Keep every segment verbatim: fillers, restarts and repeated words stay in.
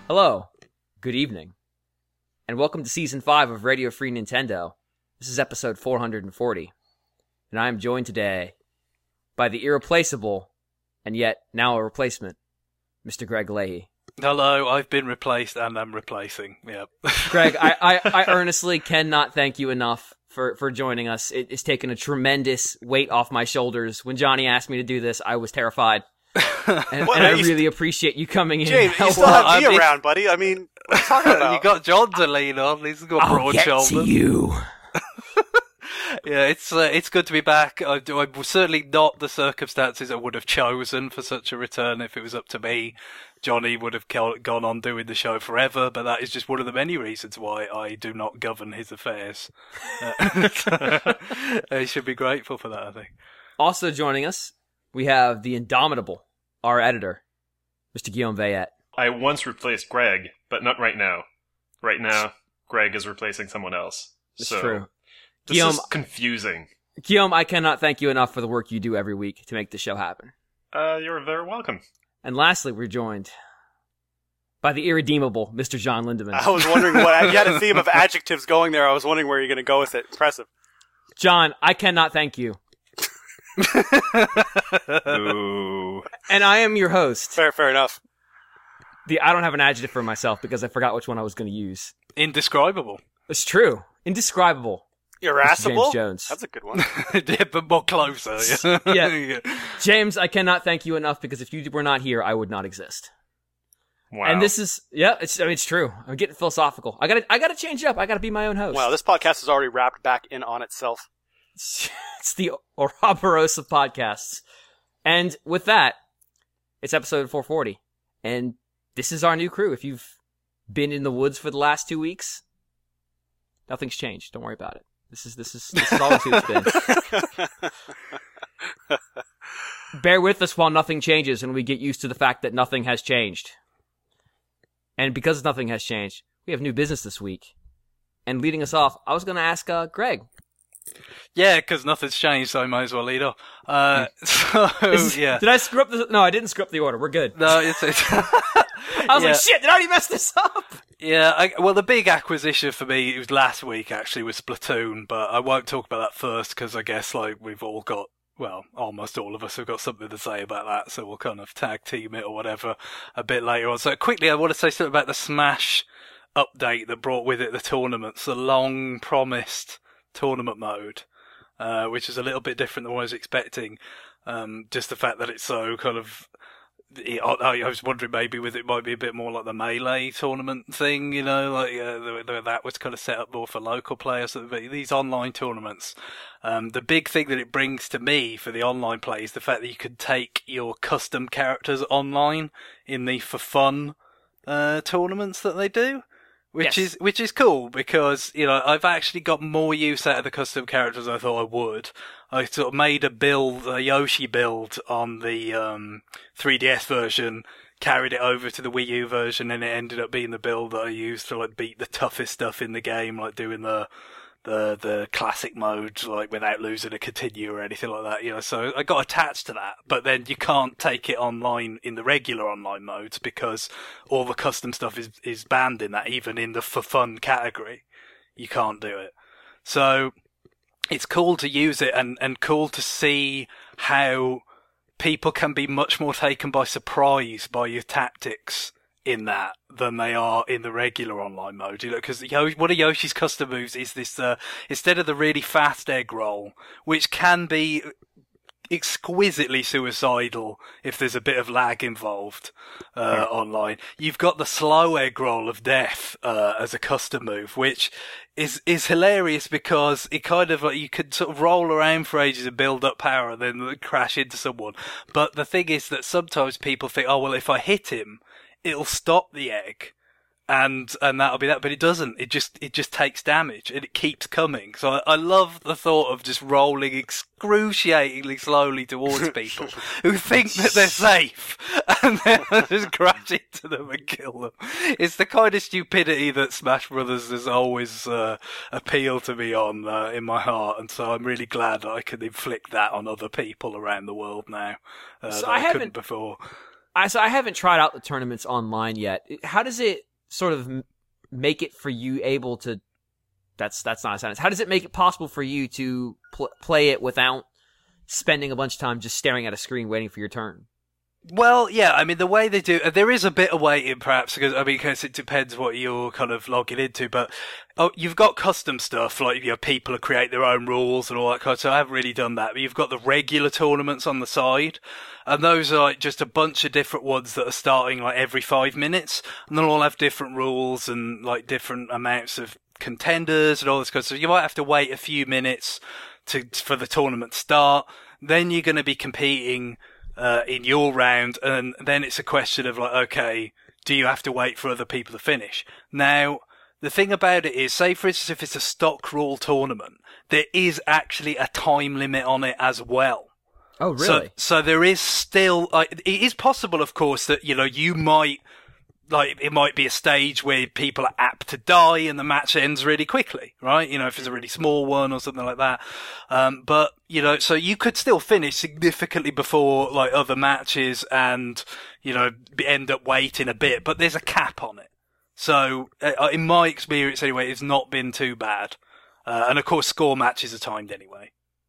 Hello, good evening, and welcome to Season five of Radio Free Nintendo. This is episode four hundred forty, and I am joined today by the irreplaceable, and yet now a replacement, Mister Greg Leahy. Hello, I've been replaced and I'm replacing, yep. Greg, I, I, I earnestly cannot thank you enough for, for joining us. It, it's taken a tremendous weight off my shoulders. When Johnny asked me to do this, I was terrified. And, what, and I you really appreciate you coming in. James, you still have me around, buddy. I mean, what are you talking about? You got John to lean on. He's got I'll broad get shoulders. to you. Yeah, it's uh, it's good to be back. I, I was certainly not the circumstances I would have chosen for such a return. If it was up to me, Johnny would have gone on doing the show forever, but that is just one of the many reasons why I do not govern his affairs. Uh, he should be grateful for that, I think. Also joining us, we have the indomitable, our editor, Mister Guillaume Veillette. I once replaced Greg, but not right now. Right now, Greg is replacing someone else. It's so true. This Guillaume, is confusing. Guillaume, I cannot thank you enough for the work you do every week to make the show happen. Uh, you're very welcome. And lastly, we're joined by the irredeemable Mister John Lindemann. I was wondering what you had a theme of adjectives going there. I was wondering where you're going to go with it. Impressive. John, I cannot thank you. Ooh. And I am your host. Fair, fair enough. The I don't have an adjective for myself because I forgot which one I was going to use. Indescribable. It's true. Indescribable. Irascible? James Jones. That's a good one. Yeah, but more closer. Yeah. Yeah. Yeah. James, I cannot thank you enough because if you were not here, I would not exist. Wow. And this is, yeah, it's, I mean, it's true. I'm getting philosophical. I gotta, I gotta change up. I gotta be my own host. Wow, this podcast is already wrapped back in on itself. It's the Ouroboros of podcasts. And with that, it's episode four forty. And this is our new crew. If you've been in the woods for the last two weeks, nothing's changed. Don't worry about it. This is, this is, this is always who it's been. Bear with us while nothing changes and we get used to the fact that nothing has changed. And because nothing has changed, we have new business this week. And leading us off, I was going to ask uh, Greg. Yeah, because nothing's changed, so I might as well lead off. Uh, so, Is- yeah. Did I screw up the... No, I didn't screw up the order. We're good. No, it's... it's I was yeah. like, shit, did I already mess this up? Yeah, I, well, the big acquisition for me, it was last week, actually, was Splatoon, but I won't talk about that first, because I guess, like, we've all got, well, almost all of us have got something to say about that, so we'll kind of tag team it or whatever a bit later on. So, quickly, I want to say something about the Smash update that brought with it the tournaments, the long-promised tournament mode, uh, which is a little bit different than what I was expecting. Um, just the fact that it's so kind of... I, I was wondering maybe with it might be a bit more like the Melee tournament thing, you know, like uh, the, the, that was kind of set up more for local players. But these online tournaments, um, the big thing that it brings to me for the online play is the fact that you can take your custom characters online in the for fun uh, tournaments that they do. Which Yes. is which is cool because, you know, I've actually got more use out of the custom characters than I thought I would. I sort of made a build, a Yoshi build on the um, three D S version, carried it over to the Wii U version, and it ended up being the build that I used to like beat the toughest stuff in the game, like doing the the the classic mode, like without losing a continue or anything like that, you know. So I got attached to that, but then you can't take it online in the regular online modes because all the custom stuff is is banned in that, even in the for fun category. You can't do it. So it's cool to use it and, and cool to see how people can be much more taken by surprise by your tactics in that than they are in the regular online mode, you know, because one of Yoshi's custom moves is this, uh, instead of the really fast egg roll, which can be exquisitely suicidal if there's a bit of lag involved uh, yeah. online, you've got the slow egg roll of death uh, as a custom move, which is is hilarious because it kind of like you could sort of roll around for ages and build up power and then crash into someone. But the thing is that sometimes people think, oh well, if I hit him, it'll stop the egg, and and that'll be that. But it doesn't. It just it just takes damage, and it keeps coming. So I, I love the thought of just rolling excruciatingly slowly towards people who think that they're safe, and then just crash into them and kill them. It's the kind of stupidity that Smash Brothers has always uh, appealed to me on uh, in my heart, and so I'm really glad that I can inflict that on other people around the world now. Uh, So that I I, haven't- couldn't before. I so I haven't tried out the tournaments online yet. How does it sort of m- make it for you able to? That's that's not a sentence. How does it make it possible for you to pl- play it without spending a bunch of time just staring at a screen waiting for your turn? Well, yeah, I mean, the way they do, there is a bit of waiting perhaps, because, I mean, because it depends what you're kind of logging into, but, oh, you've got custom stuff, like, you know, people create their own rules and all that kind of stuff, so I haven't really done that, but you've got the regular tournaments on the side, and those are like just a bunch of different ones that are starting like every five minutes, and they'll all have different rules and like different amounts of contenders and all this kind of stuff. You might have to wait a few minutes to, for the tournament to start, then you're going to be competing Uh, in your round, and then it's a question of like, okay, do you have to wait for other people to finish? Now, the thing about it is, say for instance, if it's a stock rule tournament, there is actually a time limit on it as well. Oh, really? So, so there is still, like, it is possible, of course, that, you know, you might, like, it might be a stage where people are apt to die and the match ends really quickly, right? You know, if it's a really small one or something like that. Um, but, you know, so you could still finish significantly before, like, other matches and, you know, end up waiting a bit, but there's a cap on it. So, uh, in my experience anyway, it's not been too bad. Uh, and of course, score matches are timed anyway.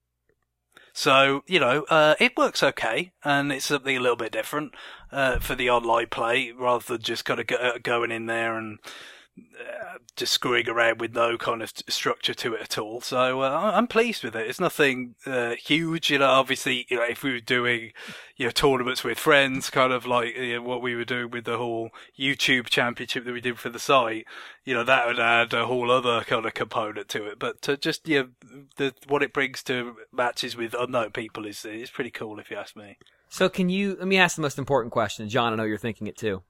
So, you know, uh, it works okay, and it's something a little bit different, uh, for the online play, rather than just kind of go, uh, going in there and, uh, just screwing around with no kind of structure to it at all. So, uh, I'm pleased with it. It's nothing, uh, huge, you know, obviously, you know, if we were doing, you know, tournaments with friends, kind of like, you know, what we were doing with the whole YouTube championship that we did for the site, you know, that would add a whole other kind of component to it. But to just, you know, the, what it brings to matches with unknown people is, is pretty cool, if you ask me. So can you, let me ask the most important question. John, I know you're thinking it too.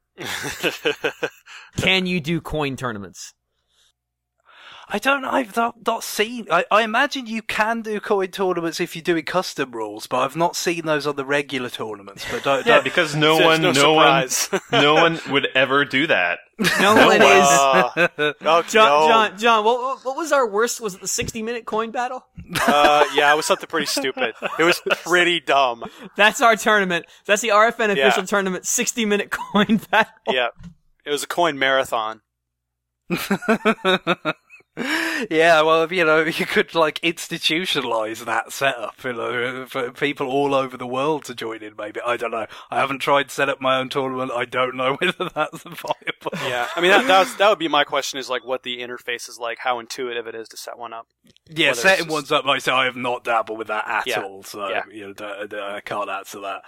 Can you do coin tournaments? I don't know. I've not, not seen. I, I imagine you can do coin tournaments if you're doing custom rules, but I've not seen those on the regular tournaments. But don't, Yeah, don't, because no There's one, no no one, surprise. no one would ever do that. No one is. Uh, oh, John, no. John, John, what, what was our worst? Was it the sixty minute coin battle? Uh, yeah, it was something pretty stupid. It was pretty dumb. That's our tournament. That's the R F N official Yeah. tournament, sixty minute coin battle. Yeah. It was a coin marathon. Yeah, well, you know, you could like institutionalize that setup, you know, for people all over the world to join in. Maybe I don't know. I haven't tried to set up my own tournament. I don't know whether that's viable. Yeah, I mean that that, was, that would be my question: is like what the interface is like, how intuitive it is to set one up. Yeah, Whether setting it's just- ones up. Like I say, I have not dabbled with that at Yeah. all, so Yeah. you know, don't- don't- I can't answer that.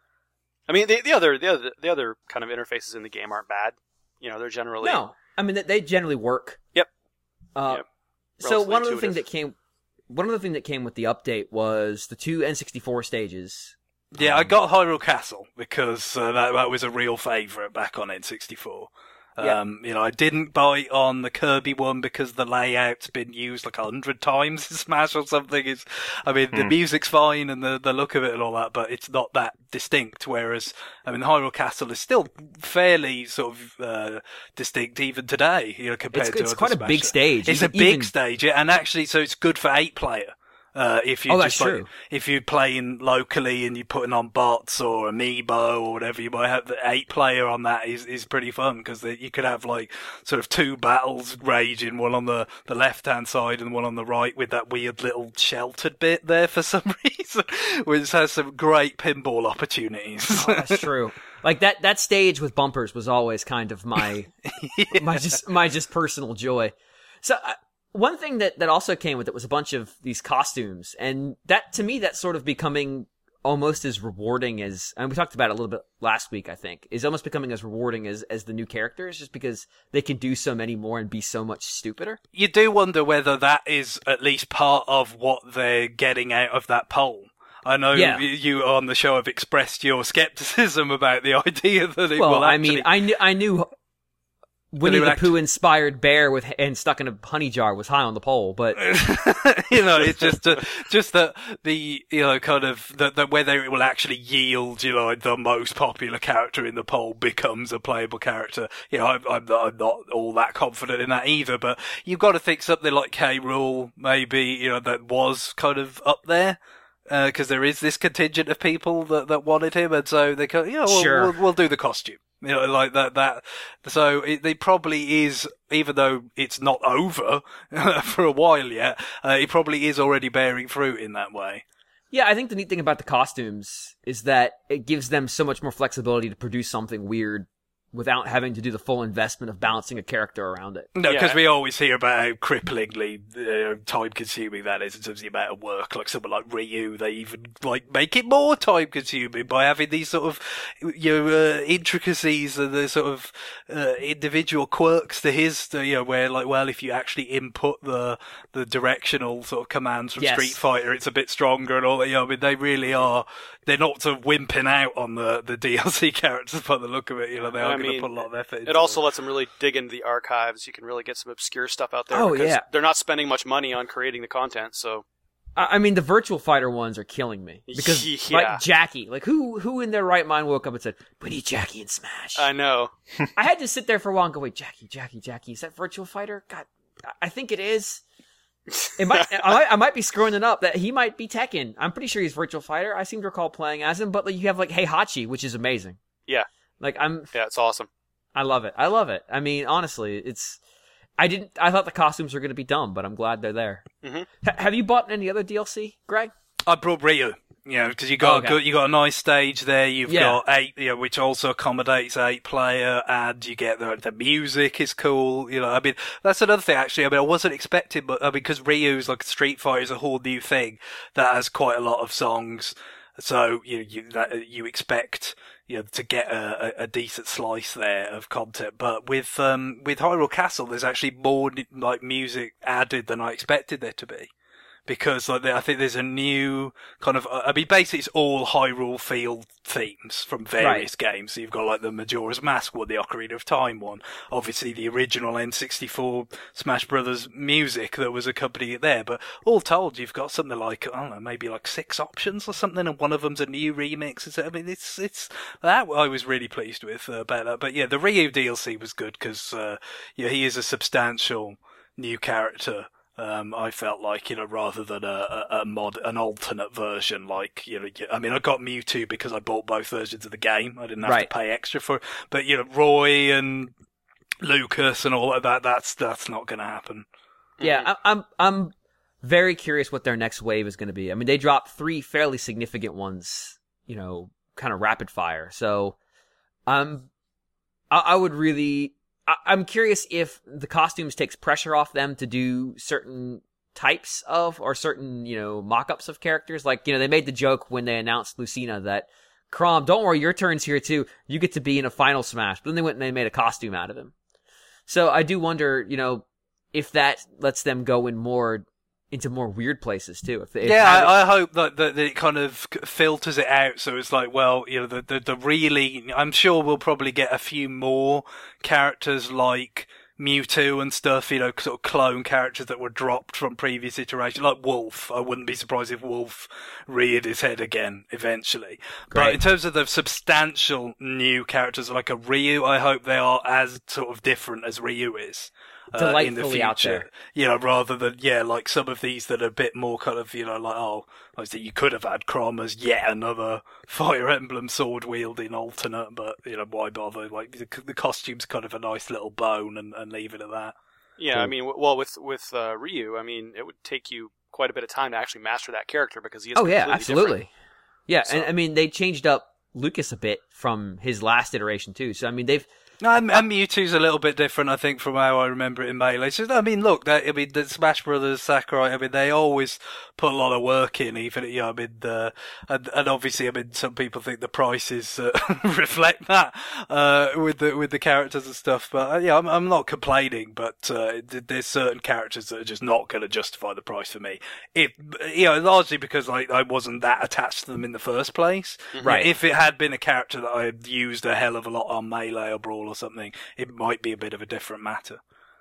I mean, the, the other the other the other kind of interfaces in the game aren't bad. You know, they're generally No, I mean, they- they generally work. Yep. Uh, Yep. So Relatively one of the things intuitive. that came, one of the thing that came with the update was the two N sixty-four stages. Yeah, I got Hyrule Castle because uh, that that was a real favourite back on N sixty-four. Yeah. Um, you know, I didn't buy on the Kirby one because the layout's been used like a hundred times in Smash or something. It's, I mean, the Hmm. music's fine and the, the look of it and all that, but it's not that distinct. Whereas, I mean, Hyrule Castle is still fairly sort of uh, distinct even today. You know, compared It's, to it's other quite a Smash big games. stage. It's a Even- big even- stage, yeah, and actually, so it's good for eight player. Uh, if you Oh, that's just like, true. if you're playing locally and you're putting on bots or Amiibo or whatever, you might have the eight player on that is, is pretty fun because you could have like sort of two battles raging, one on the, the left hand side and one on the right with that weird little sheltered bit there for some reason, which has some great pinball opportunities. Oh, that's true. Like that, that stage with bumpers was always kind of my, my just, my just personal joy. So uh, one thing that, that also came with it was a bunch of these costumes, and that to me that's sort of becoming almost as rewarding as, and we talked about it a little bit last week, I think, is almost becoming as rewarding as, as the new characters, just because they can do so many more and be so much stupider. You do wonder whether that is at least part of what they're getting out of that poll. I know Yeah. you you on the show have expressed your skepticism about the idea that it Well, will I actually... mean, I knew, I knew Winnie it would the act- Pooh inspired bear with and stuck in a honey jar was high on the pole, but you know, it's just uh, just that the you know kind of that that whether it will actually yield you know the most popular character in the poll becomes a playable character. You know, I'm, I'm, not, I'm not all that confident in that either. But you've got to think something like K. Rool, maybe you know that was kind of up there. because uh, there is this contingent of people that, that wanted him, and so they go, yeah, we'll, Sure. we'll, we'll do the costume. You know, like that, that, so it, it probably is, even though it's not over for a while yet, uh, it probably is already bearing fruit in that way. Yeah, I think the neat thing about the costumes is that it gives them so much more flexibility to produce something weird without having to do the full investment of balancing a character around it. No, because Yeah. we always hear about how cripplingly uh, time-consuming that is in terms of the amount of work. Like someone like Ryu, they even like make it more time-consuming by having these sort of you know, uh, intricacies and the sort of uh, individual quirks to his. To, you know, where like, well, if you actually input the the directional sort of commands from Yes. Street Fighter, it's a bit stronger and all that. You know, I mean, they really are. They're not sort of wimping out on the the D L C characters by the look of it. You know, they are I going to mean, put a lot of effort into It also lets them really dig into the archives. You can really get some obscure stuff out there. Oh, because yeah. They're not spending much money on creating the content, so. I I mean, the Virtual Fighter ones are killing me because, Yeah. like Jackie, like who who in their right mind woke up and said, "We need Jackie in Smash." I know. I had to sit there for a while and go, "Wait, Jackie, Jackie, Jackie, is that Virtual Fighter?" God, I- I think it is. It might, I might, I might be screwing it up. That he might be Tekken. I'm pretty sure he's Virtual Fighter. I seem to recall playing as him, but like, you have like Heihachi, which is amazing. Yeah. Like I'm, Yeah, it's awesome. I love it. I love it. I mean, honestly, it's. I didn't. I thought the costumes were going to be dumb, but I'm glad they're there. Mm-hmm. H- have you bought any other D L C, Greg? I brought Ryu, you know, because you got Oh, okay. a good, you got a nice stage there. You've Yeah. got eight, you know, which also accommodates eight player, and you get the the music is cool. You know, I mean, that's another thing actually. I mean, I wasn't expecting, but uh, because Ryu's like Street Fighter is a whole new thing that has quite a lot of songs. So you you that, you expect you know to get a, a, a decent slice there of content, but with um with Hyrule Castle, there's actually more like music added than I expected there to be. Because like I think there's a new kind of I mean basically it's all Hyrule Field themes from various games. So you've got like the Majora's Mask one, the Ocarina of Time one, obviously the original N sixty-four Smash Brothers music that was accompanying it there. But all told, you've got something like I don't know, maybe like six options or something, and one of them's a new remix. So, I mean, it's it's that I was really pleased with uh, about that. But yeah, the Ryu D L C was good because uh, yeah, he is a substantial new character. Um, I felt like, you know, rather than a, a, a mod, an alternate version, like, you know, I mean, I got Mewtwo because I bought both versions of the game. I didn't have Right. to pay extra for it. But, you know, Roy and Lucas and all of that, that's, that's not going to happen. Yeah, I, I'm I'm very curious what their next wave is going to be. I mean, they dropped three fairly significant ones, you know, kind of rapid fire. So, um, I, I would really. I- I'm curious if the costumes takes pressure off them to do certain types of or certain, you know, mock-ups of characters. Like, you know, they made the joke when they announced Lucina that, Crom, don't worry, your turn's here too. You get to be in a final Smash. But then they went and they made a costume out of him. So I do wonder, you know, if that lets them go in more into more weird places too. If, if Yeah, having- I, I hope that, that that it kind of filters it out. So it's like, well, you know, the, the the really, I'm sure we'll probably get a few more characters like Mewtwo and stuff, you know, sort of clone characters that were dropped from previous iterations, like Wolf. I wouldn't be surprised if Wolf reared his head again eventually. But Great. in terms of the substantial new characters like a Ryu, I hope they are as sort of different as Ryu is. Uh, in the Delightfully future, out there. you know, rather than yeah, like some of these that are a bit more kind of, you know, like oh, like that you could have had Crom as yet another Fire Emblem sword wielding alternate, but you know, why bother? Like the, the costume's kind of a nice little bone, and, and leave it at that. Yeah, I mean, w- well, with with uh, Ryu, I mean, it would take you quite a bit of time to actually master that character because he is oh yeah, completely absolutely. different. Yeah, So- and I mean they changed up Lucas a bit from his last iteration too. So I mean they've No, and, and Mewtwo's a little bit different, I think, from how I remember it in Melee. So, I mean, look, that, I mean, the Smash Brothers, Sakurai, I mean, they always put a lot of work in, even, you know, I mean, uh, and, and obviously, I mean, some people think the prices uh, reflect that, uh, with the, with the characters and stuff, but, uh, yeah, I'm, I'm not complaining, but, uh, there's certain characters that are just not going to justify the price for me. It, you know, largely because, like, I wasn't that attached to them in the first place. Right. If it had been a character that I had used a hell of a lot on Melee or Brawl or something, it might be a bit of a different matter.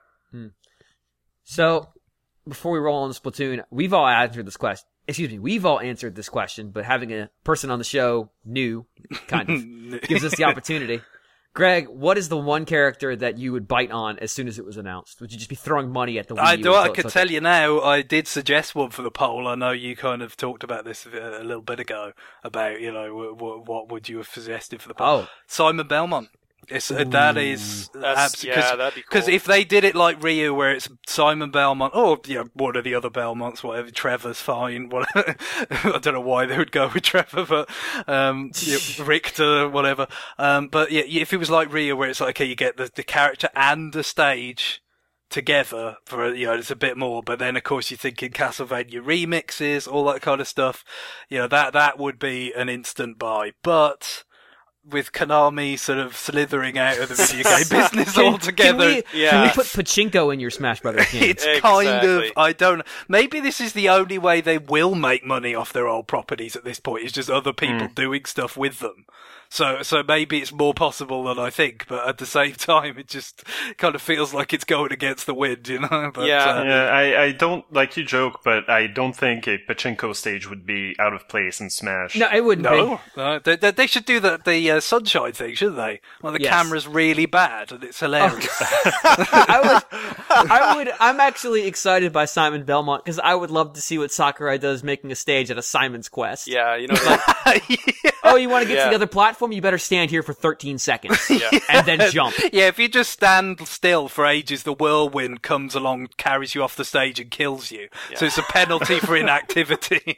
So, before we roll on Splatoon, we've all answered this question. Excuse me, we've all answered this question, but having a person on the show new kind of gives us the opportunity. Greg, what is the one character that you would bite on as soon as it was announced? Would you just be throwing money at the Wii I U do. I until could it's tell okay? you now. I did suggest one for the poll. I know you kind of talked about this a a little bit ago about you know what, what would you have suggested for the poll? Oh, Simon Belmont. It's, uh, that is That's, absolutely yeah, that'd be cool. because if they did it like Ryu, where it's Simon Belmont, or you know, one of the other Belmonts, whatever, Trevor's fine. Whatever. I don't know why they would go with Trevor, but um, yeah, Richter, whatever. Um, but yeah, if it was like Ryu, where it's like okay, you get the, the character and the stage together for you know it's a bit more, but then of course you're thinking Castlevania remixes, all that kind of stuff. You know that that would be an instant buy, but with Konami sort of slithering out of the video game business Can- altogether. Can we, Yeah. can we put Pachinko in your Smash Brothers game? It's kind of, Exactly. I don't know. Maybe this is the only way they will make money off their old properties at this point, is just other people doing stuff with them. So, so maybe it's more possible than I think, but at the same time, it just kind of feels like it's going against the wind, you know? But, Yeah. uh, Yeah, I, I don't, like you joke, but I don't think a pachinko stage would be out of place in Smash. No, it wouldn't no, be. no they, they, they should do the, the uh, sunshine thing, shouldn't they? Well, the Yes. camera's really bad and it's hilarious. I would, I would, I'm actually excited by Simon Belmont because I would love to see what Sakurai does making a stage at a Simon's Quest. Yeah, you know, like, Yeah. Oh, you want to get Yeah. to the other platform? You better stand here for thirteen seconds yeah. and then jump. Yeah, if you just stand still for ages, the whirlwind comes along, carries you off the stage, and kills you. So Yeah. it's a penalty for inactivity.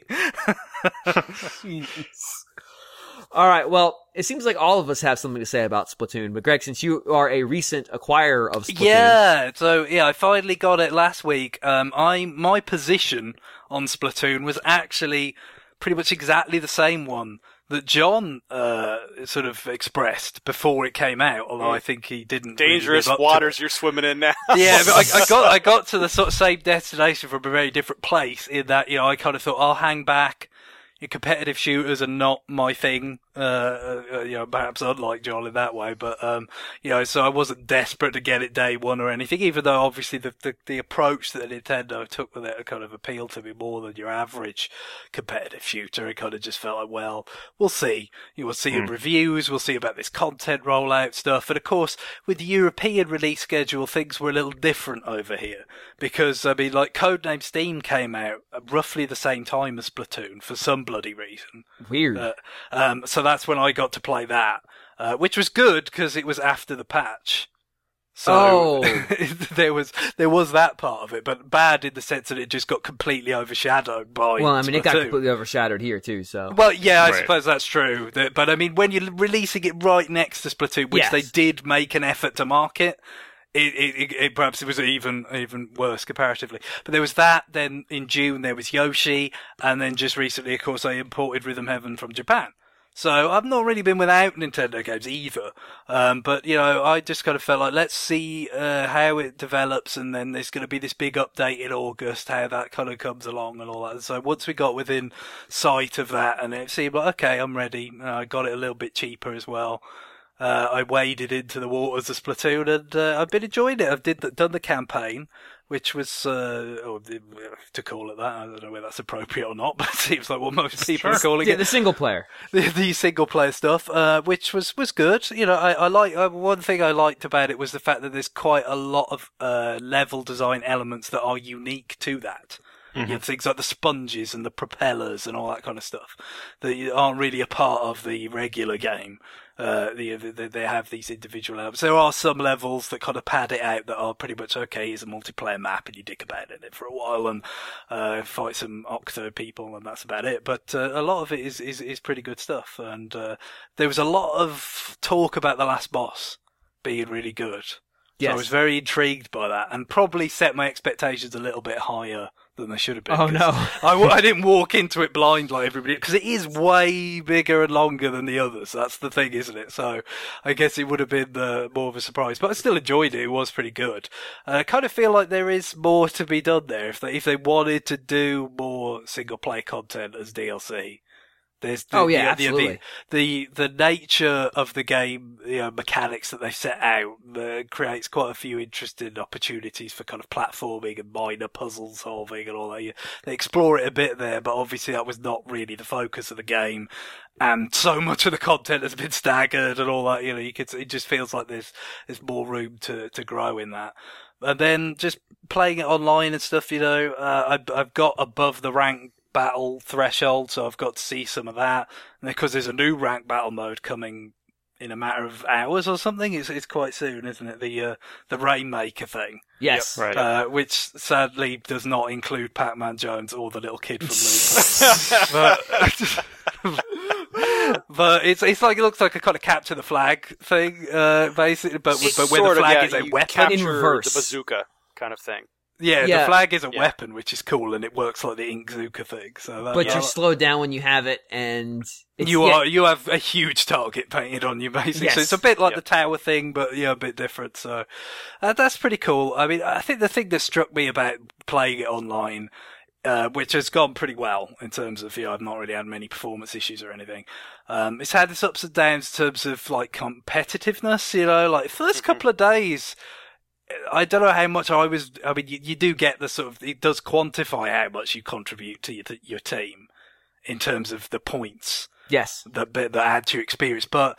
All right. Well, it seems like all of us have something to say about Splatoon. But Greg, since you are a recent acquirer of Splatoon, Yeah, so yeah, I finally got it last week. Um, I my position on Splatoon was actually pretty much exactly the same one that John uh, sort of expressed before it came out. Although I think he didn't. really dangerous live up to waters it. you're swimming in now. Yeah, but I, I got I got to the sort of same destination from a very different place. In that, you know, I kind of thought I'll hang back. Your competitive shooters are not my thing, uh, uh, you know, perhaps unlike John in that way, but, um, you know, so I wasn't desperate to get it day one or anything, even though obviously the, the, the approach that Nintendo took with it kind of appealed to me more than your average competitive shooter. It kind of just felt like, well, we'll see. You will see in reviews, we'll see about this content rollout stuff, and of course, with the European release schedule, things were a little different over here, because, I mean, like, Codename Steam came out at roughly the same time as Splatoon, for some bloody reason. weird. Uh, um, so that's when I got to play that, uh, which was good because it was after the patch. So Oh. there was there was that part of it, but bad in the sense that it just got completely overshadowed by. well, I mean, it got Splatoon. completely overshadowed here too. So Well, yeah, I Right. suppose that's true. That- But I mean, when you're releasing it right next to Splatoon, which Yes. they did make an effort to market, it, it, it, it perhaps it was even even worse comparatively. But there was that. Then in June there was Yoshi, and then just recently, of course, they imported Rhythm Heaven from Japan. So I've not really been without Nintendo games either. Um, but you know, I just kind of felt like let's see uh, how it develops, and then there's going to be this big update in August, how that kind of comes along and all that. So once we got within sight of that, and it seemed like okay, I'm ready. Uh, I got it a little bit cheaper as well. Uh, I waded into the waters of Splatoon, and uh, I've been enjoying it. I've did the, done the campaign, which was uh, oh, to call it that. I don't know whether that's appropriate or not, but it seems like what most people are calling yeah, it. the single player. The, the single player stuff, uh, which was, was good. You know, I, I like, uh, one thing I liked about it was the fact that there's quite a lot of, uh, level design elements that are unique to that. You have things like the sponges and the propellers and all that kind of stuff that aren't really a part of the regular game. Uh, the, the, they have these individual elements. There are some levels that kind of pad it out that are pretty much okay. Here's a multiplayer map, and you dig about in it for a while and uh, fight some Octo people, and that's about it. But uh, a lot of it is, is is pretty good stuff. And uh, there was a lot of talk about the last boss being really good. So Yes. I was very intrigued by that, and probably set my expectations a little bit higher than they should have been. Oh, 'cause no. I, w- I didn't walk into it blind like everybody, because it is way bigger and longer than the others. That's the thing, isn't it? So I guess it would have been uh, more of a surprise, but I still enjoyed it. It was pretty good. Uh, I kind of feel like there is more to be done there. If they if they wanted to do more single player content as D L C, There's the, Oh, yeah, you know, absolutely. The, the the nature of the game, you know, mechanics that they set out uh, creates quite a few interesting opportunities for kind of platforming and minor puzzle solving and all that. You, they explore it a bit there, but obviously that was not really the focus of the game. And so much of the content has been staggered and all that. You know, you could it just feels like there's there's more room to to grow in that. And then just playing it online and stuff, you know, uh, I've, I've got above the rank battle threshold, so I've got to see some of that. And because there's a new rank battle mode coming in a matter of hours or something, it's it's quite soon, isn't it? The uh, the Rainmaker thing, Yes. Right. uh, which sadly does not include Pac-Man Jones or the little kid from Looper. but, but it's it's like it looks like a kind of capture the flag thing, uh, basically. But It's but where the sort of, flag yeah, is a you weapon. capture In reverse. the bazooka kind of thing. Yeah, Yeah. the flag is a Yeah. weapon, which is cool, and it works like the Inkzooka thing. So that, But yeah, you're slowed down when you have it, and it's, you yeah, are you have a huge target painted on you, basically. So Yes. it's a bit like Yep. the tower thing, but yeah, a bit different. So uh, that's pretty cool. I mean, I think the thing that struck me about playing it online, uh, which has gone pretty well in terms of, you know, I've not really had many performance issues or anything. Um, it's had its ups and downs in terms of like competitiveness. You know, like first Mhm. couple of days. I don't know how much I was. I mean, you, you do get the sort of. It does quantify how much you contribute to your, to your team in terms of the points yes. that that add to your experience, but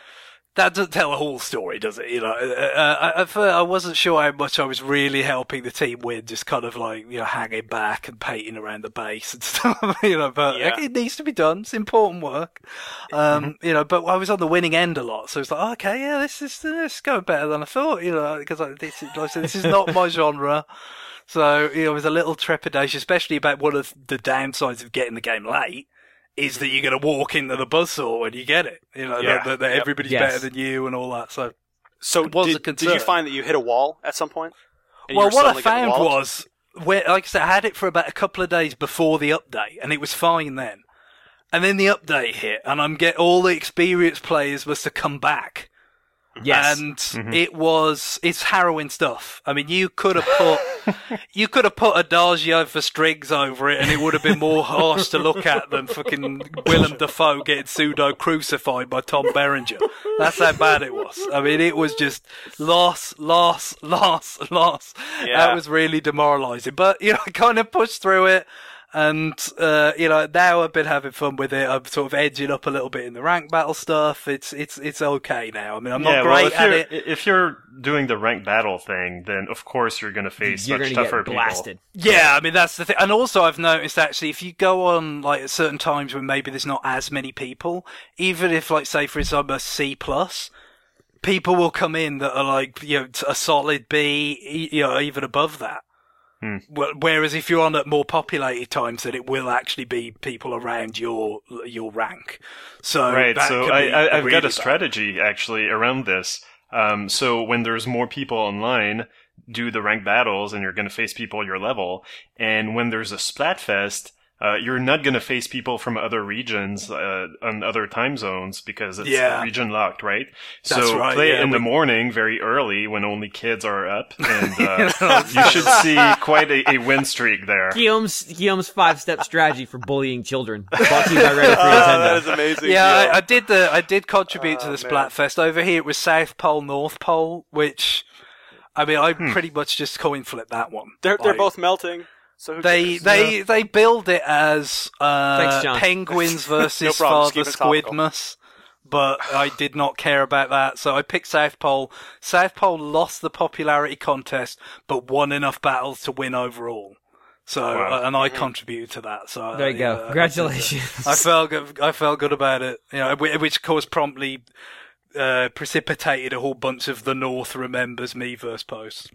that doesn't tell the whole story, does it? You know, uh, I, I, I wasn't sure how much I was really helping the team win, just kind of like, you know, hanging back and painting around the base and stuff. You know, but Yeah. it needs to be done. It's important work. Um, you know, but I was on the winning end a lot, so it's like, oh, okay, yeah, this is this is going better than I thought. You know, because like, this is like I said, this is not my genre. So, you know, it was a little trepidation, especially about one of the downsides of getting the game late, is that you're going to walk into the buzzsaw when you get it. You know, Yeah. that, that, that Yep. everybody's Yes. better than you and all that. So, So It was did, a did you concern. find that you hit a wall at some point? And you well, were what I suddenly getting found walloped? was, where, like I said, I had it for about a couple of days before the update, and it was fine then. And then the update hit, and I'm get all the experienced players must have come back. Yes. And it was, it's harrowing stuff. I mean, you could have put, you could have put Adagio for strings over it and it would have been more harsh to look at than fucking Willem Dafoe getting pseudo crucified by Tom Berenger. That's how bad it was. I mean, it was just loss, loss, loss, loss. Yeah. That was really demoralizing. But, you know, I kind of pushed through it. And, uh, you know, now I've been having fun with it. I'm sort of edging up a little bit in the rank battle stuff. It's, it's, it's okay now. I mean, I'm not yeah, great well, if at you're, it. if you're doing the rank battle thing, then of course you're going to face You're much going to tougher get blasted. Yeah, I mean, that's the thing. And also I've noticed actually, if you go on, like, at certain times when maybe there's not as many people, even if, like, say, for example, a C plus, people will come in that are, like, you know, a solid B, e- you know, even above that. Hmm. Wh- Whereas if you're on at more populated times, then it will actually be people around your your rank. So Right, that so can I, be I, I've really got a bad. strategy actually around this. Um, so when there's more people online, do the rank battles and you're going to face people your level. And when there's a Splatfest, uh, you're not going to face people from other regions, uh, on other time zones because it's Yeah. region locked, right? That's so right, play it yeah, in the we- morning very early when only kids are up and, uh, you should see quite a, a win streak there. Guillaume's Guillaume's five step strategy for bullying children. Brought to you by Ready for Oh, that is Nintendo. amazing. Yeah, Gil. I, I did the I did contribute to Oh, the man. Splatfest. Over here it was South Pole, North Pole, which I mean I Hmm. pretty much just coin flip that one. they're they're Like, both melting. So who they cares? they they build it as uh, Thanks, John. penguins versus No problem, just Father keep it topical. Squidmus. But I did not care about that, so I picked South Pole. South Pole lost the popularity contest, but won enough battles to win overall. So, Wow. uh, and I contributed to that. So uh, There you go. yeah, Congratulations. I felt good. I felt good about it. You know, whi- which of course promptly uh, precipitated a whole bunch of the North remembers me verse posts.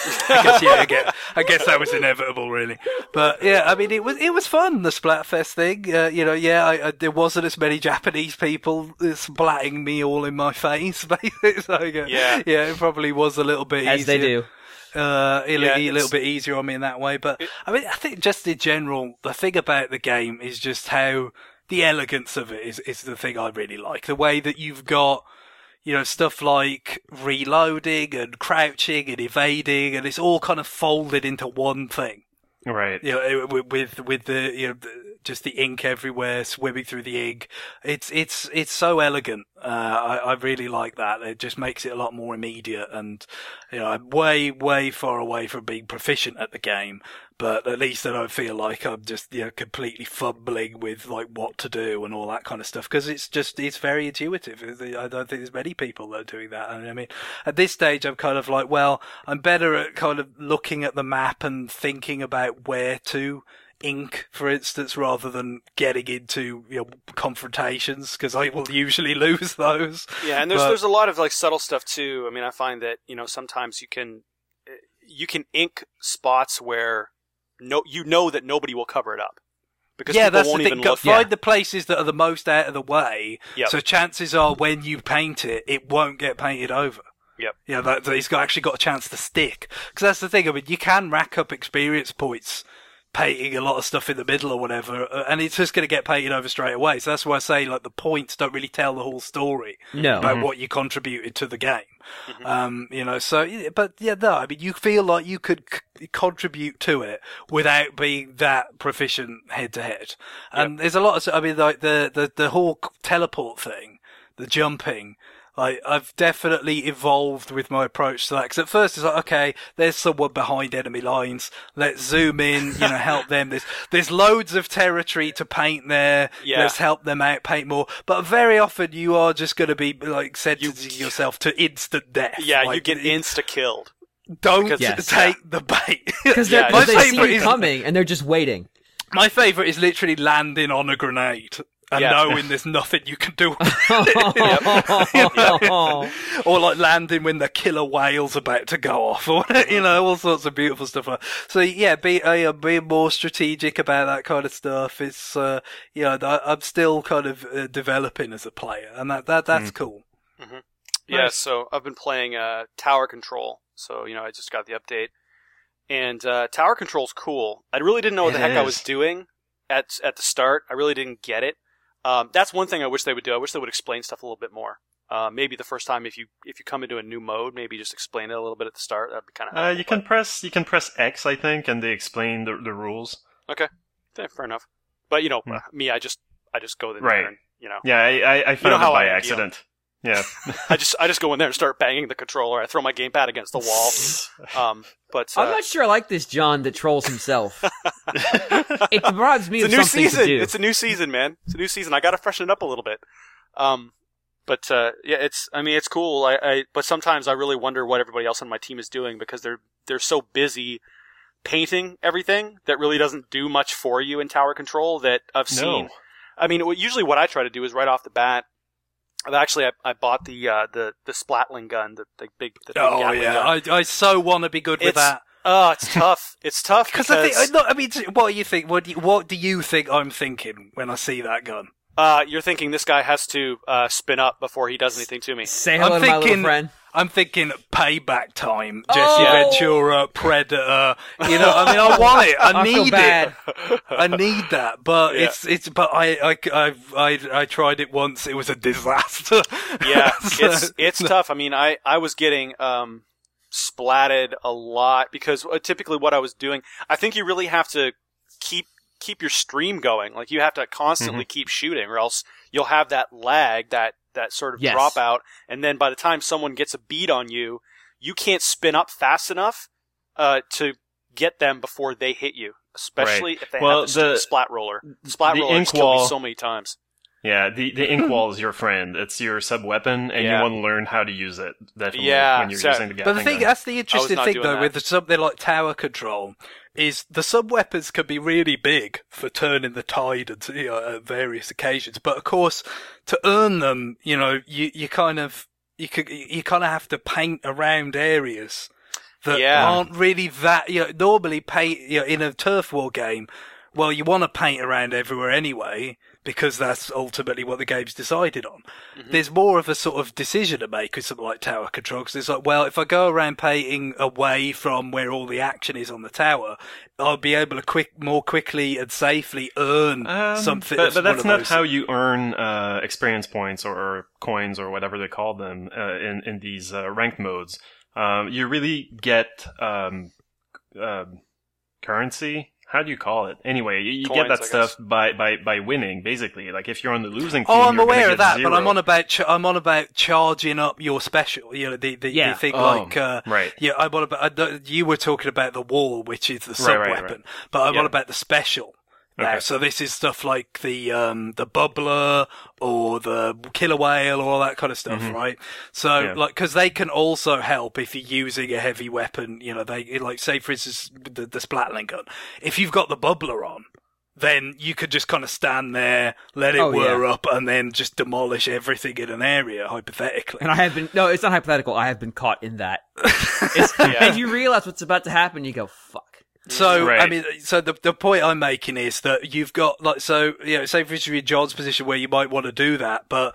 I guess yeah, I guess, I guess that was inevitable, really. But yeah, I mean, it was it was fun, the Splatfest thing. Uh, you know, yeah, I, I, there wasn't as many Japanese people uh, splatting me all in my face. Basically. So, yeah, Yeah. yeah, it probably was a little bit As easier. they do. Uh, a, Yeah, a little it's- bit easier on me in that way, but I mean, I think just in general, the thing about the game is just how the elegance of it is, is the thing I really like. The way that you've got, you know, stuff like reloading and crouching and evading, and it's all kind of folded into one thing. Right. You know, with with, with the you know the, just the ink everywhere, swimming through the ink. It's it's it's so elegant. Uh, I, I really like that. It just makes it a lot more immediate, and you know, I'm way way far away from being proficient at the game. But at least I don't feel like I'm just, you know, completely fumbling with like what to do and all that kind of stuff, because it's just it's very intuitive. I don't think there's many people that are doing that. And I mean, at this stage, I'm kind of like, well, I'm better at kind of looking at the map and thinking about where to ink, for instance, rather than getting into, you know, confrontations, because I will usually lose those. Yeah, and there's But- there's a lot of like subtle stuff too. I mean, I find that, you know, sometimes you can you can ink spots where no you know that nobody will cover it up because yeah, people that's won't the thing. even Go, look. find Yeah. the places that are the most out of the way. Yep. So chances are, when you paint it, it won't get painted over. Yep. Yeah, that, that he's got actually got a chance to stick. Because that's the thing. I mean, you can rack up experience points painting a lot of stuff in the middle or whatever, uh, and it's just going to get painted over straight away. So that's why I say, like, the points don't really tell the whole story No. about Mhm. what you contributed to the game. Mhm. Um, you know, so, yeah, but yeah, no, I mean, you feel like you could c- contribute to it without being that proficient head to head. And there's a lot of, I mean, like the, the, the whole teleport thing, the jumping, like, I've definitely evolved with my approach to that. Because at first it's like, okay, there's someone behind enemy lines. Let's zoom in, you know, help them. There's, there's loads of territory to paint there. Yeah. Let's help them out, paint more. But very often you are just going to be, like, sentencing yourself to instant death. Yeah, you Like, get it- insta killed. Don't because- Yes. take the bait. Because Yeah, they my see favourite you is- coming and they're just waiting. My favourite is literally landing on a grenade and Yeah. knowing there's nothing you can do. Oh. Or like landing when the killer whale's about to go off, or you know, all sorts of beautiful stuff. Like so. Yeah, be uh, yeah, being more strategic about that kind of stuff. It's uh, you know, I- I'm still kind of uh, developing as a player, and that that that's cool. Yeah, Nice. so I've been playing uh, Tower Control. So, you know, I just got the update. And uh, Tower Control's cool. I really didn't know what the It heck I is. was doing at at the start. I really didn't get it. Um, that's one thing I wish they would do. I wish they would explain stuff a little bit more. Uh, maybe the first time if you if you come into a new mode, maybe just explain it a little bit at the start. That'd be kind of Uh, you can press you can press X, I think, and they explain the the rules. Okay, yeah, fair enough. But, you know, Hmm. me, I just I just go in Right. there and, you know, Yeah, I I, I found know how it by I am, accident. Yeah. I just I just go in there and start banging the controller. I throw my gamepad against the wall. Um, but uh, I'm not sure I like this John that trolls himself. It provides me it's a with new something season. to do. It's a new season, man. It's a new season. I got to freshen it up a little bit. Um, but uh, yeah, it's. I mean, it's cool. I, I. But sometimes I really wonder what everybody else on my team is doing because they're they're so busy painting everything that really doesn't do much for you in tower control that I've seen. No. I mean, what- usually what I try to do is right off the bat. I've Actually, I, I bought the uh, the the splatling gun, the, the big. The big Oh Gatling yeah, gun. I I so want to be good with It's that. Oh, it's tough. It's tough Because because I think, no, I mean, what do you think? What do you, what do you think I'm thinking when I see that gun? uh, you're thinking this guy has to uh, spin up before he does anything to me. Say hello I'm to my little thinking- friend. I'm thinking payback time. Jesse Oh! Ventura, Predator. You know, I mean, I want it. I, I feel need bad. it. I need that. But Yeah. it's it's. But I I I I I tried it once. It was a disaster. Yeah, So- it's it's tough. I mean, I I was getting um splatted a lot because uh, typically what I was doing, I think you really have to keep keep your stream going. Like you have to constantly keep shooting, or else you'll have that lag, that that sort of Yes. dropout, and then by the time someone gets a beat on you, you can't spin up fast enough uh, to get them before they hit you. Especially if they Well, have the, the- splat roller. The splat the roller has ink killed me wall- so many times. Yeah, the, the ink wall is your friend. It's your sub weapon, and Yeah. you want to learn how to use it. Definitely Yeah, when you're so- using the But Gatling the thing, gun. that's the interesting not thing doing though that. with something like tower control, is the sub weapons can be really big for turning the tide at, you know, at various occasions. But of course, to earn them, you know, you you kind of you could you kind of have to paint around areas that Yeah. aren't really that. You know, normally paint, you know, in a turf war game. Well, you want to paint around everywhere anyway, because that's ultimately what the game's decided on. Mm-hmm. There's more of a sort of decision to make with something like tower control, because it's like, well, if I go around painting away from where all the action is on the tower, I'll be able to quick, more quickly and safely earn Um, something. But, but one that's of not those- how you earn uh, experience points or, or coins or whatever they call them uh, in in these uh, ranked modes. Um, you really get um, um currency. how do you call it? Anyway, you, you Coins, get that I stuff guess. by, by, by winning, basically. Like, if you're on the losing team, Oh, I'm you're gonna aware get of that, zero. but I'm on about ch- I'm on about charging up your special. You know, the the, Yeah. the thing Oh, like uh, right. Yeah, I'm on about. Uh, you were talking about the wall, which is the Right, sub right, weapon, right. but I'm Yeah. on about the special. Now, Okay. so this is stuff like the um the bubbler or the killer whale or all that kind of stuff, right? So Mm-hmm. Yeah. like because they can also help if you're using a heavy weapon. You know, they like say for instance the, the splatling gun. If you've got the bubbler on, then you could just kind of stand there, let it Oh, whir yeah. up, and then just demolish everything in an area, hypothetically. And I have been no, it's not hypothetical. I have been caught in that. It's, And you realize what's about to happen, you go, "Fuck." So Right. I mean, so the the point I'm making is that you've got like so you know, say for instance you're in John's position where you might want to do that, but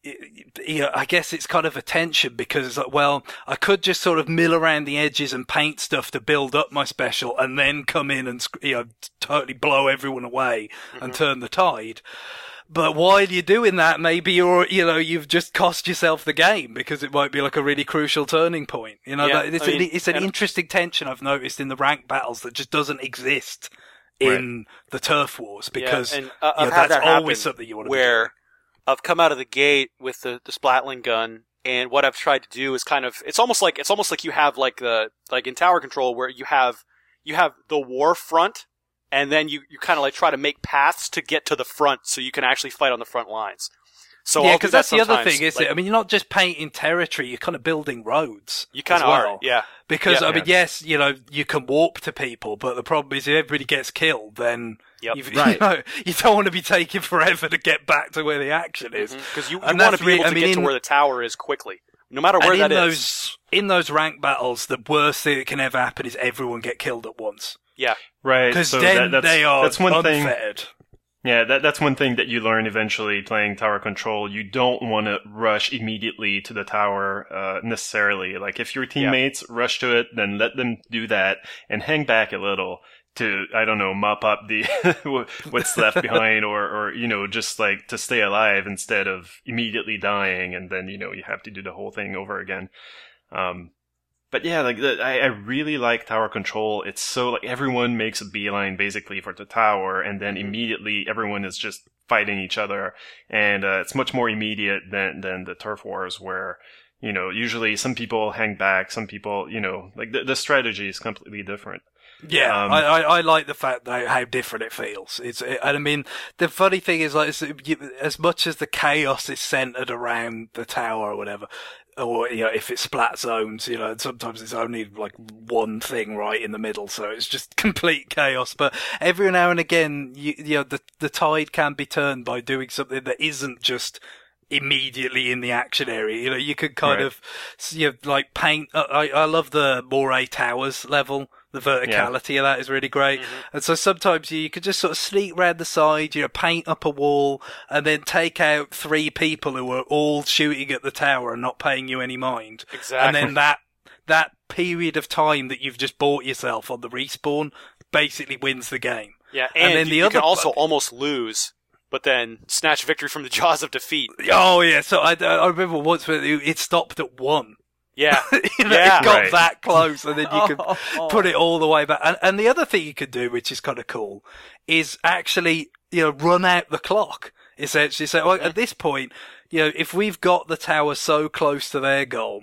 you know, I guess it's kind of a tension because it's like, well, I could just sort of mill around the edges and paint stuff to build up my special, and then come in and you know totally blow everyone away and turn the tide. But while you're doing that, maybe you're, you know, you've just cost yourself the game because it might be like a really crucial turning point. You know, Yeah, that, it's, I mean, it's an and- interesting tension I've noticed in the ranked battles that just doesn't exist in the turf wars because yeah, and, uh, you know, I've had that's that always happen something you want to where I've come out of the gate with the, the splatling gun, and what I've tried to do is kind of it's almost like it's almost like you have like the like in tower control where you have you have the war front, and then you, you kind of like try to make paths to get to the front so you can actually fight on the front lines. So yeah, I'll do because that that's the other sometimes, thing, isn't like, it? I mean, you're not just painting territory; you're kind of building roads. You kind as of well. are, yeah. Because Yeah. I mean, yes, you know, you can warp to people, but the problem is if everybody gets killed, then Yep. you've, Right. you know, you don't want to be taking forever to get back to where the action is. Because you, you And want that's to be able really- to I mean, get to in- where the tower is quickly, no matter where and that in is. those in those rank battles, the worst thing that can ever happen is everyone get killed at once. Yeah, Right. Because so then that, that's, they are that's one thing. unfettered. Yeah, that that's one thing that you learn eventually playing tower control. You don't want to rush immediately to the tower uh, necessarily. Like if your teammates rush to it, then let them do that and hang back a little to, I don't know, mop up the what's left behind, or or you know, just like to stay alive instead of immediately dying, and then you know you have to do the whole thing over again. Um, But yeah, like the, I, I really like tower control. It's so like everyone makes a beeline basically for the tower, and then immediately everyone is just fighting each other, and uh, it's much more immediate than than the turf wars where you know usually some people hang back, some people you know like the the strategy is completely different. Yeah, Um, I, I, I like the fact that how different it feels. It's, it, and I mean, the funny thing is, like, it's, you, as much as the chaos is centered around the tower or whatever, or you know, if it's splat zones, you know, sometimes it's only like one thing right in the middle, so it's just complete chaos. But every now and again, you, you know, the the tide can be turned by doing something that isn't just immediately in the action area. You know, you could kind Right. of, you know, like paint. I I love the Moray Towers level. The verticality of that is really great. Mm-hmm. And so sometimes you, you could just sort of sneak round the side, you know, paint up a wall, and then take out three people who are all shooting at the tower and not paying you any mind. exactly. And then that that period of time that you've just bought yourself on the respawn basically wins the game. yeah, and and, then you, the you other can also bu- almost lose, but then snatch victory from the jaws of defeat. Oh yeah, so I, I remember once when it it stopped at one. Yeah, you know, Yeah. it got Right. that close, and then you could Oh. put it all the way back. And, and the other thing you could do, which is kind of cool, is actually, you know, run out the clock. Essentially say, well, at this point, you know, if we've got the tower so close to their goal,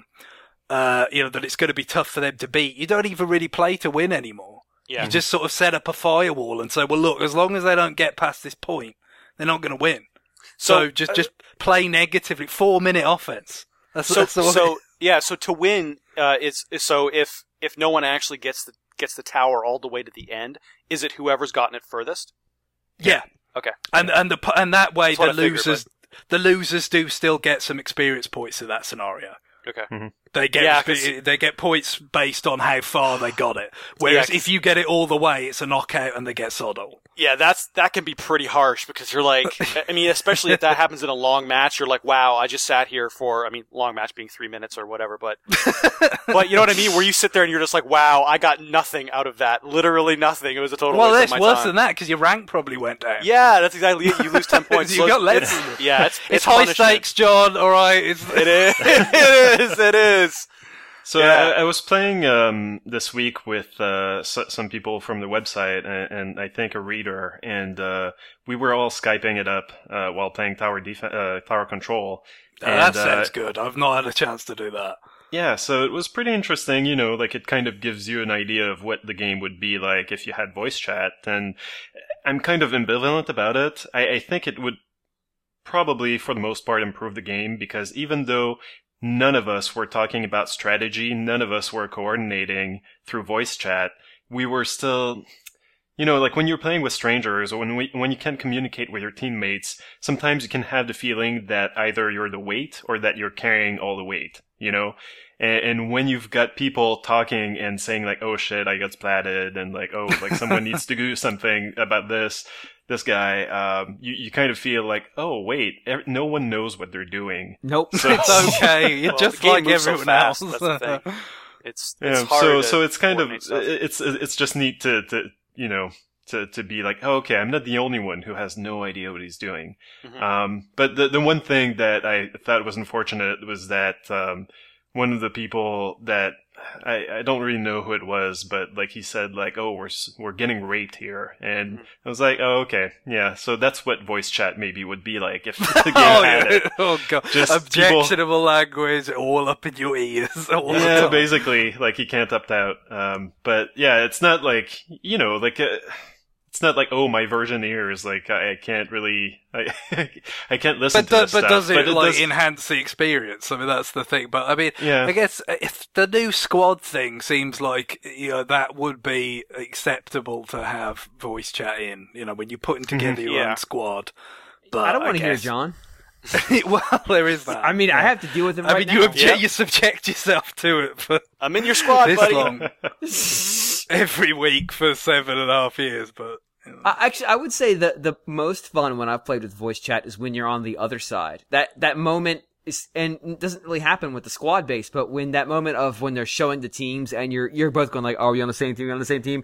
uh, you know, that it's going to be tough for them to beat, you don't even really play to win anymore. yeah. You just sort of set up a firewall and say, well, look, as long as they don't get past this point, they're not going to win. So, So, just, uh, just play negatively. Four minute offense. That's, So, that's the way- so yeah, so to win uh, is, is so if if no one actually gets the gets the tower all the way to the end, is it whoever's gotten it furthest? yeah. Okay. And and the and that way That's what the I figured, losers the losers do still get some experience points in that scenario. Okay. They get Yeah, expe- 'cause- they get points based on how far they got it. Whereas Yeah, 'cause- if you get it all the way, it's a knockout and they get sod all. Yeah, that's that can be pretty harsh because you're like, I mean, especially if that happens in a long match, you're like, wow, I just sat here for, I mean, long match being three minutes or whatever, but, but you know what I mean? Where you sit there and you're just like, wow, I got nothing out of that, literally nothing. It was a total Well, waste that's of my worse time. than that because your rank probably went down. Yeah, that's exactly it. You lose ten points. You So got it's- less. it's- Yeah, it's It's, it's high punishment. stakes, John. All right. It's, It is. It is. It is. So Yeah. I, I was playing um, this week with uh, s- some people from the website, and, and I think a reader, and uh, we were all Skyping it up uh, while playing Tower Def- uh, Tower Control. Oh, And, that uh, sounds good. I've not had a chance to do that. Yeah, so it was pretty interesting, you know, like it kind of gives you an idea of what the game would be like if you had voice chat, and I'm kind of ambivalent about it. I, I think it would probably, for the most part, improve the game, because even though none of us were talking about strategy, none of us were coordinating through voice chat, we were still... You know, like when you're playing with strangers, or when we, when you can't communicate with your teammates, sometimes you can have the feeling that either you're the weight or that you're carrying all the weight, you know? And, and when you've got people talking and saying like, oh shit, I got splatted, and like, oh, like someone needs to do something about this, this guy, um, you, you kind of feel like, oh wait, ev- no one knows what they're doing. Nope. So, It's okay. You're Well, just the game like moves so everyone fast, else. That's the thing. It's, it's yeah, hard so, to so it's kind of, coordinate stuff. it's, it's just neat to, to, you know, to, to be like, oh, okay, I'm not the only one who has no idea what he's doing. Mhm. Um, but the, the one thing that I thought was unfortunate was that, um, one of the people that, I, I don't really know who it was, but like he said like, oh, we're, s- we're getting raped here. And Mhm. I was like, oh, okay. Yeah. So that's what voice chat maybe would be like if the game Oh, had yeah. it. Oh god, Just objectionable language all up in your ears. All the Yeah, time. basically, like he can't opt out. Um, but yeah, it's not like, you know, like, uh, it's not like, oh, my virgin ears, like, I, I can't really, I, I can't listen But, to do, this but stuff. does it but it like does, enhance the experience? I mean, that's the thing. But I mean, yeah. I guess if the new squad thing seems like, you know, that would be acceptable to have voice chat in, you know, when you're putting together your Yeah. own squad. But I don't want to hear guess- John. well, there is that. I mean, I Yeah. have to deal with him I right mean, you, now. obje- Yeah. you subject yourself to it for I'm in your squad, this buddy. long, every week for seven and a half years. But you know. I, actually, I would say that the most fun when I've played with voice chat is when you're on the other side. That that moment is, and it doesn't really happen with the squad base, but when that moment of when they're showing the teams and you're you're both going like, "Are we on the same team? Are we on the same team?"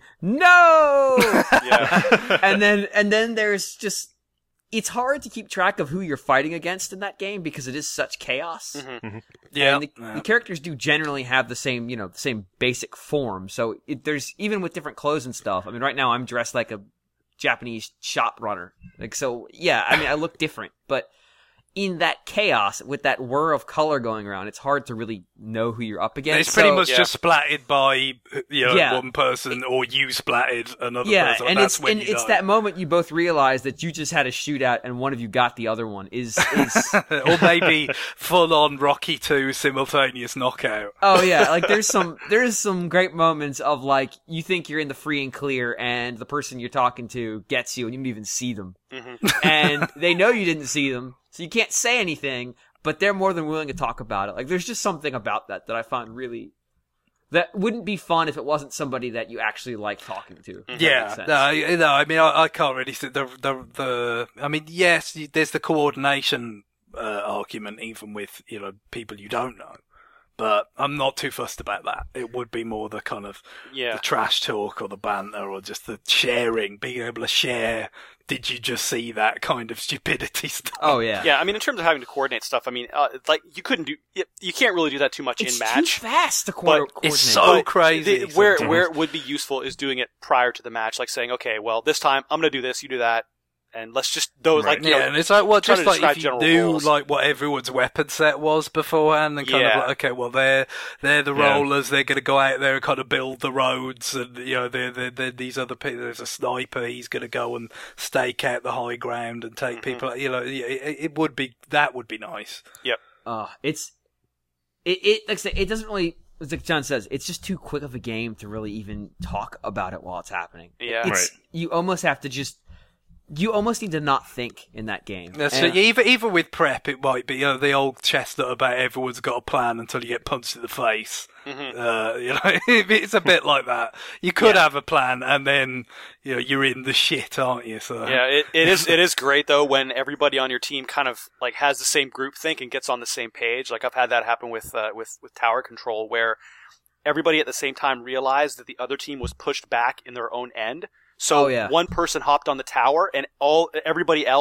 No. Yeah. and then and then there's just it's hard to keep track of who you're fighting against in that game because it is such chaos. Mhm. yeah, And the, yeah. the characters do generally have the same, you know, the same basic form. So it, there's even with different clothes and stuff. I mean, right now I'm dressed like a Japanese shop runner. Like, so yeah, I mean, I look different, but in that chaos with that whir of color going around, it's hard to really know who you're up against. It's pretty So- much Yeah. just splatted by you know Yeah. one person, or you splatted another yeah, person. and That's it's when and you it's know. that moment you both realize that you just had a shootout and one of you got the other one. Is is or maybe full on Rocky two simultaneous knockout. Oh yeah, like there's some there's some great moments of like you think you're in the free and clear and the person you're talking to gets you and you don't even see them. Mhm. And they know you didn't see them, so you can't say anything, but they're more than willing to talk about it. Like there's just something about that that I find really that wouldn't be fun if it wasn't somebody that you actually like talking to. if that Yeah, makes sense. no, you know, I mean, I, I can't really see the the the. I mean, yes, you- there's the coordination uh, argument, even with you know people you don't know. But I'm not too fussed about that. It would be more the kind of Yeah. the trash talk or the banter or just the sharing, being able to share. Did you just see that kind of stupidity stuff? Oh yeah. Yeah, I mean, in terms of having to coordinate stuff, I mean, uh, like you couldn't do, you, you can't really do that too much It's in match. too fast to co- but coordinate. It's so But crazy. the- where sometimes. where it would be useful is doing it prior to the match, like saying, okay, well, this time I'm going to do this, you do that, and let's just those Right. like you Yeah, know, and it's like, well, trying just to like describe if you general knew rules. like what everyone's weapon set was beforehand, and kind Yeah. of like, okay, well, they're they're the Yeah. rollers, they're going to go out there and kind of build the roads, and you know, they're, they're, they're these other people. There's a sniper, he's going to go and stake out the high ground and take Mhm. people. You know, it, it it would be that would be nice. Uh, it's it, it like I say, it doesn't really, as like John says, it's just too quick of a game to really even talk about it while it's happening. Yeah. It's, you almost have to just you almost need to not think in that game. That's And- it. Even even with prep, it might be you know the old chestnut about everyone's got a plan until you get punched in the face. Mhm. Uh, you know, it's a bit like that. You could Yeah. have a plan, and then you know you're in the shit, aren't you? So Yeah, it, it is it is great though when everybody on your team kind of like has the same group think and gets on the same page. Like I've had that happen with uh, with with Tower Control, where everybody at the same time realized that the other team was pushed back in their own end. So Oh, yeah. one person hopped on the tower, and all everybody else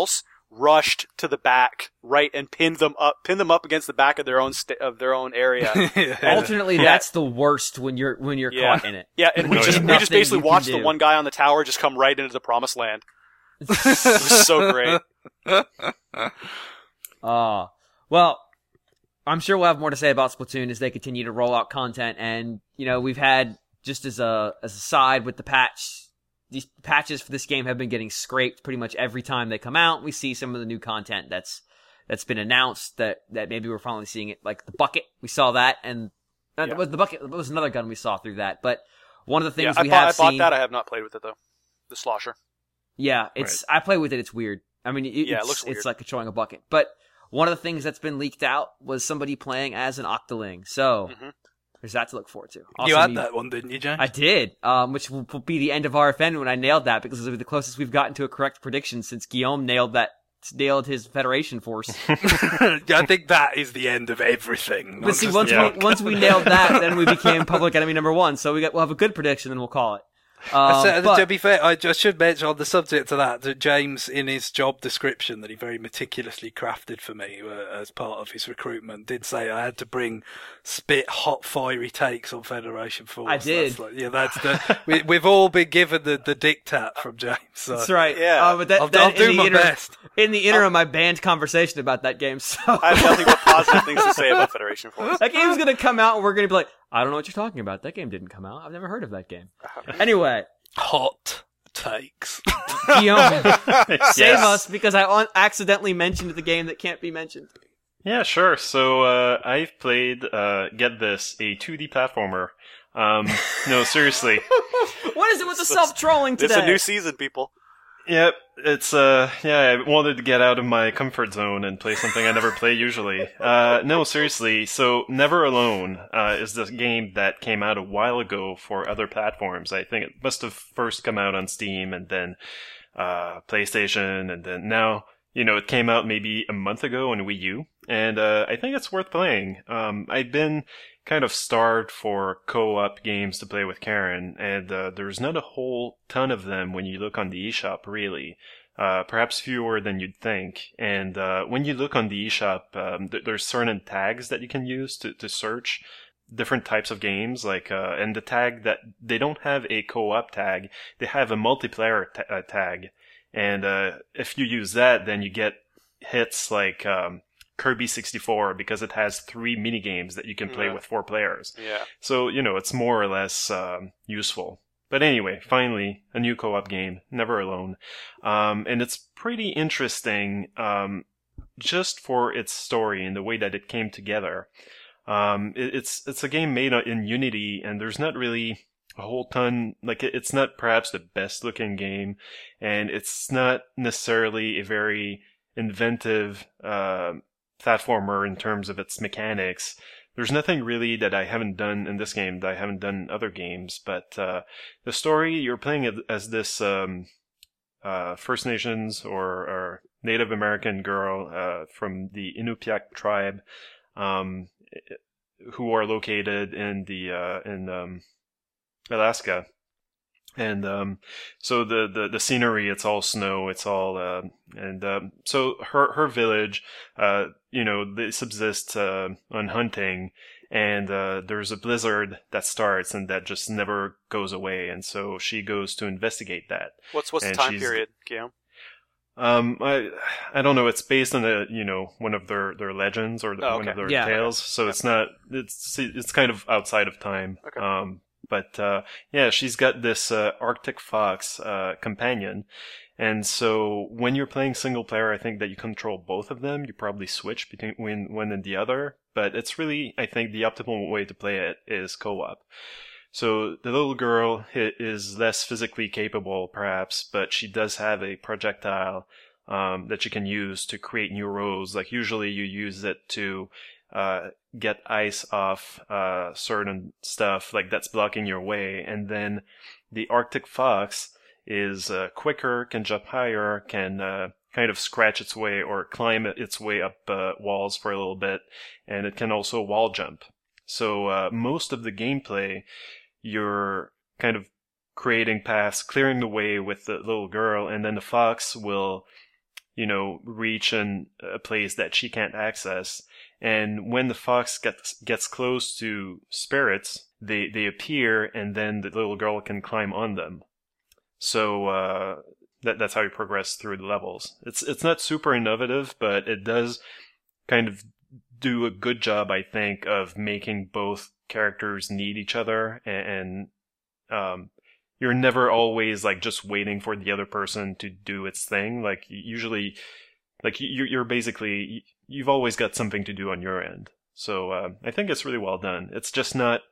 rushed to the back, right, and pinned them up, pinned them up against the back of their own sta- of their own area. Alternately, Yeah. that's the worst when you're when you're Yeah. caught in it. Yeah, and we No, just yeah. we just Nothing basically you can watched the do. one guy on the tower just come right into the promised land. It was so great. Uh, well, I'm sure we'll have more to say about Splatoon as they continue to roll out content. And, you know, we've had, just as a, as a side with the patch, these patches for this game have been getting scraped pretty much every time they come out. We see some of the new content that's, that's been announced that, that maybe we're finally seeing it. Like the bucket, we saw that, and uh, Yeah. was the bucket, it was another gun we saw through that. But one of the things Yeah, I, we bought, I have bought seen, that. I have not played with it though. The slosher. yeah, it's, I play with it, it's weird. I mean, it, Yeah, it it's, looks it's weird. like controlling a bucket. But one of the things that's been leaked out was somebody playing as an Octoling. So, Mhm. there's that to look forward to. You Also, had me- that one, didn't you, James? I did, um, which will, will be the end of R F N when I nailed that, because it was the closest we've gotten to a correct prediction since Guillaume nailed that, nailed his Federation force. I think that is the end of everything. But not see, just once the yeah. we, once we nailed that, then we became public enemy number one. So we got, we'll have a good prediction, and we'll call it. Um, So, but- to be fair, I just should mention on the subject of that, that James, in his job description that he very meticulously crafted for me uh, as part of his recruitment, did say I had to bring spit hot, fiery takes on Federation Force. I did. That's like, yeah, that's the. we, we've all been given the, the diktat from James. So That's right. Yeah. Uh, but that, I'll, that I'll in do the my inter- best. In the interim, I banned conversation about that game. So I have nothing but positive things to say about Federation Force. that game's gonna come out, and we're gonna be like, I don't know what you're talking about. That game didn't come out. I've never heard of that game. Anyway, Hot takes. Guillaume, save Yes. us because I un- accidentally mentioned the game that can't be mentioned. Yeah, sure. So uh, I've played, uh, get this, a two D platformer. Um, no, seriously. What is it with the self-trolling today? It's a new season, people. Yep, it's uh yeah, I wanted to get out of my comfort zone and play something I never play usually. Uh no, seriously. So Never Alone uh is this game that came out a while ago for other platforms. I think it must have first come out on Steam and then uh PlayStation, and then now, you know, it came out maybe a month ago on Wii U, and uh I think it's worth playing. Um I've been kind of starved for co-op games to play with Karen, and uh, there's not a whole ton of them when you look on the eShop, really. Uh, perhaps fewer than you'd think. And uh, when you look on the eShop, um, th- there's certain tags that you can use to, to search different types of games, like, uh, and the tag that, they don't have a co-op tag, they have a multiplayer ta- uh, tag. And uh, if you use that, then you get hits like um, Kirby sixty-four, because it has three minigames that you can play Yeah. with four players. Yeah. So, you know, it's more or less um, useful. But anyway, finally, a new co-op game, Never Alone. Um, and it's pretty interesting um, just for its story and the way that it came together. Um, it, it's it's a game made in Unity, and there's not really a whole ton, like, it, it's not perhaps the best looking game, and it's not necessarily a very inventive uh, platformer in terms of its mechanics. There's nothing really that I haven't done in this game that I haven't done in other games, but uh, the story, you're playing it as this um, uh, First Nations or, or Native American girl uh, from the Inupiaq tribe, um, who are located in the uh, in um, Alaska. And um, so the, the, the scenery, it's all snow, it's all, uh, and um, so her her village, uh, you know, they subsist uh, on hunting, and uh, there's a blizzard that starts and that just never goes away, and so she goes to investigate that. What's what's the And time she's- period, Guillaume? Um, I I don't know. It's based on a you know one of their, their legends or Oh, one okay. of their Yeah. tales, so it's not it's it's kind of outside of time. Okay. Um, but uh, yeah, she's got this uh, Arctic fox uh, companion, and so when you're playing single player, I think that you control both of them. You probably switch between one and the other, but it's really, I think, the optimal way to play it is co-op. So the little girl i- is less physically capable, perhaps, but she does have a projectile um, that you can use to create new roads. Like usually you use it to uh, get ice off uh, certain stuff, like that's blocking your way. And then the Arctic fox is uh, quicker, can jump higher, can uh, kind of scratch its way or climb its way up uh, walls for a little bit, and it can also wall jump. So uh, most of the gameplay, you're kind of creating paths, clearing the way with the little girl, and then the fox will, you know, reach an, a place that she can't access. And when the fox gets gets close to spirits, they, they appear, and then the little girl can climb on them. So uh, that that's how you progress through the levels. It's it's not super innovative, but it does kind of do a good job, I think, of making both characters need each other, and, and um, you're never always like just waiting for the other person to do its thing. Like usually, like you're you're basically you've always got something to do on your end. So uh, I think it's really well done. It's just not,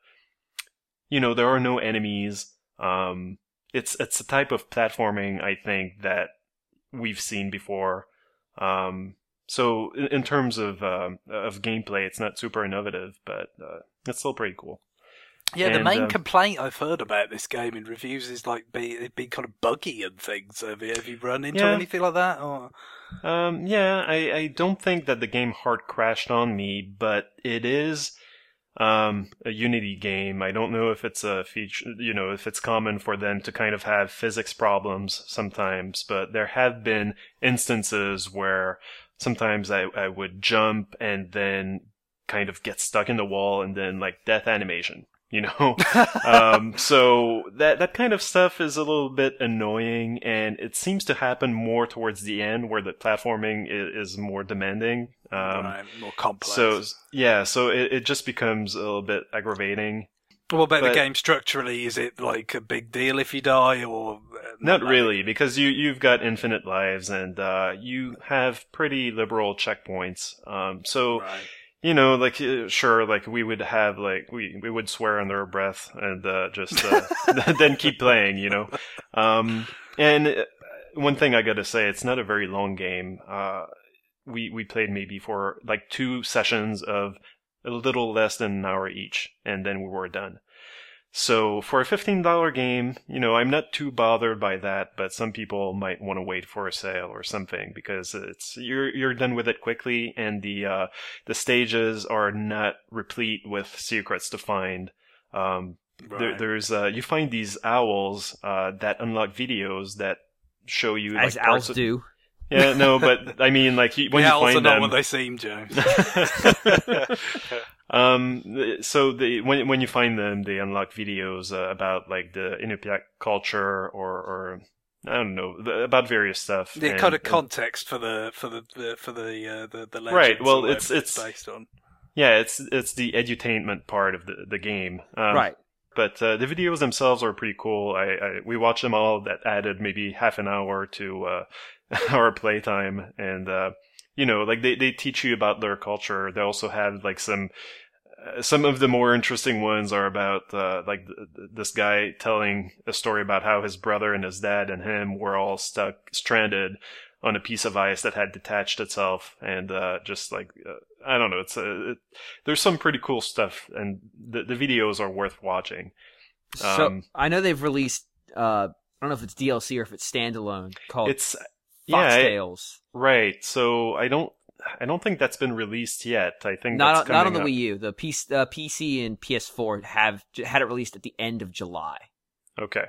you know, there are no enemies. Um, it's it's a type of platforming, I think, that we've seen before. Um, so in, in terms of uh, of gameplay, it's not super innovative, but uh, it's still pretty cool. Yeah, the And, main um, complaint I've heard about this game in reviews is like be, it being kind of buggy and things. Have you, have you run into Yeah. anything like that? Or Um, yeah, I, I don't think that the game hard crashed on me, but it is um, a Unity game. I don't know if it's a feature, you know, if it's common for them to kind of have physics problems sometimes, but there have been instances where sometimes I, I would jump and then kind of get stuck in the wall and then like death animation. You know, um, so that that kind of stuff is a little bit annoying, and it seems to happen more towards the end, where the platforming is, is more demanding. Um, right, more complex. So yeah, so it, it just becomes a little bit aggravating. what about but- the game structurally? Is it like a big deal if you die, or uh, Not like- really, because you you've got infinite lives, and uh, you have pretty liberal checkpoints. Um, so. Right. You know, like, uh, sure, like, we would have, like, we, we would swear under our breath and, uh, just, uh, then keep playing, you know? Um, and uh, one thing I gotta say, it's not a very long game. Uh, we, we played maybe for, like, two sessions of a little less than an hour each, and then we were done. So, for a fifteen dollar game, you know, I'm not too bothered by that, but some people might want to wait for a sale or something, because it's, you're, you're done with it quickly, and the, uh, the stages are not replete with secrets to find. Um, there, Right. there's, uh, you find these owls, uh, that unlock videos that show you, As like, parts owls of- do. Yeah, no, but, I mean, like, you- when the you owls are find not them... what they seem, James. Um, so the, when, when you find them, they unlock videos uh, about, like, the Inupiaq culture, or, or, I don't know, the, about various stuff. The and- kind of and- context for the for the, the for the uh, the the legends Right, well, or whatever it's- it's- based on. Yeah, it's, it's the edutainment part of the, the game. Um, Right. But, uh, the videos themselves are pretty cool. I, I, we watched them all. That added maybe half an hour to, uh, our playtime. And, uh, you know, like, they, they teach you about their culture. They also have, like, some, uh, some of the more interesting ones are about, uh, like, th- th- this guy telling a story about how his brother and his dad and him were all stuck, stranded on a piece of ice that had detached itself, and, uh, just, like, uh, I don't know, it's, uh, it, there's some pretty cool stuff, and the, the videos are worth watching. So Um, I know they've released. Uh, I don't know if it's D L C or if it's standalone called It's, yeah, I- Foxtails. right, so I don't, I don't think that's been released yet. I think Not that's on, not on coming the up. Wii U. The P C, uh, P C and P S four have had it released at the end of July. Okay.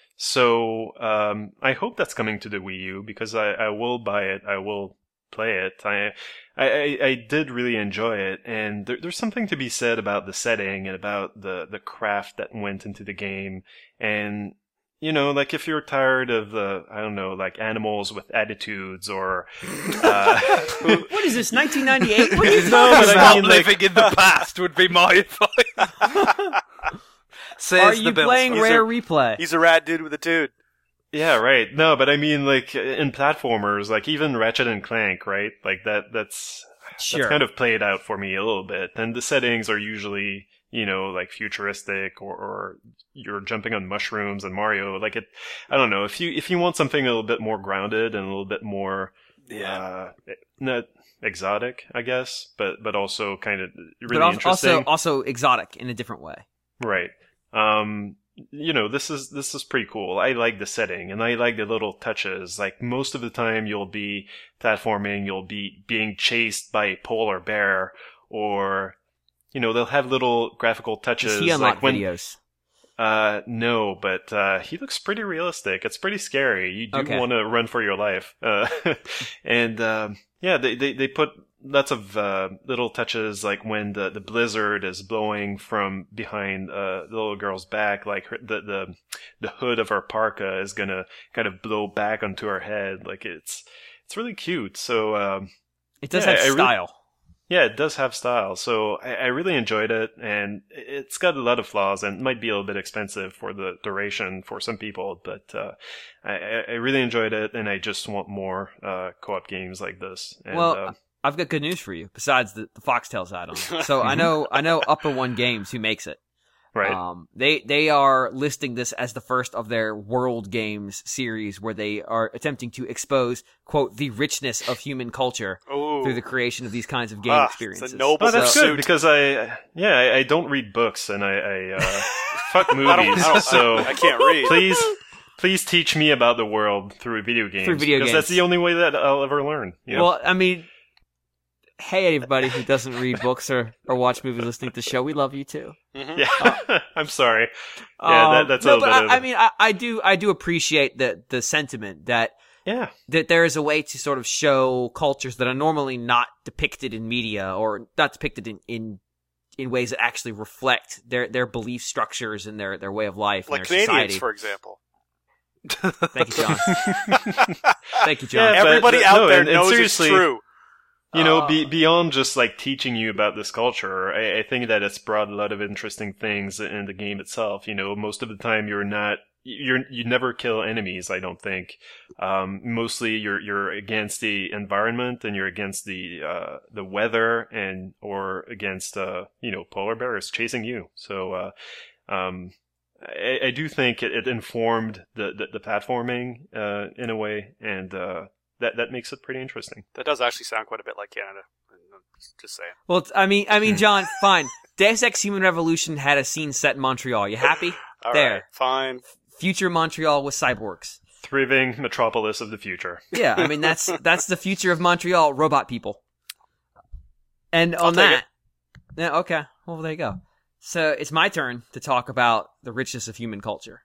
So, um, I hope that's coming to the Wii U, because I, I will buy it. I will play it. I, I, I- I did really enjoy it, and there, there's something to be said about the setting and about the, the craft that went into the game. And, you know, like, if you're tired of the, I don't know, like, animals with attitudes, or, uh, What is this, nineteen ninety-eight? What are you No, talking but I about? Stop mean, like- living in the past would be my advice. Says Are the you Bills. playing He's Rare a- Replay? He's a rad dude with a dude. yeah, right. No, but I mean, like, in platformers, like, even Ratchet and Clank, right? Like, that, that's, Sure. That's kind of played out for me a little bit. And the settings are usually, you know, like futuristic, or, or you're jumping on mushrooms and Mario. Like, it, I don't know. If you, if you want something a little bit more grounded and a little bit more, Yeah. uh, not exotic, I guess, but, but also kind of really but al- interesting. also also exotic in a different way. Right. Um, you know, this is, this is pretty cool. I like the setting, and I like the little touches. Like, most of the time you'll be platforming, you'll be being chased by a polar bear, or, you know, they'll have little graphical touches. Does he unlock like when, videos? Uh, no, but uh, he looks pretty realistic. It's pretty scary. You do Okay. want to run for your life. Uh, and um, yeah, they, they they put lots of uh, little touches, like when the, the blizzard is blowing from behind uh, the little girl's back, like her, the the the hood of her parka is gonna kind of blow back onto her head. Like it's it's really cute. So um, It does Yeah, have I really- style. yeah, it does have style. So I, I really enjoyed it, and it's got a lot of flaws, and it might be a little bit expensive for the duration for some people, but uh, I, I I really enjoyed it, and I just want more uh, co-op games like this. And, Well, uh, I've got good news for you. Besides the, the Foxtails add-on, so I know I know Upper One Games who makes it. right. Um, they they are listing this as the first of their World Games series, where they are attempting to expose, quote, the richness of human culture Ooh. through the creation of these kinds of game Ah, it's a experiences. noble Oh, that's So- good because I, yeah, I, I don't read books and I, I uh, fuck I don't, movies. I, don't, so I, I can't read. please, please teach me about the world through video games. Through video because games. that's the only way that I'll ever learn. You know? Well, I mean, hey, everybody who doesn't read books or, or watch movies listening to the show, we love you too. Mhm. yeah, I'm sorry. Yeah, Um, that, that's a no, little but bit I, of. I mean, I, I do I do appreciate the the sentiment that yeah, that there is a way to sort of show cultures that are normally not depicted in media or not depicted in, in in ways that actually reflect their, their belief structures and their, their way of life Like and their Canadians, society. for example. Thank you, John. Thank you, John. Yeah, but- Everybody but- out no, there and- and knows seriously- it's true. You know, Uh, be, beyond just like teaching you about this culture, I, I think that it's brought a lot of interesting things in the game itself. You know, most of the time you're not, you're, you never kill enemies, I don't think. Um, mostly you're, you're against the environment and you're against the, uh, the weather and, or against, uh, you know, polar bears chasing you. So, uh, um, I, I do think it, it informed the, the, the platforming, uh, in a way, and, uh, that, that makes it pretty interesting. That does actually sound quite a bit like Canada. Just saying. Well, it's- I mean, I Hmm. mean, John, fine. Deus Ex Human Revolution had a scene set in Montreal. You happy? All There. right, fine. Future Montreal with cyborgs. Thriving metropolis of the future. Yeah, I mean that's that's the future of Montreal, robot people. And I'll on take that, yeah, okay, well there you go. So it's my turn to talk about the richness of human culture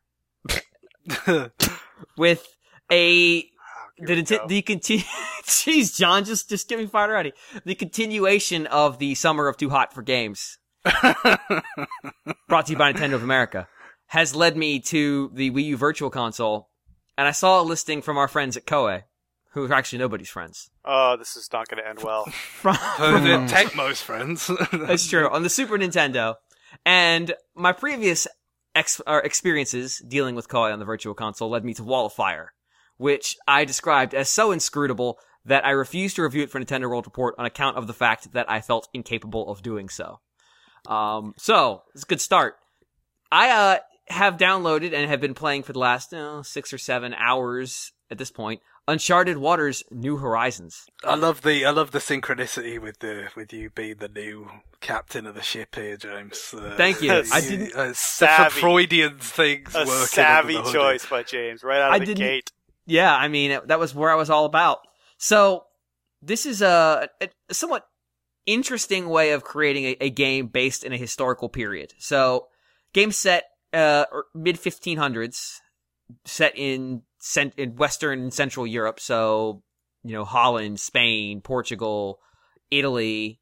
with a Here the we the, go. the continue. Jeez, John, just just get me fired already. The continuation of the Summer of Too Hot for Games, brought to you by Nintendo of America, has led me to the Wii U Virtual Console, and I saw a listing from our friends at Koei, who are actually nobody's friends. Oh, this is not going to end well. From, The Tecmo's friends. That's true. On the Super Nintendo. And my previous ex- or experiences dealing with Koei on the Virtual Console led me to Wall of Fire, which I described as so inscrutable that I refused to review it for Nintendo World Report on account of the fact that I felt incapable of doing so. Um, so, it's a good start. I uh, have downloaded and have been playing for the last uh, six or seven hours at this point, Uncharted Waters New Horizons. I love the I love the synchronicity with the with you being the new captain of the ship here, James. Uh, Thank you. I you- didn't- uh, Savvy. Freudian things A working under savvy the hood. choice by James, right out of I the didn't- gate. Yeah, I mean, it, that was where I was all about. So, this is a, a somewhat interesting way of creating a, a game based in a historical period. So, game set uh, mid fifteen hundreds, set in cent- in Western and Central Europe. So, you know, Holland, Spain, Portugal, Italy,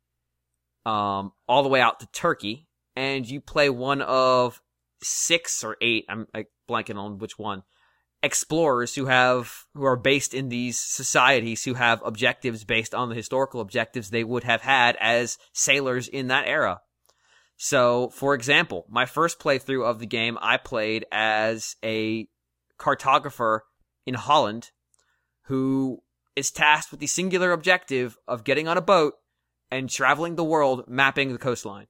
um, all the way out to Turkey. And you play one of six or eight, I'm like blanking on which one, explorers who have who are based in these societies who have objectives based on the historical objectives they would have had as sailors in that era. So, for example, my first playthrough of the game, I played as a cartographer in Holland who is tasked with the singular objective of getting on a boat and traveling the world mapping the coastline.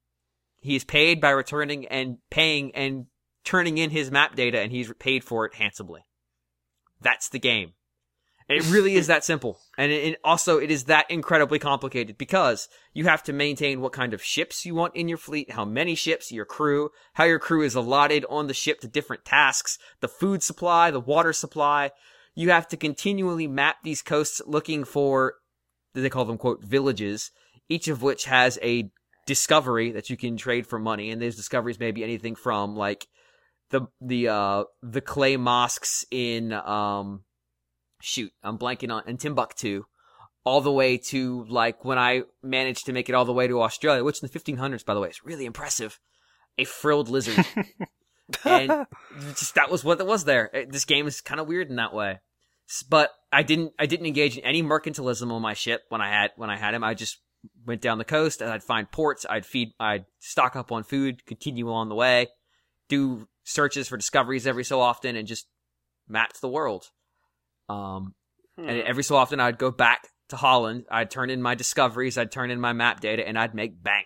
He is paid by returning and paying and turning in his map data, and he's paid for it handsomely. That's the game. And it really is that simple. And it, it also, it is that incredibly complicated because you have to maintain what kind of ships you want in your fleet, how many ships, your crew, how your crew is allotted on the ship to different tasks, the food supply, the water supply. You have to continually map these coasts looking for, they call them, quote, villages, each of which has a discovery that you can trade for money. And those discoveries may be anything from, like, the the uh the clay mosques in um shoot, I'm blanking on in Timbuktu, all the way to like when I managed to make it all the way to Australia, which in the fifteen hundreds, by the way, is really impressive. A frilled lizard, and just that was what it was there. This game is kind of weird in that way, but I didn't I didn't engage in any mercantilism on my ship when I had when I had him. I just went down the coast, and I'd find ports, I'd feed, I'd stock up on food, continue on the way, do searches for discoveries every so often, and just mapped the world. Um, hmm. And every so often I'd go back to Holland, I'd turn in my discoveries, I'd turn in my map data, and I'd make bank.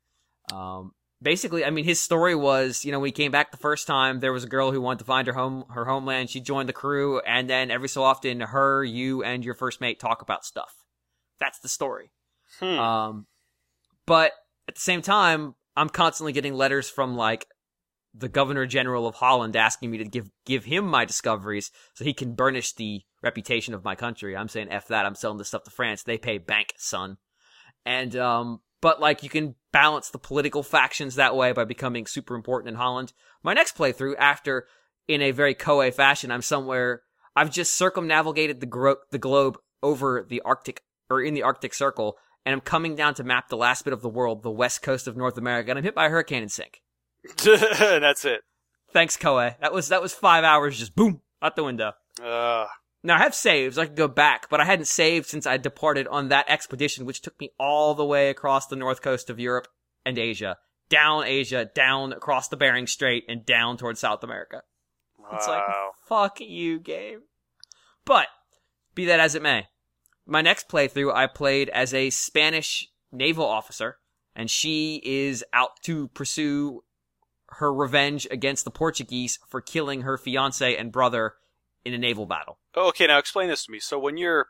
Um, basically, I mean, his story was, you know, when he came back the first time, there was a girl who wanted to find her home, her homeland. She joined the crew, and then every so often, her, you, and your first mate talk about stuff. That's the story. Hmm. Um, but at the same time, I'm constantly getting letters from like the Governor General of Holland asking me to give give him my discoveries so he can burnish the reputation of my country. I'm saying F that. I'm selling this stuff to France. They pay bank, son. And um, but like you can balance the political factions that way by becoming super important in Holland. My next playthrough, after in a very Koei fashion, I'm somewhere. I've just circumnavigated the gro- the globe over the Arctic or in the Arctic Circle. And I'm coming down to map the last bit of the world, the west coast of North America, and I'm hit by a hurricane and sink. That's it. Thanks, Koei. That was that was five hours just boom out the window. Uh. Now I have saves, I can go back, but I hadn't saved since I departed on that expedition, which took me all the way across the north coast of Europe and Asia, down Asia, down across the Bering Strait, and down towards South America. Wow. It's like, fuck you, game. But be that as it may. My next playthrough, I played as a Spanish naval officer, and she is out to pursue her revenge against the Portuguese for killing her fiance and brother in a naval battle. Okay, now explain this to me. So when you're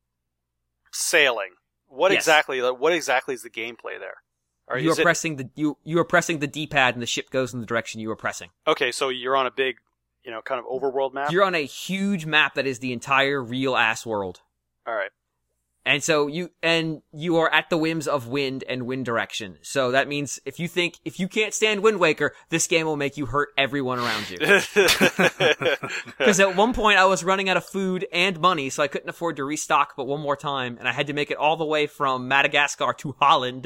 sailing, what yes. exactly what exactly is the gameplay there? Or you are it... pressing the you you are pressing the D-pad, and the ship goes in the direction you are pressing. Okay, so you're on a big, you know, kind of overworld map. You're on a huge map that is the entire real ass world. All right. And so you, and you are at the whims of wind and wind direction. So that means if you think, if you can't stand Wind Waker, this game will make you hurt everyone around you. Because at one point I was running out of food and money, so I couldn't afford to restock but one more time, and I had to make it all the way from Madagascar to Holland,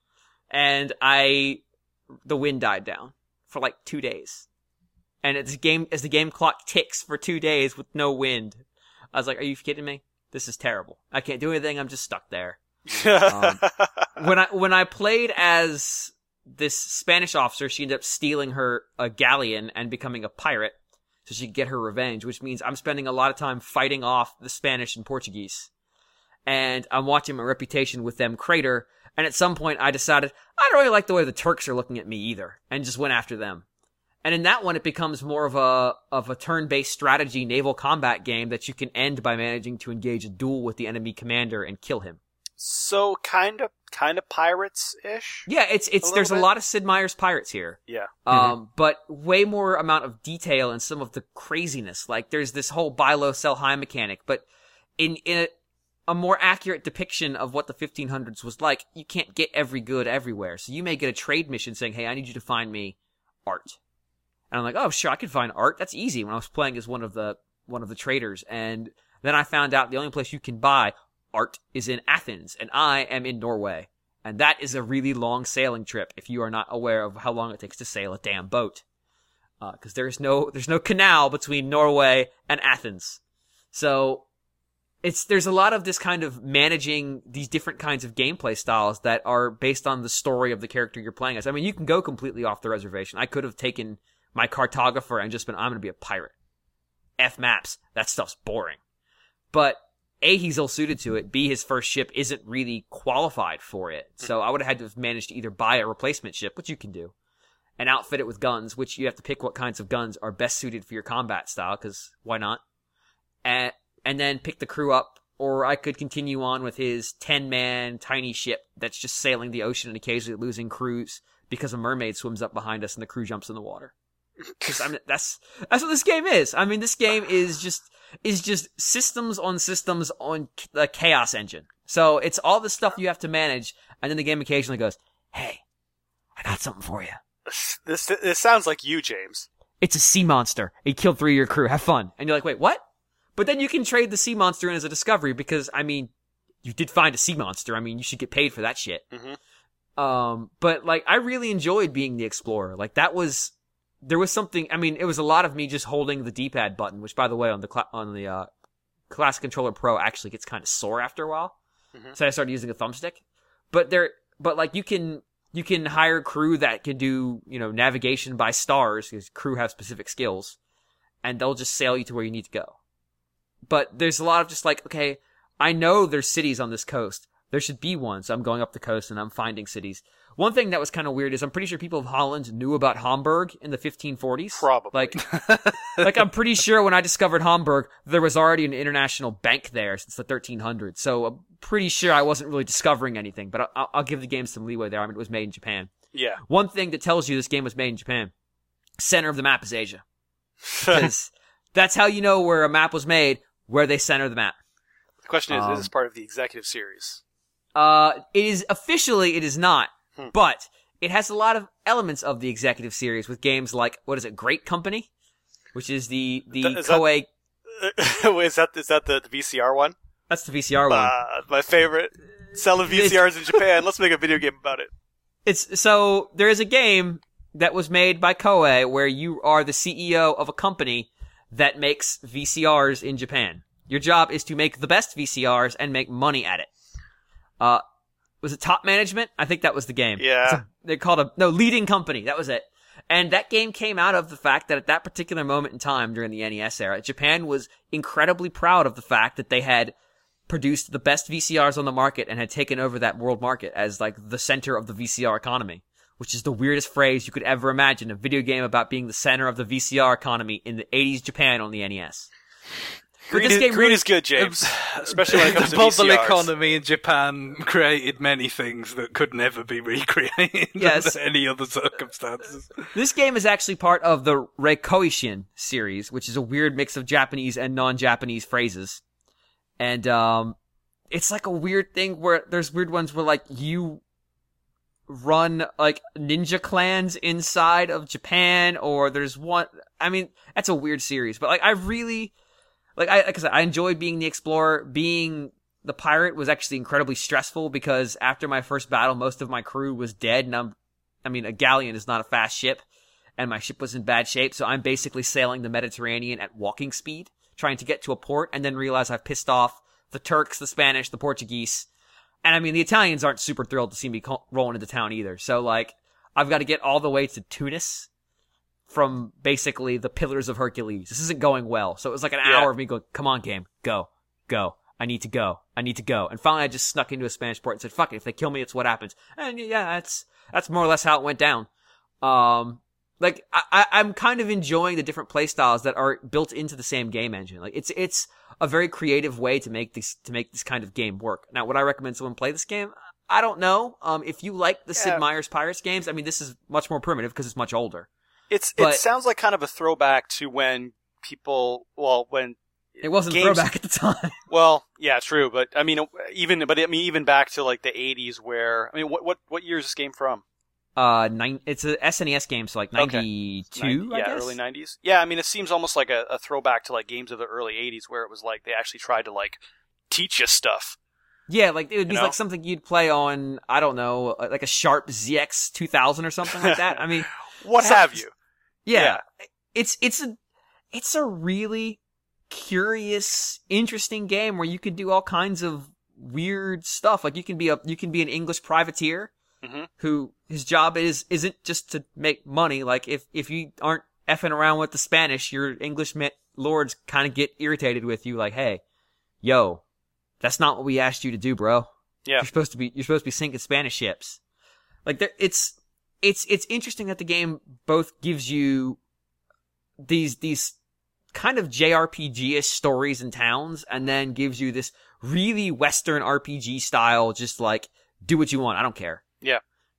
and I, the wind died down for like two days. And as the game, as the game clock ticks for two days with no wind, I was like, are you kidding me? This is terrible. I can't do anything. I'm just stuck there. um, when I when I played as this Spanish officer, she ended up stealing her a galleon and becoming a pirate, so she could get her revenge. Which means I'm spending a lot of time fighting off the Spanish and Portuguese, and I'm watching my reputation with them crater. And at some point, I decided I don't really like the way the Turks are looking at me either, and just went after them. And in that one, it becomes more of a of a turn-based strategy naval combat game that you can end by managing to engage a duel with the enemy commander and kill him. So kind of kind of pirates-ish? Yeah, it's it's a there's bit? a lot of Sid Meier's pirates here. Yeah. Um, mm-hmm. But way more amount of detail and some of the craziness. Like there's this whole buy low, sell high mechanic, but in in a, a more accurate depiction of what the fifteen hundreds was like, you can't get every good everywhere. So you may get a trade mission saying, "Hey, I need you to find me art." And I'm like, oh, sure, I can find art. That's easy. When I was playing as one of the one of the traders, and then I found out the only place you can buy art is in Athens, and I am in Norway, and that is a really long sailing trip if you are not aware of how long it takes to sail a damn boat, because uh, there's no there's no canal between Norway and Athens. So it's there's a lot of this kind of managing these different kinds of gameplay styles that are based on the story of the character you're playing as. I mean, you can go completely off the reservation. I could have taken my cartographer and just been, I'm going to be a pirate. F maps. That stuff's boring. But A, he's ill-suited to it. B, his first ship isn't really qualified for it. So I would have had to have managed to either buy a replacement ship, which you can do, and outfit it with guns, which you have to pick what kinds of guns are best suited for your combat style, because why not? And, and then pick the crew up, or I could continue on with his ten-man tiny ship that's just sailing the ocean and occasionally losing crews because a mermaid swims up behind us and the crew jumps in the water. Because I mean, that's that's what this game is. I mean, this game is just is just systems on systems on the chaos engine. So it's all the stuff you have to manage, and then the game occasionally goes, "Hey, I got something for you." This this sounds like you, James. it's a sea monster. He killed three of your crew. Have fun. And you're like, wait, what? But then you can trade the sea monster in as a discovery because, I mean, you did find a sea monster. I mean, you should get paid for that shit. Mm-hmm. Um, but like, I really enjoyed being the explorer. Like, that was, there was something, I mean, it was a lot of me just holding the D-pad button, which, by the way, on the, cl- on the, uh, Classic Controller Pro actually gets kind of sore after a while. Mm-hmm. So I started using a thumbstick. But there, but like, you can, you can hire crew that can do, you know, navigation by stars, because crew have specific skills, and they'll just sail you to where you need to go. But there's a lot of just like, okay, I know there's cities on this coast. There should be one, so I'm going up the coast and I'm finding cities. One thing that was kind of weird is I'm pretty sure people of Holland knew about Hamburg in the fifteen forties. Probably. Like, like I'm pretty sure when I discovered Hamburg, there was already an international bank there since the thirteen hundreds. So I'm pretty sure I wasn't really discovering anything, but I'll, I'll give the game some leeway there. I mean, it was made in Japan. Yeah. One thing that tells you this game was made in Japan, center of the map is Asia. Because that's how you know where a map was made, where they center the map. The question is, Um, is this part of the executive series? Uh, it is, officially, it is not, Hmm. but it has a lot of elements of the executive series with games like, what is it, Great Company? Which is the, the Th- is that- Koei, Wait, is that is that the, the V C R one? that's the V C R one. Uh, my favorite. Selling V C Rs in Japan. Let's make a video game about it. It's, so, there is a game that was made by Koei where you are the C E O of a company that makes V C Rs in Japan. Your job is to make the best V C Rs and make money at it. Uh, was it Top Management? I think that was the game. Yeah. It's a- they called a, no, Leading Company. That was it. And that game came out of the fact that at that particular moment in time during the N E S era, Japan was incredibly proud of the fact that they had produced the best V C Rs on the market and had taken over that world market as like the center of the V C R economy, which is the weirdest phrase you could ever imagine. A video game about being the center of the V C R economy in the eighties Japan on the N E S. But Greed, this is, game greed really- is good, James. Especially when it comes the to V C bubble Rs. economy in Japan created many things that could never be recreated Yes. under any other circumstances. This game is actually part of the Reikoishin series, which is a weird mix of Japanese and non-Japanese phrases. And, um, it's like a weird thing where there's weird ones where, like, you run, like, ninja clans inside of Japan, or there's one, I mean, that's a weird series, but, like, I really, like, I, like I said, I enjoyed being the explorer. Being the pirate was actually incredibly stressful because after my first battle, most of my crew was dead, and I'm, I mean, a galleon is not a fast ship, and my ship was in bad shape, so I'm basically sailing the Mediterranean at walking speed, trying to get to a port, and then realize I've pissed off the Turks, the Spanish, the Portuguese. And I mean, the Italians aren't super thrilled to see me co- rolling into town either. So like, I've got to get all the way to Tunis from basically the Pillars of Hercules. This isn't going well. So it was like an Yeah. hour of me going, come on game, go, go. I need to go. I need to go. And finally I just snuck into a Spanish port and said, fuck it, if they kill me, it's what happens. And yeah, that's, that's more or less how it went down. Um, like, I, I, I'm kind of enjoying the different playstyles that are built into the same game engine. Like, it's, it's a very creative way to make this, to make this kind of game work. Now, would I recommend someone play this game? I don't know. Um, if you like the Yeah. Sid Meier's Pirates games, I mean, this is much more primitive because it's much older. It's But- it sounds like kind of a throwback to when people, well, when It wasn't games- throwback at the time. well, yeah, true, but I mean, even but I mean, even back to like the eighties, where I mean, what what what year is this game from? Uh, nine, it's a S N E S game, so like Okay. ninety-two, ninety I yeah, guess? early nineties. Yeah, I mean, it seems almost like a, a throwback to like games of the early eighties, where it was like they actually tried to like teach you stuff. Yeah, like, it would be You know? like something you'd play on, I don't know, like a Sharp Z X two thousand or something like that. I mean, What So- have you? yeah, Yeah. it's, it's a, it's a really curious, interesting game where you can do all kinds of weird stuff. Like, you can be a, you can be an English privateer Mhm. who his job is, isn't just to make money. Like, if, if you aren't effing around with the Spanish, your English ma- lords kind of get irritated with you, like, hey, yo, that's not what we asked you to do, bro. Yeah. You're supposed to be, you're supposed to be sinking Spanish ships. Like, there, it's, it's, it's interesting that the game both gives you these, these kind of J R P G-ish stories and towns, and then gives you this really Western R P G style, just like, do what you want, I don't care. Yeah.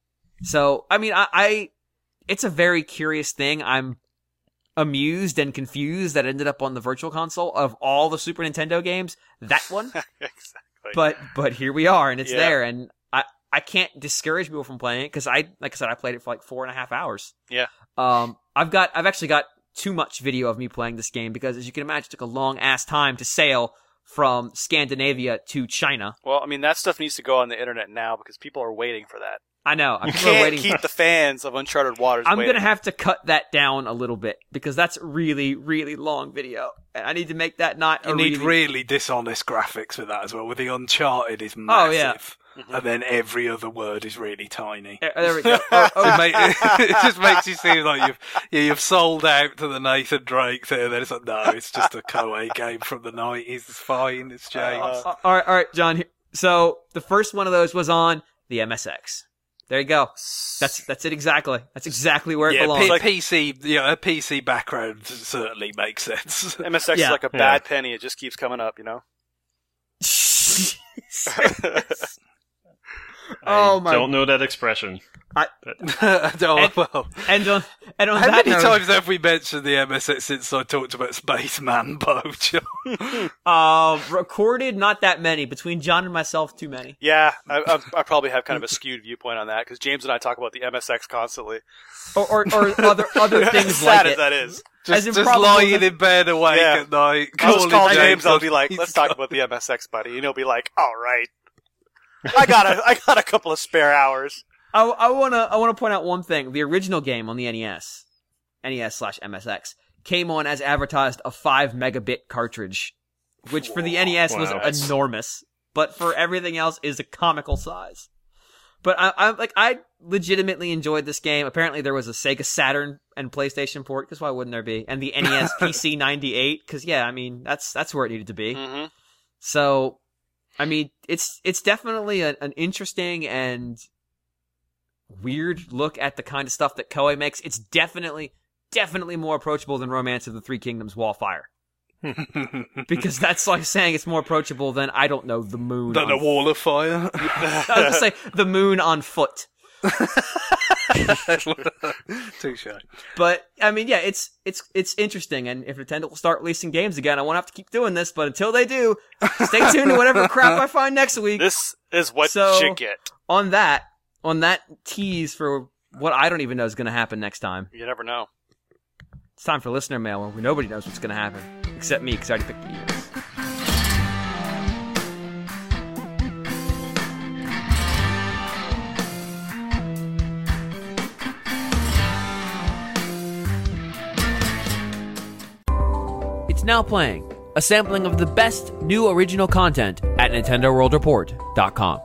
So, I mean, I, I, it's a very curious thing. I'm amused and confused that it ended up on the Virtual Console of all the Super Nintendo games. That one. Exactly. But, but here we are, and it's Yeah. there, and I, I can't discourage people from playing it, because I, like I said, I played it for like four and a half hours. Yeah. Um, I've got, I've actually got too much video of me playing this game because, as you can imagine, it took a long ass time to sail from Scandinavia to China. Well, I mean, that stuff needs to go on the internet now because people are waiting for that. I know. You People are can't waiting. keep the fans of Uncharted Waters I'm waiting. going to have to cut that down a little bit because that's really, really long video. And I need to make that not You a need really... really dishonest graphics with that as well, with the Uncharted is massive. Oh, yeah. Mm-hmm. And then every other word is really tiny. Uh, There we go. Oh, oh, It, make, it just makes you seem like you've yeah, you've sold out to the Nathan Drake thing, and then it's like, no, it's just a Koei game from the nineties. It's fine. It's James. Uh, all right, all right, John. So the first one of those was on the M S X. There you go. That's that's it exactly. That's exactly where it yeah, belongs. P- P C, you know, a P C background certainly makes sense. M S X Yeah. is like a Yeah. bad penny. It just keeps coming up, you know? Oh I my- don't know that expression. oh, And- well. and on and on How that many note, times have we mentioned the M S X since I talked about Space Mambo, John? uh, recorded not that many between John and myself. Too many. Yeah, I, I, I probably have kind of a skewed viewpoint on that because James and I talk about the M S X constantly. Or or, or other other As things sad like as it. that is. As Just, just improbable lying as- in bed awake Yeah. at night. I'll just calling call James. I'll on be like, his "Let's talk about the M S X, buddy," and he'll be like, "All right, I got a, I got a couple of spare hours." I, I wanna I wanna point out one thing. The original game on the N E S, N E S slash M S X, came on as advertised a five megabit cartridge, which for the N E S was Wow. enormous, but for everything else is a comical size. But I, I like I legitimately enjoyed this game. Apparently there was a Sega Saturn and PlayStation port, because why wouldn't there be? And the N E S P C ninety-eight, because yeah, I mean that's that's where it needed to be. Mm-hmm. So, I mean, it's it's definitely a, an interesting and weird look at the kind of stuff that Koei makes. It's definitely, definitely more approachable than Romance of the Three Kingdoms Wallfire. Because that's like saying it's more approachable than, I don't know, the moon. Than on a wall of fire. I was going to say, the moon on foot. Touche. But, I mean, yeah, it's it's it's interesting, and if Nintendo will start releasing games again, I won't have to keep doing this, but until they do, stay tuned to whatever crap I find next week. This is what So- you get. On that, on that tease for what I don't even know is going to happen next time, You never know. it's time for listener mail, where nobody knows what's going to happen, except me, because I already picked the years. It's now playing, a sampling of the best new original content at Nintendo World Report dot com.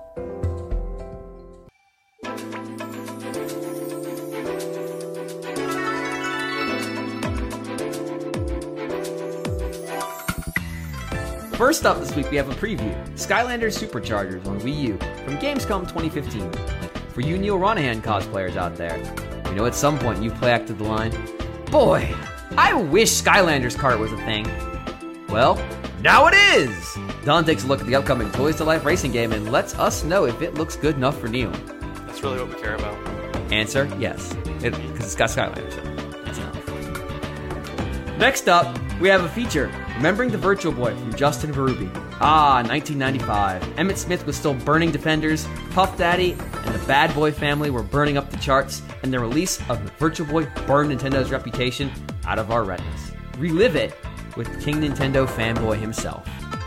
First up this week, we have a preview, Skylanders Superchargers on Wii U from Gamescom twenty fifteen. For you Neil Ronahan cosplayers out there, you know at some point you play acted the line, "Boy, I wish Skylanders Kart was a thing." Well, now it is! Don takes a look at the upcoming Toys to Life racing game and lets us know if it looks good enough for Neil. That's really what we care about. Answer, yes. Because it, it's got Skylanders in it. That's enough. Next up, we have a feature, Remembering the Virtual Boy from Justin Verubi. Ah, nineteen ninety-five. Emmett Smith was still burning Defenders, Puff Daddy and the Bad Boy family were burning up the charts, and the release of the Virtual Boy burned Nintendo's reputation out of our retinas. Relive it with King Nintendo fanboy himself.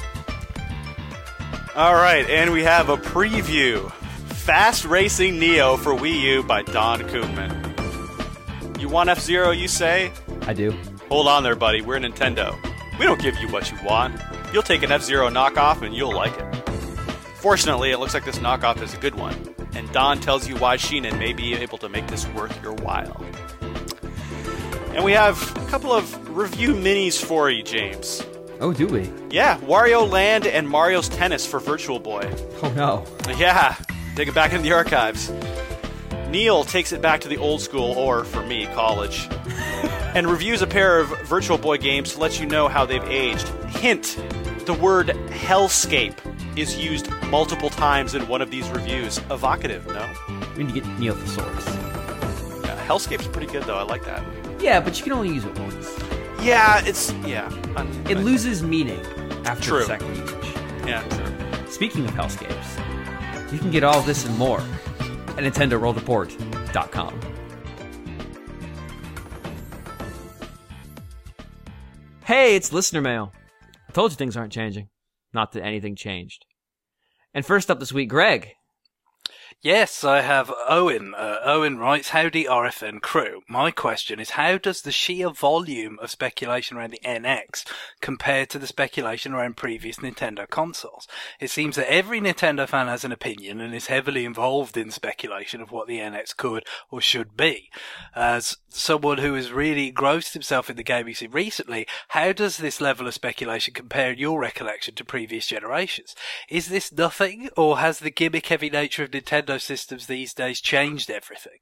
All right, and we have a preview. Fast Racing Neo for Wii U by Don Koopman. You want F-Zero, you say? I do. Hold on there, buddy. We're Nintendo. We don't give you what you want. You'll take an F-Zero knockoff and you'll like it. Fortunately, it looks like this knockoff is a good one, and Don tells you why Sheenan may be able to make this worth your while. And we have a couple of review minis for you, James. Oh, do we? Yeah, Wario Land and Mario's Tennis for Virtual Boy. Oh no. Yeah, dig it back in the archives. Neil takes it back to the old school, or, for me, college, and reviews a pair of Virtual Boy games to let you know how they've aged. Hint, the word hellscape is used multiple times in one of these reviews. Evocative, no? We need to get Neil Thesaurus. Yeah, hellscape's pretty good, though. I like that. Yeah, but you can only use it once. Yeah, it's... yeah. I'm, It loses meaning after True. the second usage. Yeah, true. Speaking of hellscapes, you can get all this and more at Nintendo World Report dot com. Hey, it's listener mail. I told you things aren't changing. Not that anything changed. And first up this week, Greg. Yes, I have Owen. Uh, Owen writes, Howdy R F N crew. My question is, how does the sheer volume of speculation around the N X compare to the speculation around previous Nintendo consoles? It seems that every Nintendo fan has an opinion and is heavily involved in speculation of what the N X could or should be. As someone who has really engrossed himself in the gaming scene recently, how does this level of speculation compare in your recollection to previous generations? Is this nothing, or has the gimmick-heavy nature of Nintendo systems these days changed everything?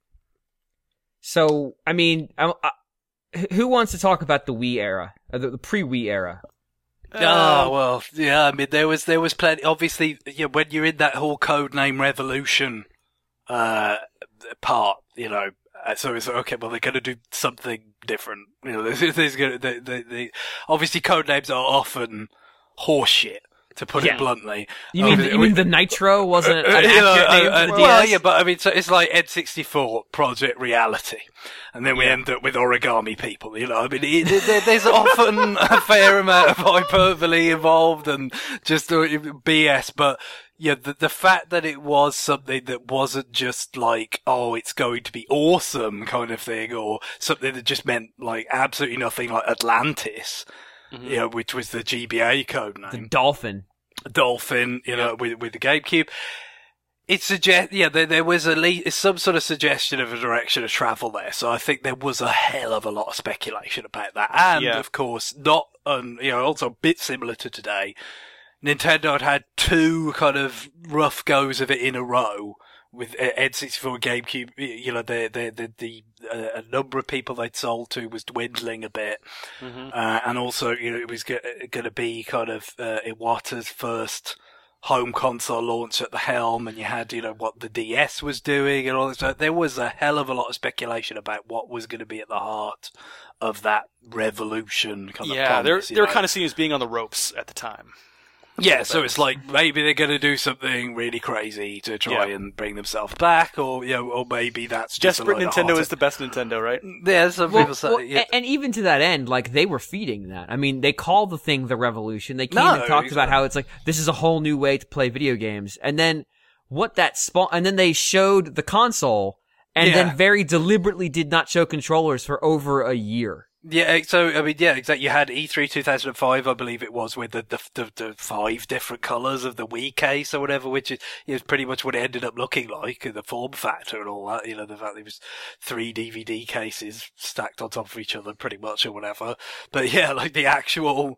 So, I mean, I, I, who wants to talk about the Wii era, or the, the pre-Wii era? Oh, well, yeah, I mean, there was, there was plenty, obviously, you know, when you're in that whole Codename Revolution, uh, part, you know, uh, so it's like, okay, well, they're going to do something different. You know, there's, there's going to, they, they, they, obviously codenames are often horseshit, to put Yeah. it bluntly. You mean, Um, you mean the Nitro wasn't an Uh, accurate you know, name uh, for uh, the well, D S? yeah, but I mean, so it's like N sixty-four Project Reality, and then we end up with Origami People. You know, I mean, it, there, there's often a fair amount of hyperbole involved and just uh, B S. But yeah, the the fact that it was something that wasn't just like, oh, it's going to be awesome kind of thing, or something that just meant like absolutely nothing, like Atlantis, Mhm. you know, which was the G B A code name. The Dolphin. Dolphin, you know, with with the GameCube. It suggest, yeah, there, there was a le- some sort of suggestion of a direction of travel there. So I think there was a hell of a lot of speculation about that, and Yeah. of course, not, um, you know, also a bit similar to today. Nintendo had had two kind of rough goes of it in a row with uh, N sixty-four and GameCube. You know, the the the, the uh, a number of people they'd sold to was dwindling a bit. Mhm. Uh, and also, you know, it was going to be kind of uh, Iwata's first home console launch at the helm, and you had, you know, what the D S was doing and all this. So there was a hell of a lot of speculation about what was going to be at the heart of that revolution. Kind Yeah, of they're promise, you they're know. kind of seen as being on the ropes at the time. Yeah, so it's like maybe they're going to do something really crazy to try Yeah. and bring themselves back, or you know, or maybe that's just a Desperate load of Nintendo hot- is the best Nintendo, right? Yeah, some Well, people say. well, yeah. a- and even to that end, like, they were feeding that. I mean, they called the thing the revolution. They came No, and talked about exactly. how it's like, this is a whole new way to play video games. And then what that spawn, and then they showed the console, and Yeah. then very deliberately did not show controllers for over a year. Yeah, so I mean, yeah, exactly. You had E three two thousand five, I believe it was, with the the, the, the five different colours of the Wii case or whatever, which is, is pretty much what it ended up looking like, and the form factor and all that. You know, the fact it was three D V D cases stacked on top of each other, pretty much, or whatever. But yeah, like the actual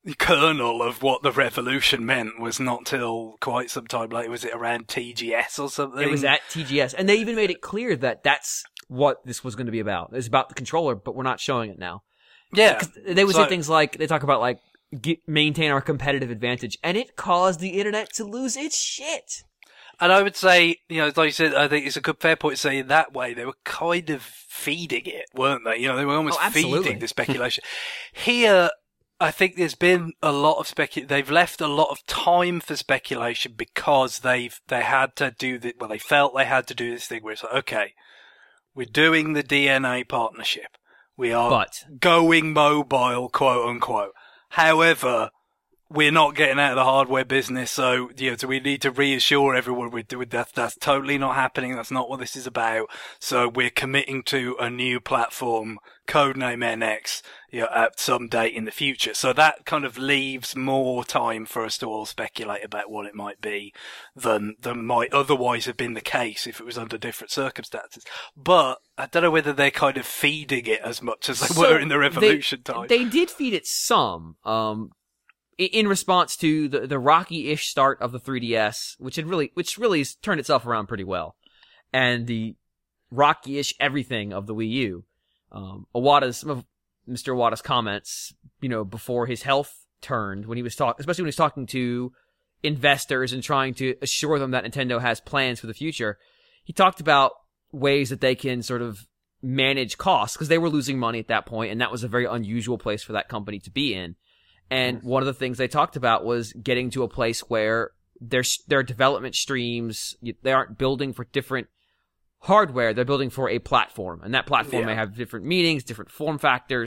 kernel of what the revolution meant was not till quite some time later. Was it around T G S or something? It was at T G S. And they even made it clear that that's what this was going to be about. It's about the controller, but we're not showing it now. Yeah. 'Cause they would So- say things like, they talk about like, get, maintain our competitive advantage, and it caused the internet to lose its shit. And I would say, you know, like you said, I think it's a good fair point to say in that way, they were kind of feeding it, weren't they? You know, they were almost Oh, absolutely. feeding the speculation. Here, I think there's been a lot of specu- they've left a lot of time for speculation because they've, they had to do the, well, they felt they had to do this thing where it's like, okay, we're doing the D N A partnership. We are But- going mobile, quote unquote. However, we're not getting out of the hardware business, so you know, so we need to reassure everyone we're doing that. That's totally not happening. That's not what this is about. So we're committing to a new platform, codename N X, you know, at some date in the future. So that kind of leaves more time for us to all speculate about what it might be than than might otherwise have been the case if it was under different circumstances. But I don't know whether they're kind of feeding it as much as they So were in the they- Revolution time. They did feed it some, um, i- in response to the, the rocky-ish start of the three D S, which had really, which really has turned itself around pretty well, and the rocky-ish everything of the Wii U. Um, Iwata's, some of Mister Iwata's comments, you know, before his health turned, when he was talking, especially when he was talking to investors and trying to assure them that Nintendo has plans for the future, he talked about ways that they can sort of manage costs, because they were losing money at that point, and that was a very unusual place for that company to be in. And one of the things they talked about was getting to a place where their their development streams, they aren't building for different hardware, they're building for a platform, and that platform Yeah. may have different meanings, different form factors,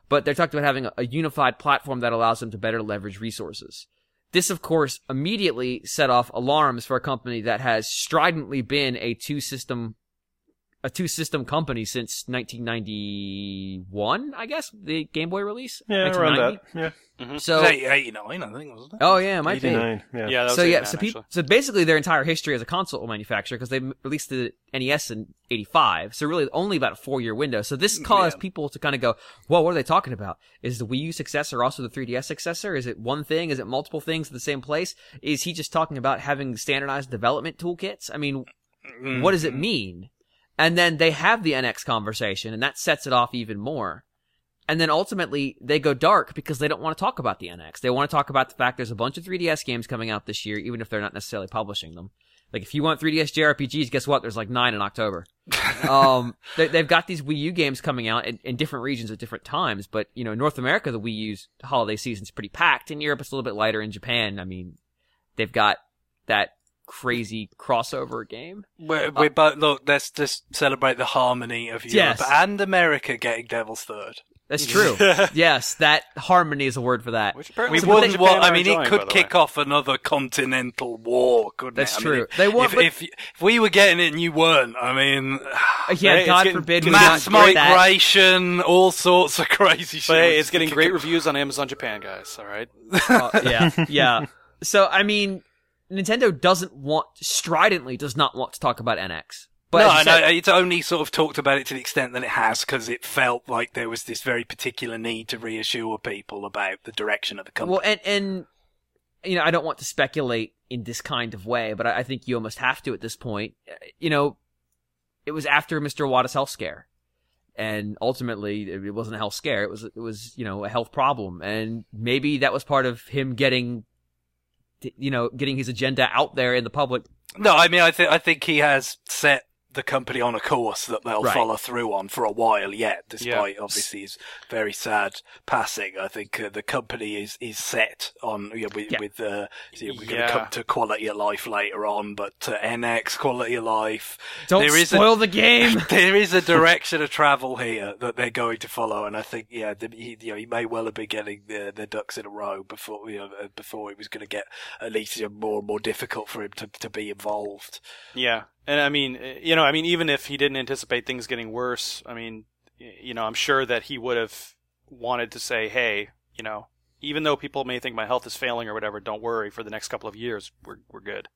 but they're talking about having a, a unified platform that allows them to better leverage resources. This, of course, immediately set off alarms for a company that has stridently been a two-system a two-system company since nineteen ninety-one, I guess, the Game Boy release? Yeah, around that. Yeah. Mm-hmm. So, It was eighty-nine, I think, wasn't it? oh yeah, it might be. eighty-nine, yeah. Yeah, that was So yeah, eighty-nine, so, peop actually. so basically their entire history as a console manufacturer, because they m- released the N E S in eighty-five, so really only about a four-year window. So this caused Yeah. people to kind of go, "Whoa, what are they talking about? Is the Wii U successor also the three D S successor? Is it one thing? Is it multiple things at the same place? Is he just talking about having standardized development toolkits? I mean, Mm. what does it mean?" And then they have the N X conversation, and that sets it off even more. And then ultimately, they go dark because they don't want to talk about the N X. They want to talk about the fact there's a bunch of three D S games coming out this year, even if they're not necessarily publishing them. Like, if you want three D S J R P Gs, guess what? There's like nine in October. um, they, they've got these Wii U games coming out in, in different regions at different times, but, you know, in North America, the Wii U's holiday season's pretty packed. In Europe, it's a little bit lighter. In Japan, I mean, they've got that crazy crossover game. We're, we're both, look, let's just celebrate the harmony of Europe Yes. and America getting Devil's Third. That's true. Yes, that harmony is a word for that. Which apparently We is what wouldn't Japan want, I are mean, enjoying, it by could the kick way. off another continental war, couldn't That's it? I true. mean, if, They want- if, but- if, if we were getting it and you weren't, I mean, Yeah, Hey, it's God getting- forbid we mass not get that. migration, all sorts of crazy shit. But hey, it's getting great reviews on Amazon Japan, guys. All right. Uh, yeah, yeah. So, I mean, Nintendo doesn't want, stridently does not want to talk about N X. But no, as you no, said- it's only sort of talked about it to the extent that it has, because it felt like there was this very particular need to reassure people about the direction of the company. well, and, and, you know, I don't want to speculate in this kind of way, but I, I think you almost have to at this point. Uh, You know, it was after Mister Iwata's health scare. And ultimately, it wasn't a health scare. It was, it was, you know, a health problem. And maybe that was part of him getting, you know, getting his agenda out there in the public. No, I mean, I think I think he has set the company on a course that they'll Right. follow through on for a while yet, despite obviously his very sad passing. I think uh, the company is, is set on, you know, with, Yeah. with uh, you know, we're going Yeah. to come to quality of life later on, but uh, N X, quality of life. Don't There is a- spoil the game! There is a direction of travel here that they're going to follow, and I think, yeah, the, he, you know, he may well have been getting the, the ducks in a row before, you know, uh, before it was going to get at least, you know, more and more difficult for him to to be involved. Yeah, and I mean, uh, you know, I mean, even if he didn't anticipate things getting worse, I mean, y- you know, I'm sure that he would have wanted to say, hey, you know, even though people may think my health is failing or whatever, don't worry. For the next couple of years, we're we're good.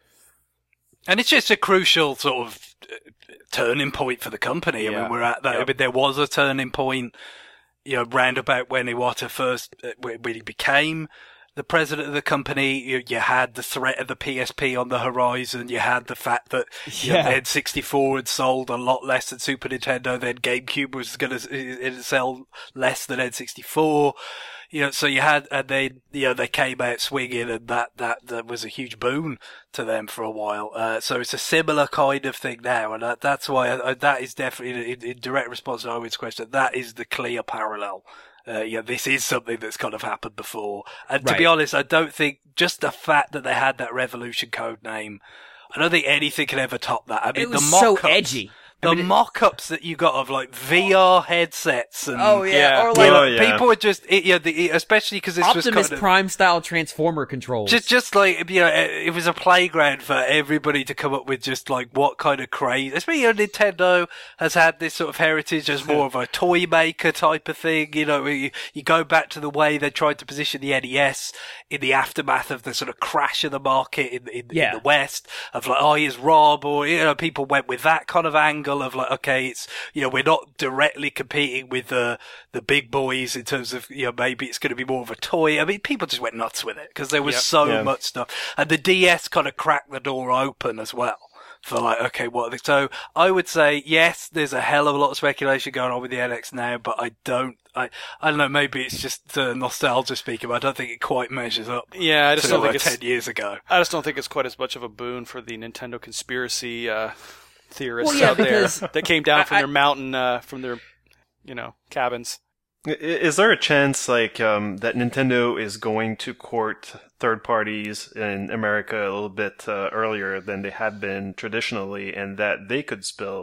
And it's just a crucial sort of uh, turning point for the company. I Yeah. mean, we're at that. Yep. I mean, there was a turning point, you know, round about when Iwata first, uh, when when he became the president of the company. You, you had the threat of the P S P on the horizon. You had the fact that you know, Yeah. the N sixty-four had sold a lot less than Super Nintendo. Then GameCube was going to sell less than N sixty-four. You know, so you had, and they, you know, they came out swinging, and that, that, that was a huge boon to them for a while. Uh, so it's a similar kind of thing now, and that, that's why I, I, that is definitely, in, in direct response to Owen's question, that is the clear parallel. Uh, yeah, this is something that's kind of happened before. And to be Right. honest, I don't think just the fact that they had that Revolution code name, I don't think anything can ever top that. I mean, It was the so mock-ups, edgy. The I mean, it- mock-ups that you got of like V R headsets and Oh yeah, Yeah. or you like know, Oh, yeah. people were just, it, you know, the, especially because this was Optimus kind of, Prime style Transformer controls. just, just like, you know, it was a playground for everybody to come up with just like what kind of crazy, especially, you know, Nintendo has had this sort of heritage as more of a toy maker type of thing. You know, you, you go back to the way they tried to position the N E S in the aftermath of the sort of crash of the market in, in, Yeah. in the West of like, oh, here's Rob, or, you know, people went with that kind of angle of like, okay, it's, you know, we're not directly competing with the, the big boys in terms of, you know, maybe it's going to be more of a toy. I mean, people just went nuts with it because there was Yep. so Yeah. much stuff. And the D S kind of cracked the door open as well. For like, okay, what? So I would say, yes, there's a hell of a lot of speculation going on with the N X now, but I don't, I, I don't know, maybe it's just uh, nostalgia speaking, but I don't think it quite measures up Yeah, I just to don't like think ten it's. years ago. I just don't think it's quite as much of a boon for the Nintendo conspiracy uh, theorists Well, yeah, out there because- that came down from I- their mountain, uh, from their, you know, cabins. I- Is there a chance, like, um, that Nintendo is going to court third parties in America a little bit uh, earlier than they have been traditionally, and that they could spill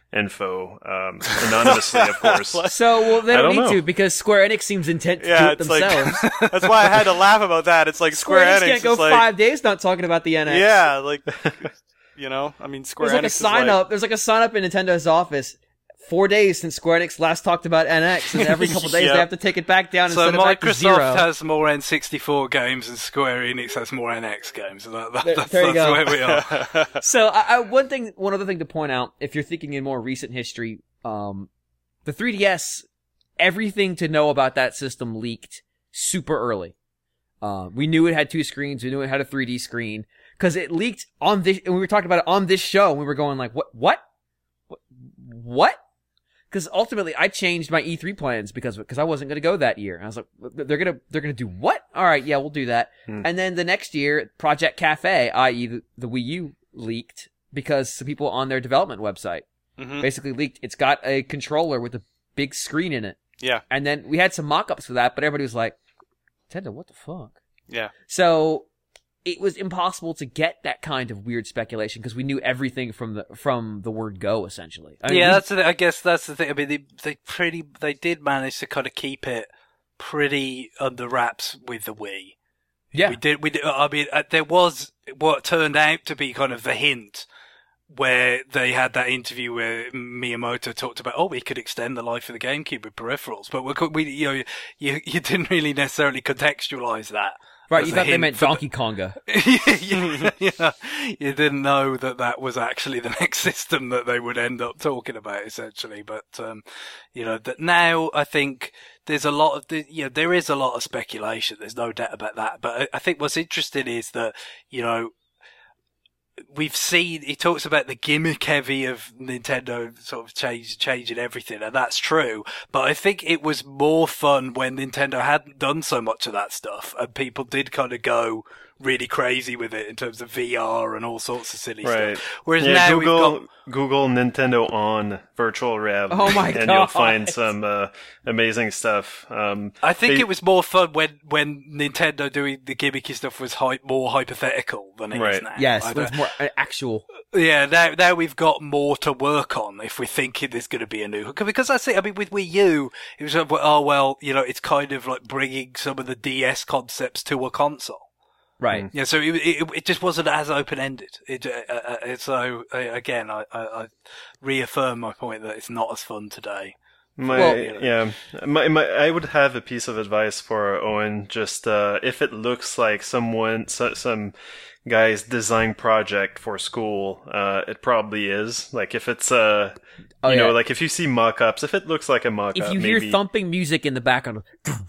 info, um, anonymously, of course. So, well, they I don't, don't need know. to because Square Enix seems intent to Yeah, do it it's themselves. like that's why I had to laugh about that. It's like Square, Square Enix Enix can't go is like, five days not talking about the N X. yeah, like you know, I mean, Square There's like Enix a is sign like, up. There's like a sign up in Nintendo's office. Four days since Square Enix last talked about N X, and every couple days Yep. they have to take it back down and So send it back to zero. Microsoft has more N sixty-four games and Square Enix has more N X games. So that, that, There- that's there you that's go. where we are. So, I, I, one thing, one other thing to point out, if you're thinking in more recent history, um, the three D S, everything to know about that system leaked super early. Uh, we knew it had two screens. We knew it had a three D screen because it leaked on this, and we were talking about it on this show. And we were going like, what, what, what, what? Because ultimately, I changed my E three plans because because I wasn't going to go that year. I was like, they're gonna they're gonna do what? All right, yeah, we'll do that. Hmm. And then the next year, Project Cafe, that is, the, the Wii U, leaked because some people on their development website mhm. basically leaked. It's got a controller with a big screen in it. yeah, And then we had some mock-ups for that, but everybody was like, Nintendo, what the fuck? yeah. So it was impossible to get that kind of weird speculation because we knew everything from the from the word go, essentially. I mean, yeah, we- that's the thing. I guess that's the thing. I mean, they they pretty they did manage to kind of keep it pretty under wraps with the Wii. yeah. We did. We did. I mean, uh, there was what turned out to be kind of the hint where they had that interview where Miyamoto talked about, oh, we could extend the life of the GameCube with peripherals, but we, could, we you know, you you didn't really necessarily contextualize that. Right, as you a thought they hint meant for the- Donkey Konga. you, you, know, you didn't know that that was actually the next system that they would end up talking about, essentially. But um, you know, that now I think there's a lot of the, you know, there is a lot of speculation. There's no doubt about that. But I, I think what's interesting is that, you know, we've seen, he talks about the gimmick heavy of Nintendo sort of change, changing everything, and that's true. But I think it was more fun when Nintendo hadn't done so much of that stuff, and people did kind of go really crazy with it in terms of V R and all sorts of silly Right. stuff. Whereas Yeah, now Google we've got, Google Nintendo on virtual reality, Oh my and God. you'll find some uh, amazing stuff. Um, I think they- it was more fun when, when Nintendo doing the gimmicky stuff was hy- more hypothetical than it is Right. now. Yes, I but it's don't- more uh, actual. Yeah, now now we've got more to work on if we're thinking there's going to be a new hook. Because I think, I mean, with Wii U, it was like, oh well, you know, it's kind of like bringing some of the D S concepts to a console. Right. Yeah, so it it, it just wasn't as open ended. It, uh, uh, so uh, again, I, I, I reaffirm my point that it's not as fun today. My Well- yeah, my, my I would have a piece of advice for Owen. Just uh, if it looks like someone, so, some guy's design project for school, uh, it probably is. Like if it's uh, Oh, you know, yeah. like if you see mock-ups, if it looks like a mock-up, If you maybe, hear thumping music in the background,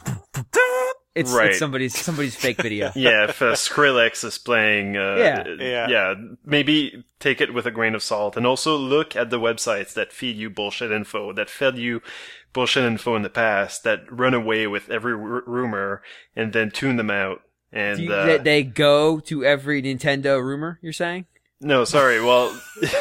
it's, Right. it's somebody's somebody's fake video. yeah, if uh, Skrillex is playing, uh, Yeah. Yeah. yeah, maybe take it with a grain of salt, and also look at the websites that feed you bullshit info, that fed you bullshit info in the past, that run away with every r- rumor, and then tune them out. And Do you, uh, they, they go to every Nintendo rumor, you're saying? no, sorry, well,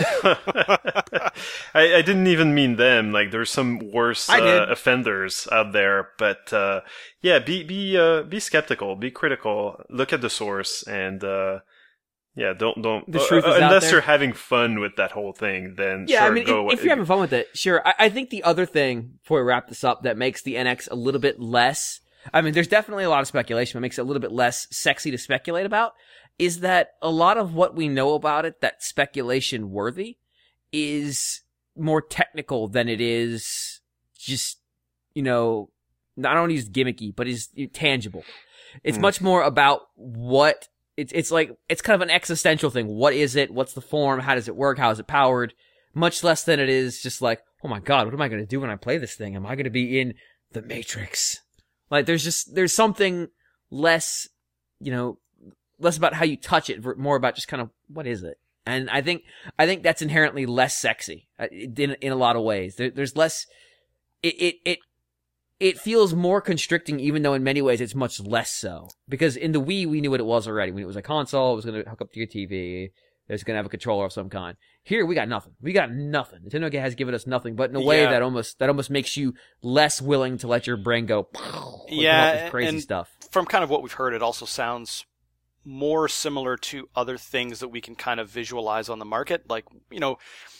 I, I didn't even mean them. Like, there's some worse I did. uh, offenders out there, but uh, yeah, be be uh, be skeptical, be critical, look at the source, and uh, yeah, don't don't The truth uh, is out unless there. you're having fun with that whole thing. Then Yeah, sure, I mean, go. if, if you're having fun with it, sure. I, I think the other thing, before we wrap this up, that makes the N X a little bit less, I mean, there's definitely a lot of speculation, but makes it a little bit less sexy to speculate about, is that a lot of what we know about it that's speculation worthy is more technical than it is just, you know, I don't use gimmicky, but is tangible. It's Hmm. much more about what it's, it's like, it's kind of an existential thing. What is it? What's the form? How does it work? How is it powered? Much less than it is just like, oh my God, what am I going to do when I play this thing? Am I going to be in the Matrix? Like, there's just, there's something less, you know, less about how you touch it, more about just kind of, what is it? And I think, I think that's inherently less sexy uh, in, in a lot of ways. There, there's less, it, it, it, it feels more constricting, even though in many ways it's much less so. Because in the Wii, we knew what it was already. We knew it was a console, it was going to hook up to your T V, it was going to have a controller of some kind. Here, we got nothing. We got nothing. Nintendo has given us nothing, but in a way Yeah. that almost, that almost makes you less willing to let your brain go, like, come up Yeah, with crazy and stuff. from kind of what we've heard, it also sounds more similar to other things that we can kind of visualize on the market. Like, you know,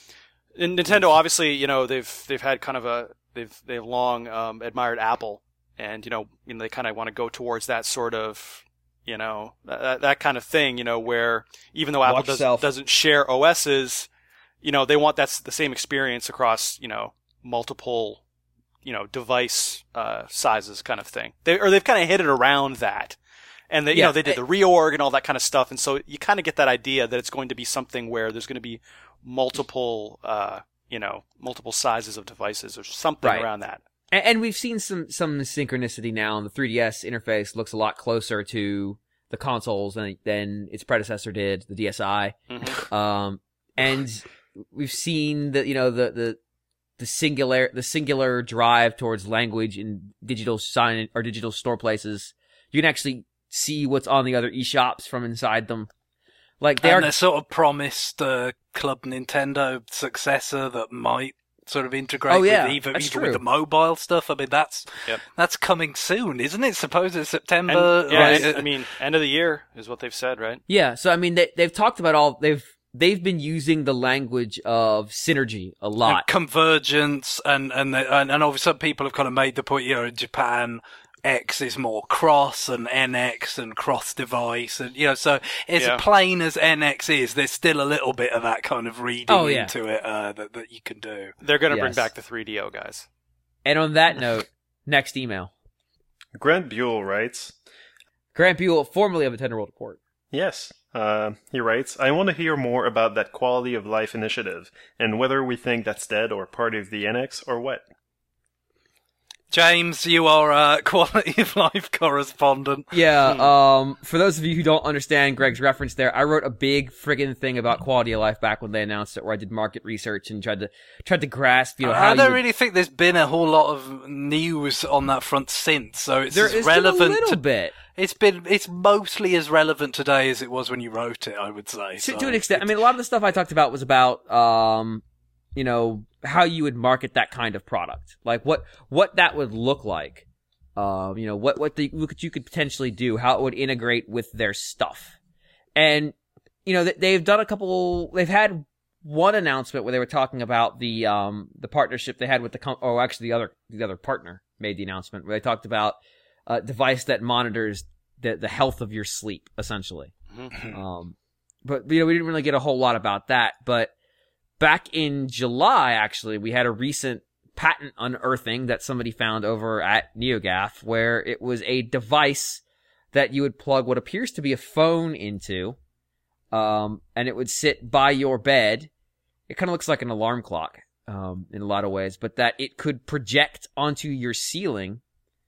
And Nintendo, obviously, you know, they've they've had kind of a they've they've long um, admired Apple, and you know, you know they kind of want to go towards that sort of, you know, that, that kind of thing, you know, where even though Apple does, doesn't share O Ss, you know, they want that's the same experience across, you know, multiple, you know, device uh, sizes, kind of thing. They or they've kind of hit it around that. And they, you Yeah, know, they did the reorg and all that kind of stuff, and so you kind of get that idea that it's going to be something where there's going to be multiple, uh, you know, multiple sizes of devices or something Right. around that. And, and we've seen some some synchronicity now. And the three D S interface looks a lot closer to the consoles than than its predecessor did, the D S i. Mm-hmm. Um, and we've seen the you know the the the singular the singular drive towards language in digital sign or digital store places. You can actually see what's on the other eShops from inside them. Like they and are they're sort of promised uh, Club Nintendo successor that might sort of integrate Oh, yeah, with even, that's even true. with the mobile stuff. I mean, that's Yep. that's coming soon, isn't it? Suppose it's And, September. yeah, right? and, I mean, end of the year is what they've said, right? Yeah, so I mean they they've talked about all they've they've been using the language of synergy a lot. And convergence, and and, the, and and obviously some people have kind of made the point. You know, in Japan, X is more cross, and N X and cross device, and you know, so as Yeah. plain as N X is, there's still a little bit of that kind of reading Oh, yeah. into it uh, that that you can do. They're going to bring Yes. back the three D O guys. And on that note, next email. Grant Buell writes, Grant Buell, formerly of Nintendo World Report. yes, uh, he writes, I want to hear more about that quality of life initiative, and whether we think that's dead or part of the N X or what. James, you are a quality of life correspondent. Yeah, um, for those of you who don't understand Greg's reference there, I wrote a big friggin' thing about quality of life back when they announced it, where I did market research and tried to tried to grasp, you know, how I you don't would- really think there's been a whole lot of news on that front since, so it's there as is been a relevant. little to, bit. It's been it's mostly as relevant today as it was when you wrote it, I would say. To, So to an extent. I it's- mean, a lot of the stuff I talked about was about, um, you know, how you would market that kind of product, like what what that would look like. Um, you know, what what the what you could potentially do, how it would integrate with their stuff, and you know, they've done a couple. They've had one announcement where they were talking about the um the partnership they had with the com- oh actually the other the other partner made the announcement where they talked about a device that monitors the the health of your sleep essentially. Mm-hmm. Um, but you know, we didn't really get a whole lot about that. But back in July, actually, we had a recent patent unearthing that somebody found over at NeoGAF, where it was a device that you would plug what appears to be a phone into, um, and it would sit by your bed. It kind of looks like an alarm clock, um, in a lot of ways, but that it could project onto your ceiling,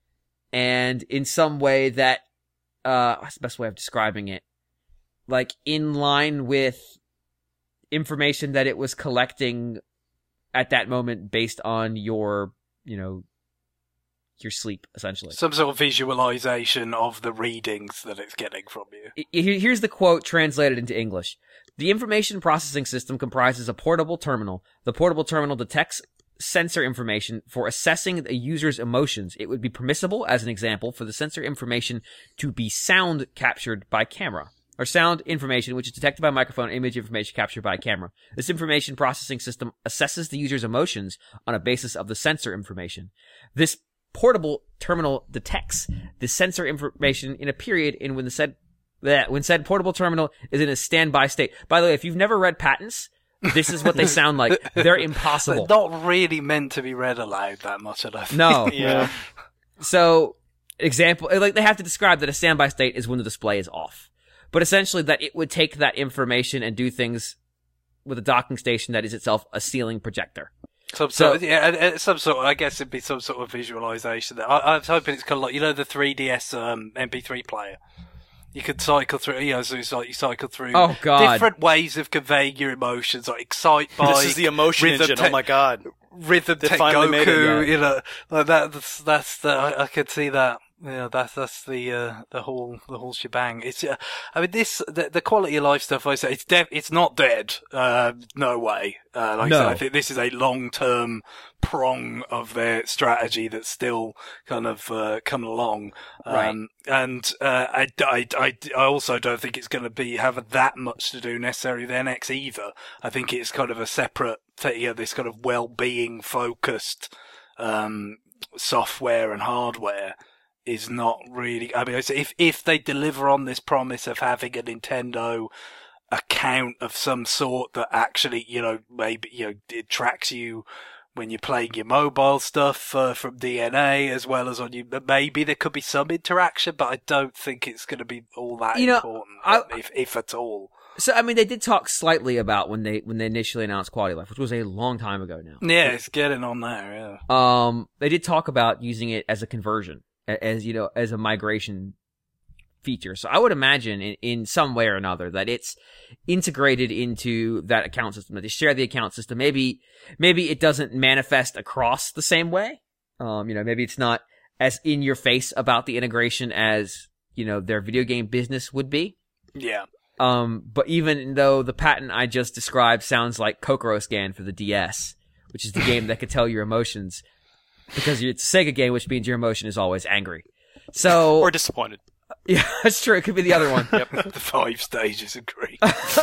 and in some way that, uh, what's the best way of describing it? Like in line with information that it was collecting at that moment based on your, you know, your sleep, essentially. some sort of visualization of the readings that it's getting from you. I- I- Here's the quote translated into English. The information processing system comprises a portable terminal. The portable terminal detects sensor information for assessing a user's emotions. It would be permissible, as an example, for the sensor information to be sound captured by camera. Or sound information, which is detected by microphone, image information captured by camera. This information processing system assesses the user's emotions on a basis of the sensor information. This portable terminal detects the sensor information in a period in when the said that when said portable terminal is in a standby state. By the way, if you've never read patents, this is what they sound like. They're impossible. They're not really meant to be read aloud that much, I don't think. No. Yeah. So, example, like they have to describe that a standby state is when the display is off. But essentially that it would take that information and do things with a docking station that is itself a ceiling projector. Some So- sort, of, yeah, and- and some sort. Of, I guess it'd be some sort of visualization. I, I was hoping it's kind of like, you know, the three D S um, M P three player. You could cycle through, you know, so it's like you cycle through Oh, God. different ways of conveying your emotions, like excite by This is the emotion rhythm engine. tech- Oh my god. rhythm They tech finally made it, Goku, yeah. you know, like that. That's, that's the I, I could see that. Yeah, that's that's the uh, the whole the whole shebang. It's uh, I mean this the, the quality of life stuff. I say it's def- it's not dead. Uh, no way. Uh, like I No. said, I think this is a long term prong of their strategy that's still kind of uh, coming along. Um, Right. And uh, I, I, I, I also don't think it's going to be have that much to do necessarily with N X either. I think it's kind of a separate you know, this kind of well-being focused um, software and hardware is not really. I mean, if if they deliver on this promise of having a Nintendo account of some sort that actually, you know, maybe, you know, it tracks you when you're playing your mobile stuff uh, from D N A as well as on you, maybe there could be some interaction, but I don't think it's going to be all that you know, important, I, if if at all. So, I mean, they did talk slightly about when they when they initially announced Quality of Life, which was a long time ago now. Yeah, it's getting on there. Yeah. Um, they did talk about using it as a conversion, as you know, as a migration feature. So I would imagine in, in some way or another that it's integrated into that account system, that they share the account system. Maybe, maybe it doesn't manifest across the same way. Um, you know, maybe it's not as in your face about the integration as, you know, their video game business would be. Yeah. Um, but even though the patent I just described sounds like Kokoro Scan for the D S, which is the game that could tell your emotions, because it's a Sega game, which means your emotion is always angry. So, or disappointed. Yeah, that's true. It could be the other one. Yep. The five stages of grief.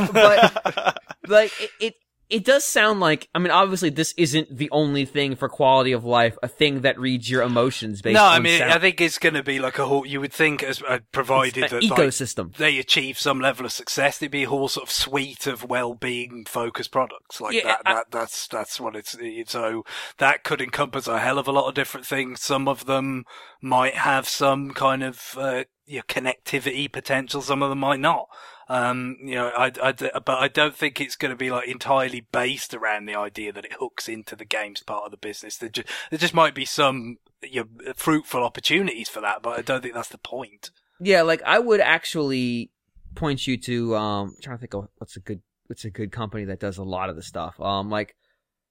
But, like, it, it, it does sound like, I mean, obviously this isn't the only thing for quality of life, a thing that reads your emotions based no, on I mean, sound. I think it's going to be like a whole, you would think, as uh, provided It's an that ecosystem. Like, they achieve some level of success, there'd be a whole sort of suite of well-being focused products like Yeah, that. I- that that's that's what it's. It, so that could encompass a hell of a lot of different things. Some of them might have some kind of uh, you know, connectivity potential. Some of them might not. Um, you know, I, I, but I don't think it's going to be like entirely based around the idea that it hooks into the games part of the business. There just, there just might be some, you know, fruitful opportunities for that, but I don't think that's the point. Yeah, like, I would actually point you to, um, I'm trying to think of what's a good, what's a good company that does a lot of the stuff. Um, like,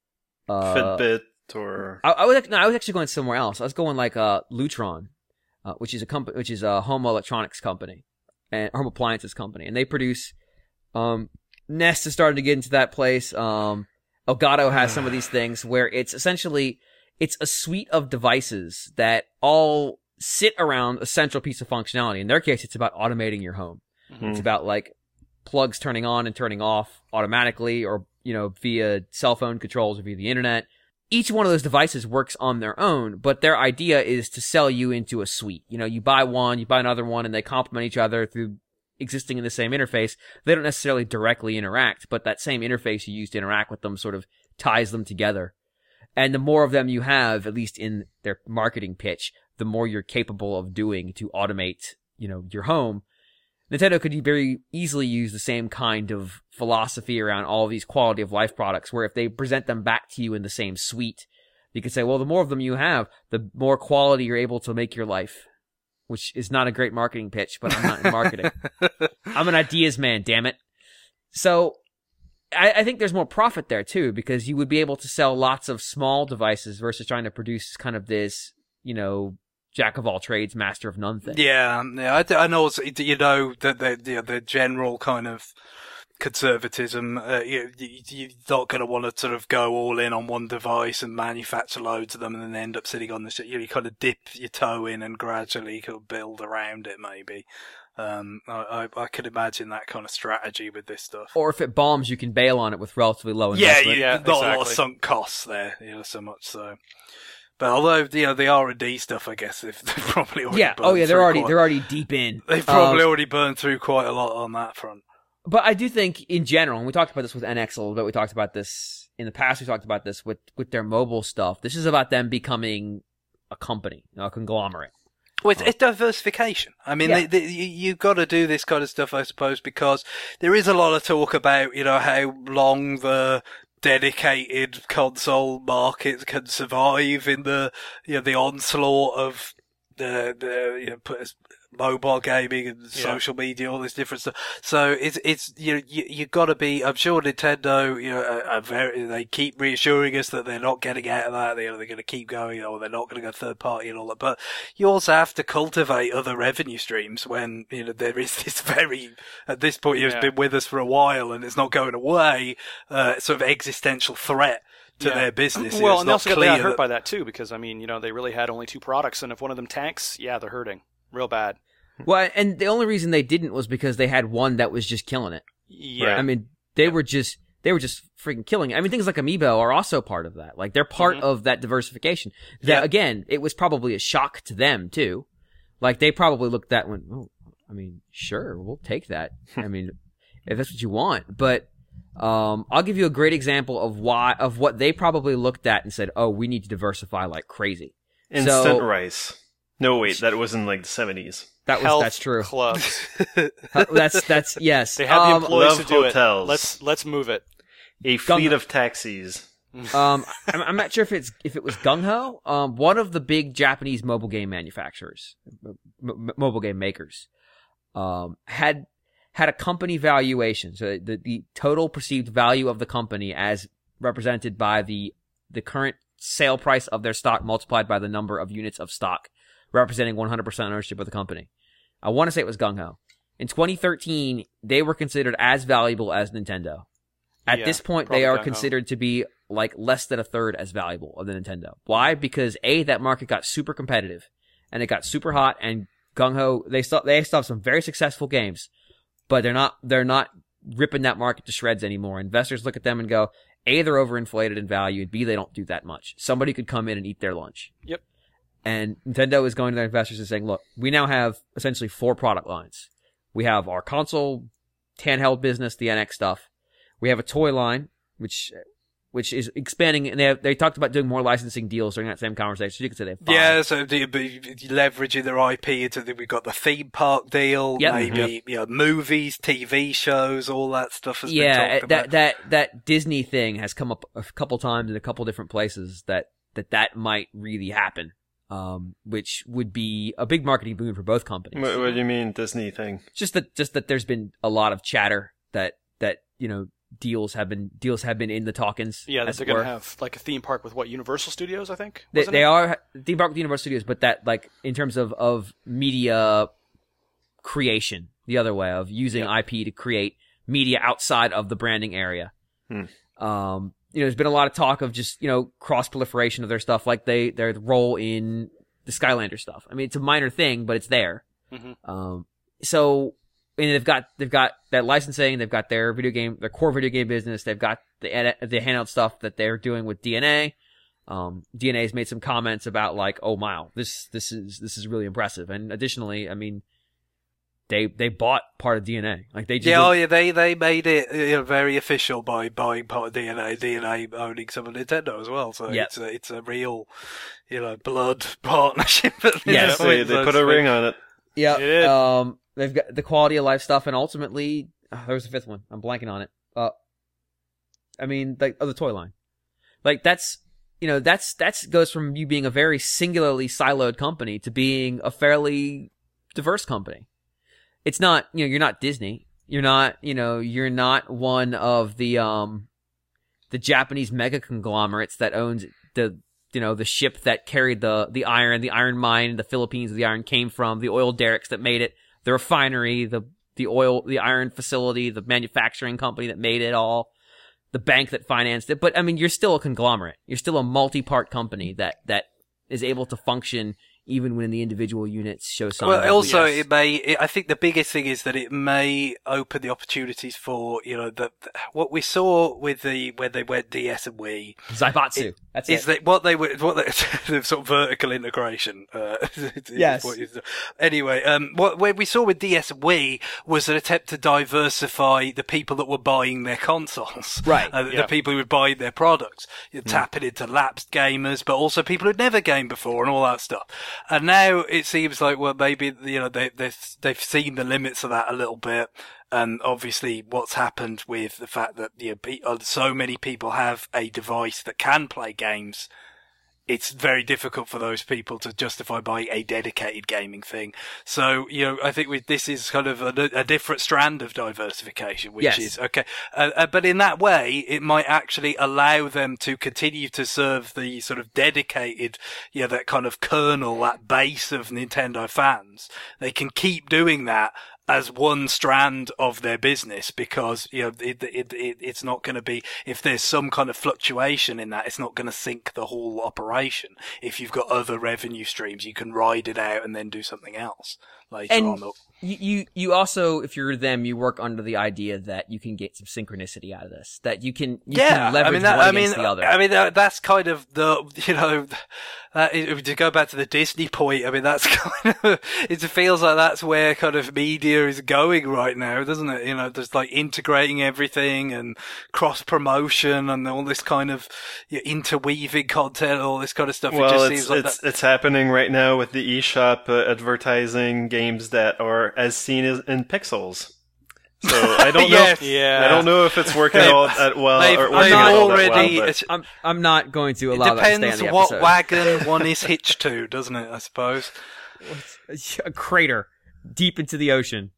uh, Fitbit or I, I was, no, I was actually going somewhere else. I was going like, uh, Lutron, uh, which is a company, which is a home electronics company. And home appliances company, and they produce. Um, Nest is starting to get into that place. Um, Elgato has some of these things where it's essentially it's a suite of devices that all sit around a central piece of functionality. In their case, it's about automating your home. Mm-hmm. It's about like plugs turning on and turning off automatically, or you know via cell phone controls or via the internet. Each one of those devices works on their own, but their idea is to sell you into a suite. You know, you buy one, you buy another one, and they complement each other through existing in the same interface. They don't necessarily directly interact, but that same interface you use to interact with them sort of ties them together. And the more of them you have, at least in their marketing pitch, the more you're capable of doing to automate, you know, your home. Nintendo could very easily use the same kind of philosophy around all of these quality of life products, where if they present them back to you in the same suite, you could say, well, the more of them you have, the more quality you're able to make your life, which is not a great marketing pitch, but I'm not in marketing. I'm an ideas man, damn it. So I, I think there's more profit there too, because you would be able to sell lots of small devices versus trying to produce kind of this, you know, jack of all trades, master of none thing. Yeah, yeah. I, I know, also, you know, that the, the the general kind of conservatism. Uh, you, you, you're not going to want to sort of go all in on one device and manufacture loads of them, and then end up sitting on the shit. You, know, you kind of dip your toe in and gradually kind of build around it. Maybe. Um, I, I I could imagine that kind of strategy with this stuff. Or if it bombs, you can bail on it with relatively low Yeah, investment. you, Yeah, not a lot of exactly. sunk costs there. You know, so much so. But although, you know, the R and D stuff, I guess they've, they've probably already Yeah. burned Oh, yeah. They're through already quite, they're already deep in. they've probably Um, already burned through quite a lot on that front. But I do think, in general, and we talked about this with N X a little bit. We talked about this in the past. We talked about this with with their mobile stuff. This is about them becoming a company, you know, a conglomerate. Well, it's, it's diversification. I mean, Yeah. they, they, you, you've got to do this kind of stuff, I suppose, because there is a lot of talk about, you know, how long the dedicated console market can survive in the, you know, the onslaught of the, the, you know, put mobile gaming and Yeah. social media, all this different stuff. So it's, it's, you know, you, you've got to be, I'm sure Nintendo, you know, are, are very, they keep reassuring us that they're not getting out of that, you know, they're going to keep going, or they're not going to go third party and all that. But you also have to cultivate other revenue streams when, you know, there is this very, at this point, Yeah. it's been with us for a while and it's not going away, uh, sort of existential threat to Yeah. their business. Well, It's and they not also got, they clear got hurt that- by that too, because I mean, you know, they really had only two products, and if one of them tanks, yeah, they're hurting real bad. Well, and the only reason they didn't was because they had one that was just killing it. Yeah, I mean, they were just, they were just freaking killing it. I mean, things like Amiibo are also part of that. Like, they're part Mhm. of that diversification. That, Yeah. again, it was probably a shock to them, too. Like, they probably looked at that and went, oh, I mean, sure, we'll take that. I mean, if that's what you want. But um, I'll give you a great example of why of what they probably looked at and said, oh, we need to diversify like crazy. Instant So- rice. No, wait, that was in like the seventies. That was Health that's true. Clubs. That's that's yes. They have the Um, employees love to do hotels. it. Let's let's move it. A fleet of taxis. Um, I'm, I'm not sure if it's if it was Gung Ho. Um, one of the big Japanese mobile game manufacturers, m- m- mobile game makers, um, had had a company valuation. So the the total perceived value of the company, as represented by the the current sale price of their stock multiplied by the number of units of stock, representing one hundred percent ownership of the company. I want to say it was Gung Ho. In twenty thirteen, they were considered as valuable as Nintendo. At Yeah, this point, probably they are Gung Ho. considered to be like less than a third as valuable of the Nintendo. Why? Because A, that market got super competitive and it got super hot, and Gung Ho, they still, they still have some very successful games, but they're not, they're not ripping that market to shreds anymore. Investors look at them and go, A, they're overinflated in value, and B, they don't do that much. Somebody could come in and eat their lunch. Yep. And Nintendo is going to their investors and saying, look, we now have essentially four product lines. We have our console handheld business, the N X stuff. We have a toy line, which which is expanding, and they have, they talked about doing more licensing deals during that same conversation. So you could say they have five. Yeah, so the, the, leveraging their I P into the, we've got the theme park deal, Yep. maybe you know movies, T V shows, all that stuff has yeah, been talked that about. that that Disney thing has come up a couple times in a couple different places that that that might really happen, um, which would be a big marketing boon for both companies. What, what do you mean, Disney thing? Just that just that there's been a lot of chatter that that you know deals have been deals have been in the talkings. Yeah, that as they're it going were. to have like a theme park with what Universal Studios, I think. They, wasn't they it? are theme park with Universal Studios, but that like in terms of, of media creation, the other way of using Yeah. I P to create media outside of the branding area. Hmm. Um, you know, there's been a lot of talk of just you know cross proliferation of their stuff, like they their role in the Skylander stuff. I mean, it's a minor thing, but it's there. Mhm. Um, so. And they've got they've got that licensing, they've got their video game, their core video game business, they've got the edit, the handheld stuff that they're doing with D N A. Um, D N A has made some comments about like, oh wow, this this is this is really impressive. And additionally, I mean, they they bought part of D N A, like they just Yeah, oh didn't- yeah, they they made it you know, very official by buying part of D N A, D N A owning some of Nintendo as well. So Yep. it's a, it's a real, you know, blood partnership. at this Yes. point, They, they so put to a speak. ring on it. yeah. They did. Um, they've got the quality of life stuff, and ultimately, oh, there was a fifth one. I'm blanking on it. Uh, I mean, like oh, the toy line, like that's. You know, that's, that's goes from you being a very singularly siloed company to being a fairly diverse company. It's not, you know, you're not Disney. You're not, you know, you're not one of the, um, the Japanese mega conglomerates that owns the, you know, the ship that carried the, the iron, the iron mine in the Philippines where the iron came from, the oil derricks that made it, the refinery, the, the oil, the iron facility, the manufacturing company that made it all. The bank that financed it, but I mean, you're still a conglomerate. You're still a multi-part company that, that is able to function even when the individual units show signs. Well, of also weakness. it may. It, I think the biggest thing is that it may open the opportunities for you know the, the what we saw with the when they went D S and Wii Zaibatsu. it- That's is it. that what they were what they, the sort of vertical integration. Uh, is Yes. what is- anyway, um, what, what we saw with D S and Wii was an attempt to diversify the people that were buying their consoles, Right. Uh, Yeah. the people who were buying their products, You're tapping into lapsed gamers, but also people who'd never gamed before and all that stuff. And now it seems like, well, maybe, you know, they, they've, they've seen the limits of that a little bit. And obviously what's happened with the fact that, you know, pe- uh, so many people have a device that can play games, it's very difficult for those people to justify buying a dedicated gaming thing. So, you know, I think with this is kind of a, a different strand of diversification, which Yes. is okay. Uh, uh, but in that way, it might actually allow them to continue to serve the sort of dedicated, you know, that kind of kernel, that base of Nintendo fans. They can keep doing that as one strand of their business, because you know it, it, it it's not going to be, if there's some kind of fluctuation in that, it's not going to sink the whole operation. If you've got other revenue streams, you can ride it out and then do something else later And on. you, you you also, if you're them, you work under the idea that you can get some synchronicity out of this, that you can you Yeah, can leverage I mean, that, one I against mean, the other. I mean, that, that's kind of the, you know, that, to go back to the Disney point, I mean, that's kind of, it feels like that's where kind of media is going right now, doesn't it? You know, there's like integrating everything and cross promotion and all this kind of, you know, interweaving content, all this kind of stuff. Well, it just it's seems like it's that. it's happening right now with the eShop uh, advertising games that are as seen as in pixels. So I don't know. Yes. If, Yeah. I don't know if it's working They've- all that well. they've- or they've working all that already- well, but- it's- I'm I'm not going to It allow that to stay on depends the what episode. wagon one is hitched to, doesn't it? I suppose. A crater deep into the ocean.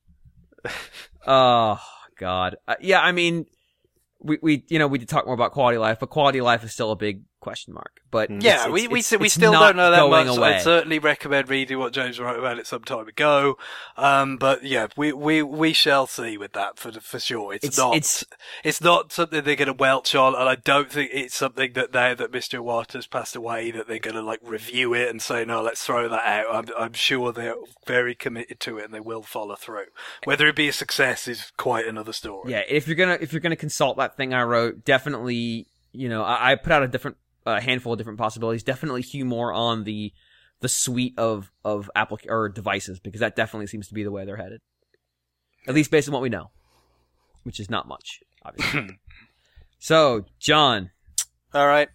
Oh God. Uh, yeah, I mean, we we you know we did talk more about quality of life, but quality of life is still a big question mark. But Mm. Yeah, it's- we it's- we it's- we it's still not don't know that going much. away. I'd certainly recommend reading what James wrote about it some time ago. Um, but yeah, we we we shall see with that for for sure. It's, It's- not it's- it's not something they're going to welch on, and I don't think it's something that now that Mister Waters passed away that they're going to like review it and say no, let's throw that out. I'm I'm sure they're very committed to it and they will follow through. Whether it be a success is quite another story. Yeah, if you're gonna if you're gonna consult that thing I wrote, definitely, you know, I, I put out a different a handful of different possibilities. Definitely hew more on the the suite of of applic or devices, because that definitely seems to be the way they're headed. At least based on what we know, which is not much, obviously. So, John, All right.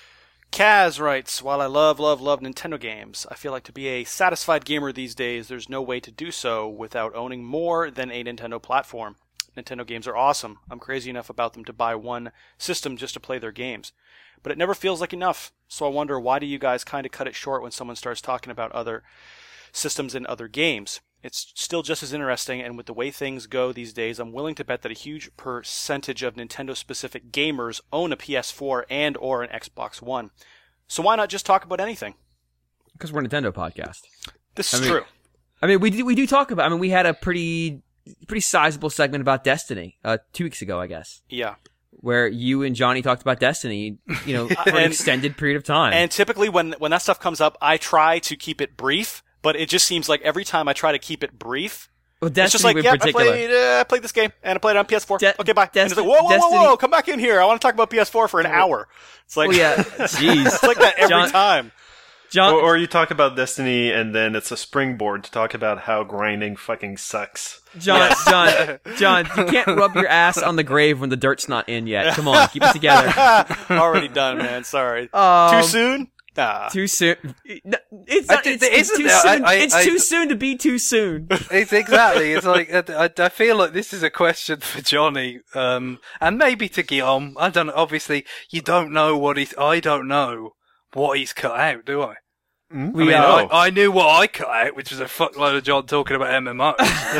Kaz writes, while I love, love, love Nintendo games, I feel like to be a satisfied gamer these days, there's no way to do so without owning more than a Nintendo platform. Nintendo games are awesome. I'm crazy enough about them to buy one system just to play their games. But it never feels like enough. So I wonder, why do you guys kind of cut it short when someone starts talking about other systems and other games? It's still just as interesting, and with the way things go these days, I'm willing to bet that a huge percentage of Nintendo-specific gamers own a P S four and or an Xbox One. So why not just talk about anything? because we're a Nintendo podcast. This I is mean- true. I mean, we do, we do talk about. I mean, we had a pretty pretty sizable segment about Destiny uh, two weeks ago, I guess, Yeah. where you and Johnny talked about Destiny. You know, for an And- extended period of time. And typically when when that stuff comes up, I try to keep it brief, but it just seems like every time I try to keep it brief, well, Destiny it's just like, in yeah, I particular. played, uh, I played this game, and I played it on P S four. De- okay, bye. and it's Desti- like, whoa, whoa, Destiny- whoa, whoa, come back in here. I want to talk about P S four for an hour. It's like, Well, yeah, jeez. it's like that every John- time. John, Or, or you talk about Destiny and then it's a springboard to talk about how grinding fucking sucks. John, John, John, you can't rub your ass on the grave when the dirt's not in yet. Come on, keep it together. Already done, man. Sorry. Um, Too soon? Nah. Too soon. No, It's, I not, think it's, there it's isn't too there. I- soon. I- it's I- too soon to be too soon. It's exactly. It's like I, I feel like this is a question for Johnny, um, and maybe to Guillaume. I don't know. Obviously, you don't know what he's. I don't know what he's cut out, do I? Mm? We I mean, are- I, I knew what I cut out, which was a fuckload of John talking about M M O.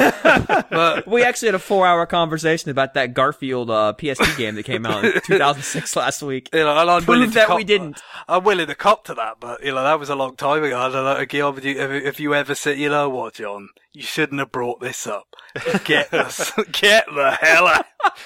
But We actually had a four-hour conversation about that Garfield uh, P S P game that came out in two thousand six last week. you know, and I'm Prove willing to that cop, we didn't. I'm willing to cop to that, but you know, that was a long time ago. I don't know, Guillaume, have you, have, have you ever said, you know what, John, you shouldn't have brought this up. Get us, get the hell out.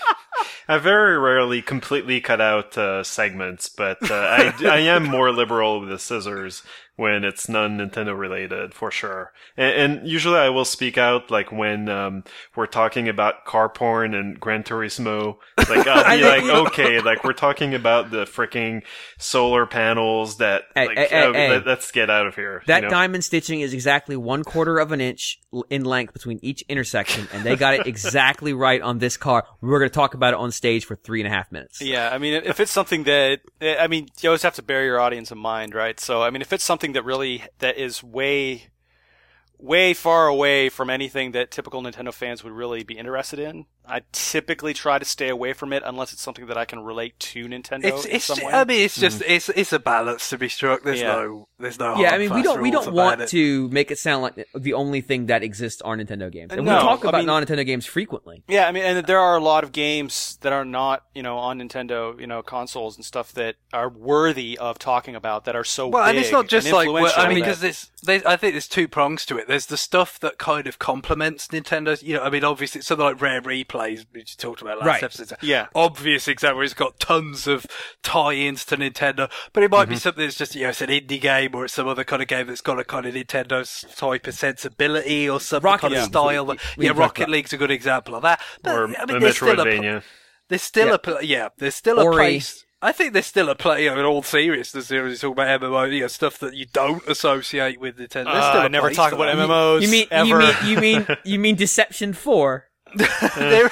I very rarely completely cut out uh, segments, but uh, I, I am more liberal with the scissors when it's non-Nintendo related, for sure. And, and usually I will speak out, like, when um, we're talking about car porn and Gran Turismo. Like, I'll be like, okay, like, we're talking about the freaking solar panels that, Hey, like, hey, hey, uh, hey. let, let's get out of here. That you know? diamond stitching is exactly one quarter of an inch l- in length between each intersection, and they got it exactly right on this car. We're going to talk about it on stage for three and a half minutes. Yeah, I mean, if it's something that, I mean, you always have to bear your audience in mind, right? So, I mean, if it's something that really, that is way, way far away from anything that typical Nintendo fans would really be interested in, I typically try to stay away from it unless it's something that I can relate to Nintendo It's, in it's, some way. I mean, it's just, it's, it's a balance to be struck. There's Yeah. no, there's no. Yeah, hard I mean, and we fast don't we rules don't about want it. to make it sound like the only thing that exists are Nintendo games. And No, we talk I about mean- non-Nintendo games frequently. Yeah, I mean, and there are a lot of games that are not, you know, on Nintendo, you know, consoles and stuff that are worthy of talking about that are so Well, big and it's not just like, well, influential I mean, that- because there's, there's, I think there's two prongs to it. There's the stuff that kind of complements Nintendo's, you know, I mean, obviously, something like Rare Replays, which you talked about last Right. episode. Yeah. Obvious example, it's got tons of tie-ins to Nintendo, but it might Mm-hmm. be something that's just, you know, it's an indie game or it's some other kind of game that's got a kind of Nintendo type of sensibility or some Rocket kind of League, style. we- that- we yeah, talked Rocket about. League's a good example of that. But, or I mean, a there's still a, Metroidvania. there's still Yeah. a, pl- yeah, there's still a Ori. place. I think there's still a play, you know, in all seriousness, you know, you talk about M M O, you know, stuff that you don't associate with Nintendo. There's Uh, still a I never place talk for about that. M M Os You mean ever. you mean you mean you mean Deception four? there,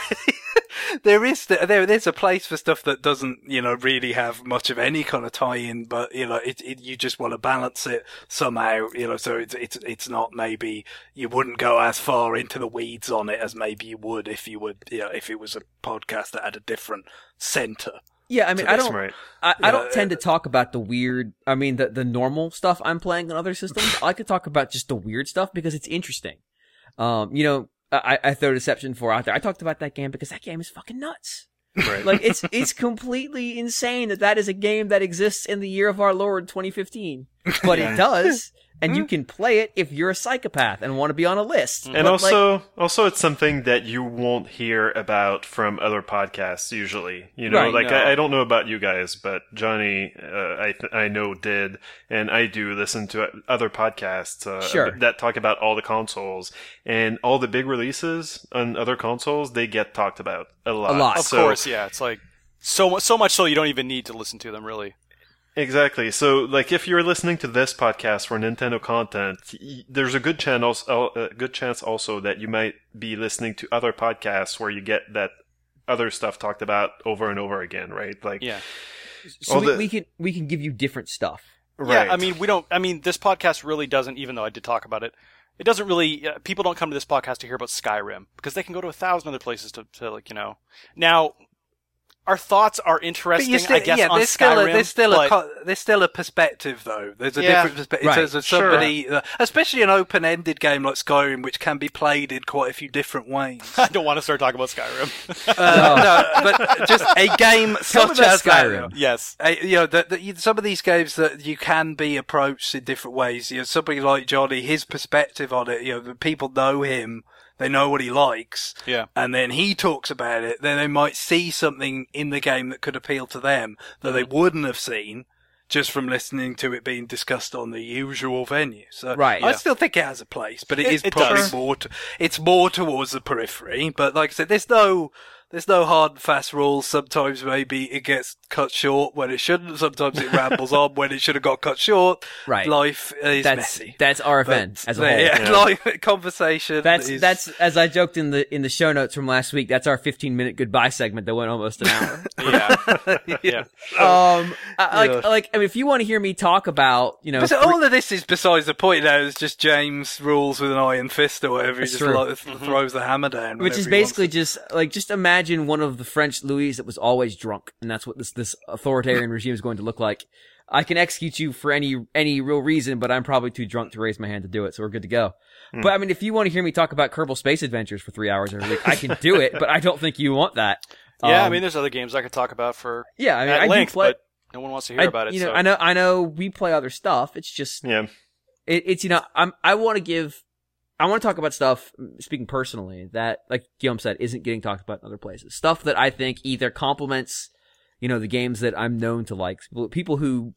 there is st- there there's a place for stuff that doesn't, you know, really have much of any kind of tie-in, but you know, it, it you just want to balance it somehow, you know, so it's it's it's not, maybe you wouldn't go as far into the weeds on it as maybe you would if you would, you know, if it was a podcast that had a different center. Yeah, I mean, I don't, Right. I, I don't Yeah. tend to talk about the weird. I mean, the the normal stuff I'm playing on other systems. I like to talk about just the weird stuff because it's interesting. Um, you know, I, I throw Deception four out there. I talked about that game because that game is fucking nuts. Right. Like it's it's completely insane that that is a game that exists in the year of our Lord twenty fifteen, but it does, and you can play it if you're a psychopath and want to be on a list. And But, like, also, also, it's something that you won't hear about from other podcasts usually. You know, Right, like no. I, I don't know about you guys, but Johnny, uh, I th- I know did, and I do listen to other podcasts uh, Sure. that talk about all the consoles and all the big releases on other consoles. They get talked about a lot. A lot. Of So- course, yeah. It's like so much, so much so you don't even need to listen to them, really. Exactly. So, like, if you're listening to this podcast for Nintendo content, y- there's a good chance, a good chance also that you might be listening to other podcasts where you get that other stuff talked about over and over again, right? Like, Yeah. so all we, the- we can we can give you different stuff. right. Yeah, I mean, we don't. I mean, this podcast really doesn't. Even though I did talk about it, it doesn't really. Uh, people don't come to this podcast to hear about Skyrim because they can go to a thousand other places to, to like, you know. Now, our thoughts are But interesting, you still, I guess, yeah, on there's still, Skyrim. a, there's still but, a co- there's still a perspective though. There's a Yeah. different perspective Right. in terms of somebody, uh, especially an open-ended game like Skyrim, which can be played in quite a few different ways. I don't want to start talking about Skyrim. uh, no, but just a game Tell me such about as that, Skyrim. yes. Uh, you know, that that you, some of these games that you can be approached in different ways. You know, somebody like Johnny, his perspective on it. You know, the people know him, they know what he likes, Yeah. and then he talks about it. Then they might see something in the game that could appeal to them that they wouldn't have seen just from listening to it being discussed on the usual venue. So Right, I yeah. still think it has a place, but it It- is it probably does. more. To, it's more towards the periphery. But like I said, there's no. There's no hard and fast rules. Sometimes maybe it gets cut short when it shouldn't. Sometimes it rambles on when it should have got cut short. Right. Life is That's messy. that's R F N But, as a whole. yeah, Yeah. life conversation. That's is, that's as I joked in the in the show notes from last week. That's our fifteen minute goodbye segment that went almost an hour. Yeah. yeah. um, I, like Yeah. like I mean, if you want to hear me talk about, you know, But so free- all of this is besides the point now. It's just James rules with an iron fist or whatever. He That's just true. like, throws the hammer down. which is whenever he wants basically just like just imagine one of the French Louis that was always drunk, and that's what this this authoritarian regime is going to look like. I can execute you for any any real reason, but I'm probably too drunk to raise my hand to do it, so we're good to go. Hmm. But I mean, if you want to hear me talk about Kerbal Space Adventures for three hours every week, I can do it, but I don't think you want that. Yeah, I Um, mean, there's other games I could talk about for yeah, I mean, at I length, do play. but no one wants to hear I, about it. you know, so. I know, I know, we play other stuff. It's just, yeah. it, it's you know, I'm I want to give, I want to talk about stuff. Speaking personally, that like Guillaume said, isn't getting talked about in other places. Stuff that I think either complements, you know, the games that I'm known to like. People who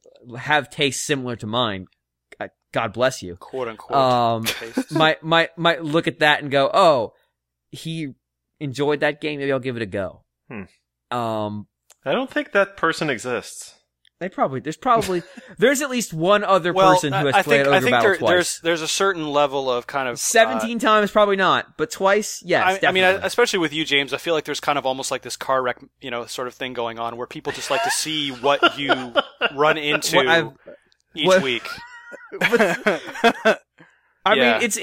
have tastes similar to mine. God bless you. quote unquote. Um, tastes. might might might look at that and go, oh, he enjoyed that game. Maybe I'll give it a go. Hmm. Um. I don't think that person exists. They probably there's probably there's at least one other well, person who has I played think, Ogre I think Battle there, twice. there's there's a certain level of kind of uh, Seventeen times, probably not, but twice, yes. I, I definitely. mean, especially with you, James, I feel like there's kind of almost like this car wreck, you know, sort of thing going on where people just like to see what you run into What I've- each what- week. I Yeah. mean, it's it's.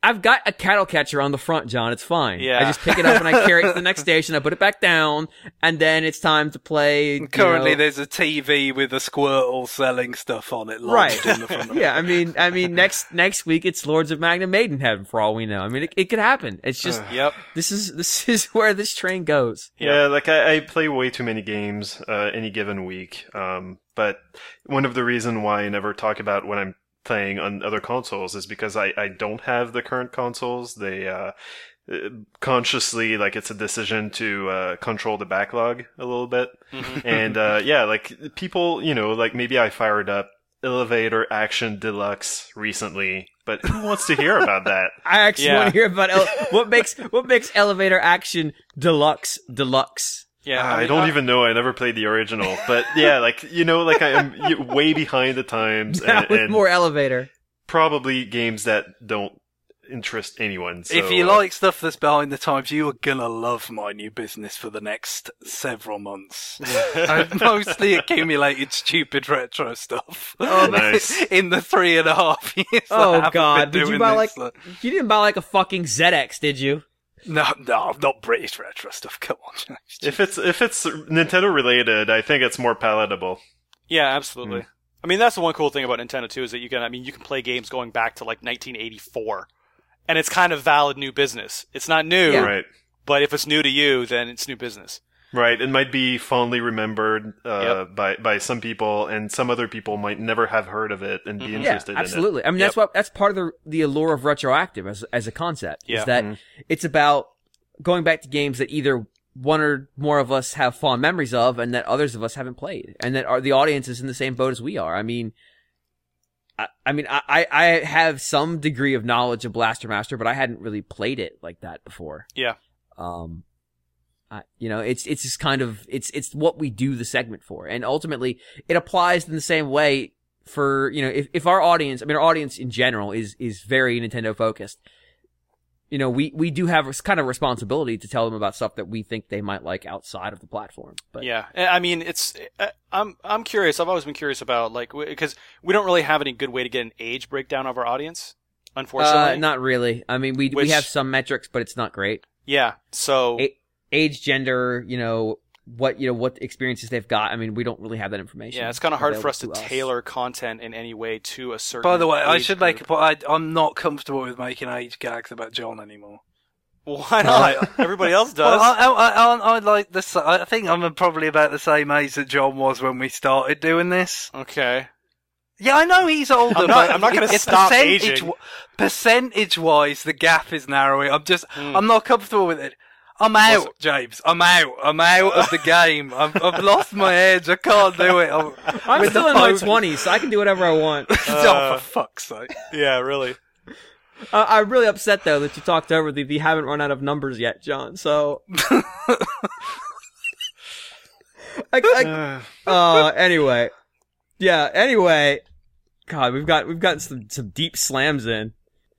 I've got a cattle catcher on the front, John. It's fine. Yeah. I just pick it up and I carry it to the next station. I put it back down, and then it's time to play. You Currently, know, there's a T V with a Squirtle selling stuff on it, right. lodged in the front of it. Yeah, I mean, I mean, next next week it's Lords of Magna Maidenhead for all we know. I mean, it, it could happen. It's just Yep. this is this is where this train goes. Yeah, like I, I play way too many games uh, any given week. Um, but one of the reasons why I never talk about when I'm playing on other consoles is because I, I don't have the current consoles. They uh, consciously, like, it's a decision to uh, control the backlog a little bit. Mm-hmm. And uh, yeah, like people, you know, like maybe I fired up Elevator Action Deluxe recently, but who wants to hear about that? I actually Yeah. want to hear about ele- what makes what makes Elevator Action Deluxe deluxe. Yeah. I, mean, don't uh, even know. I never played the original, but yeah, like, you know, like I am y- way behind the times, Now and, with and more elevator. probably games that don't interest anyone. So, If you uh, like stuff that's behind the times, you are gonna love my new business for the next several months. I've mostly accumulated stupid retro stuff. Oh, nice. In the three and a half years. that Oh I haven't God! been Did you doing buy this, like? uh, You didn't buy like a fucking Z X, did you? No, no, not British retro stuff. Come on, James. if it's if it's Nintendo related, I think it's more palatable. Yeah, absolutely. I mean, that's the one cool thing about Nintendo too, is that you can, I mean, you can play games going back to like nineteen eighty-four, and it's kind of valid new business. It's not new, Yeah. Right. but if it's new to you, then it's new business. Right. It might be fondly remembered uh, Yep. by by some people, and some other people might never have heard of it and be Mhm. Yeah, interested in it. absolutely. I mean, that's what that's part of the the allure of retroactive as as a concept. Yeah. Is that Mhm. it's about going back to games that either one or more of us have fond memories of, and that others of us haven't played, and that are the audience is in the same boat as we are. I mean, I, I mean, I, I I have some degree of knowledge of Blaster Master, but I hadn't really played it like that before. Yeah. Um, I, you know, it's it's just kind of it's it's what we do the segment for, and ultimately it applies in the same way for, you know, if if our audience, I mean, our audience in general is is very Nintendo focused. You know, we, we do have a kind of responsibility to tell them about stuff that we think they might like outside of the platform. But Yeah, I mean, it's. I'm I'm curious. I've always been curious about like because we don't really have any good way to get an age breakdown of our audience, unfortunately. uh, not really. I mean, we Which- we have some metrics, but it's not great. Yeah. So A- age, gender, you know, what you know what experiences they've got. I mean, we don't really have that information. yeah, it's kind of hard for us to available tailor content in any way to a certain. By the way, I age should group. make a point. I, I'm not comfortable with making age gags about John anymore. Why not? Everybody else does. Well, I, I, I, I like this. I think I'm probably about the same age that John was when we started doing this. okay. Yeah, I know he's older. I'm not- but I'm not gonna it's stop percentage, aging. Percentage wise, the gap is narrowing. I'm just, Mm. I'm not comfortable with it. I'm out, James. I'm out. I'm out of the game. I've, I've lost my edge. I can't do it. I'm, I'm with still the in my phone- twenties, so I can do whatever I want. oh, for fuck's sake. Yeah, really. uh, I'm really upset though that you talked over the we haven't run out of numbers yet, John. So, I, I, uh, anyway, yeah. Anyway, God, we've got we've gotten some some deep slams in.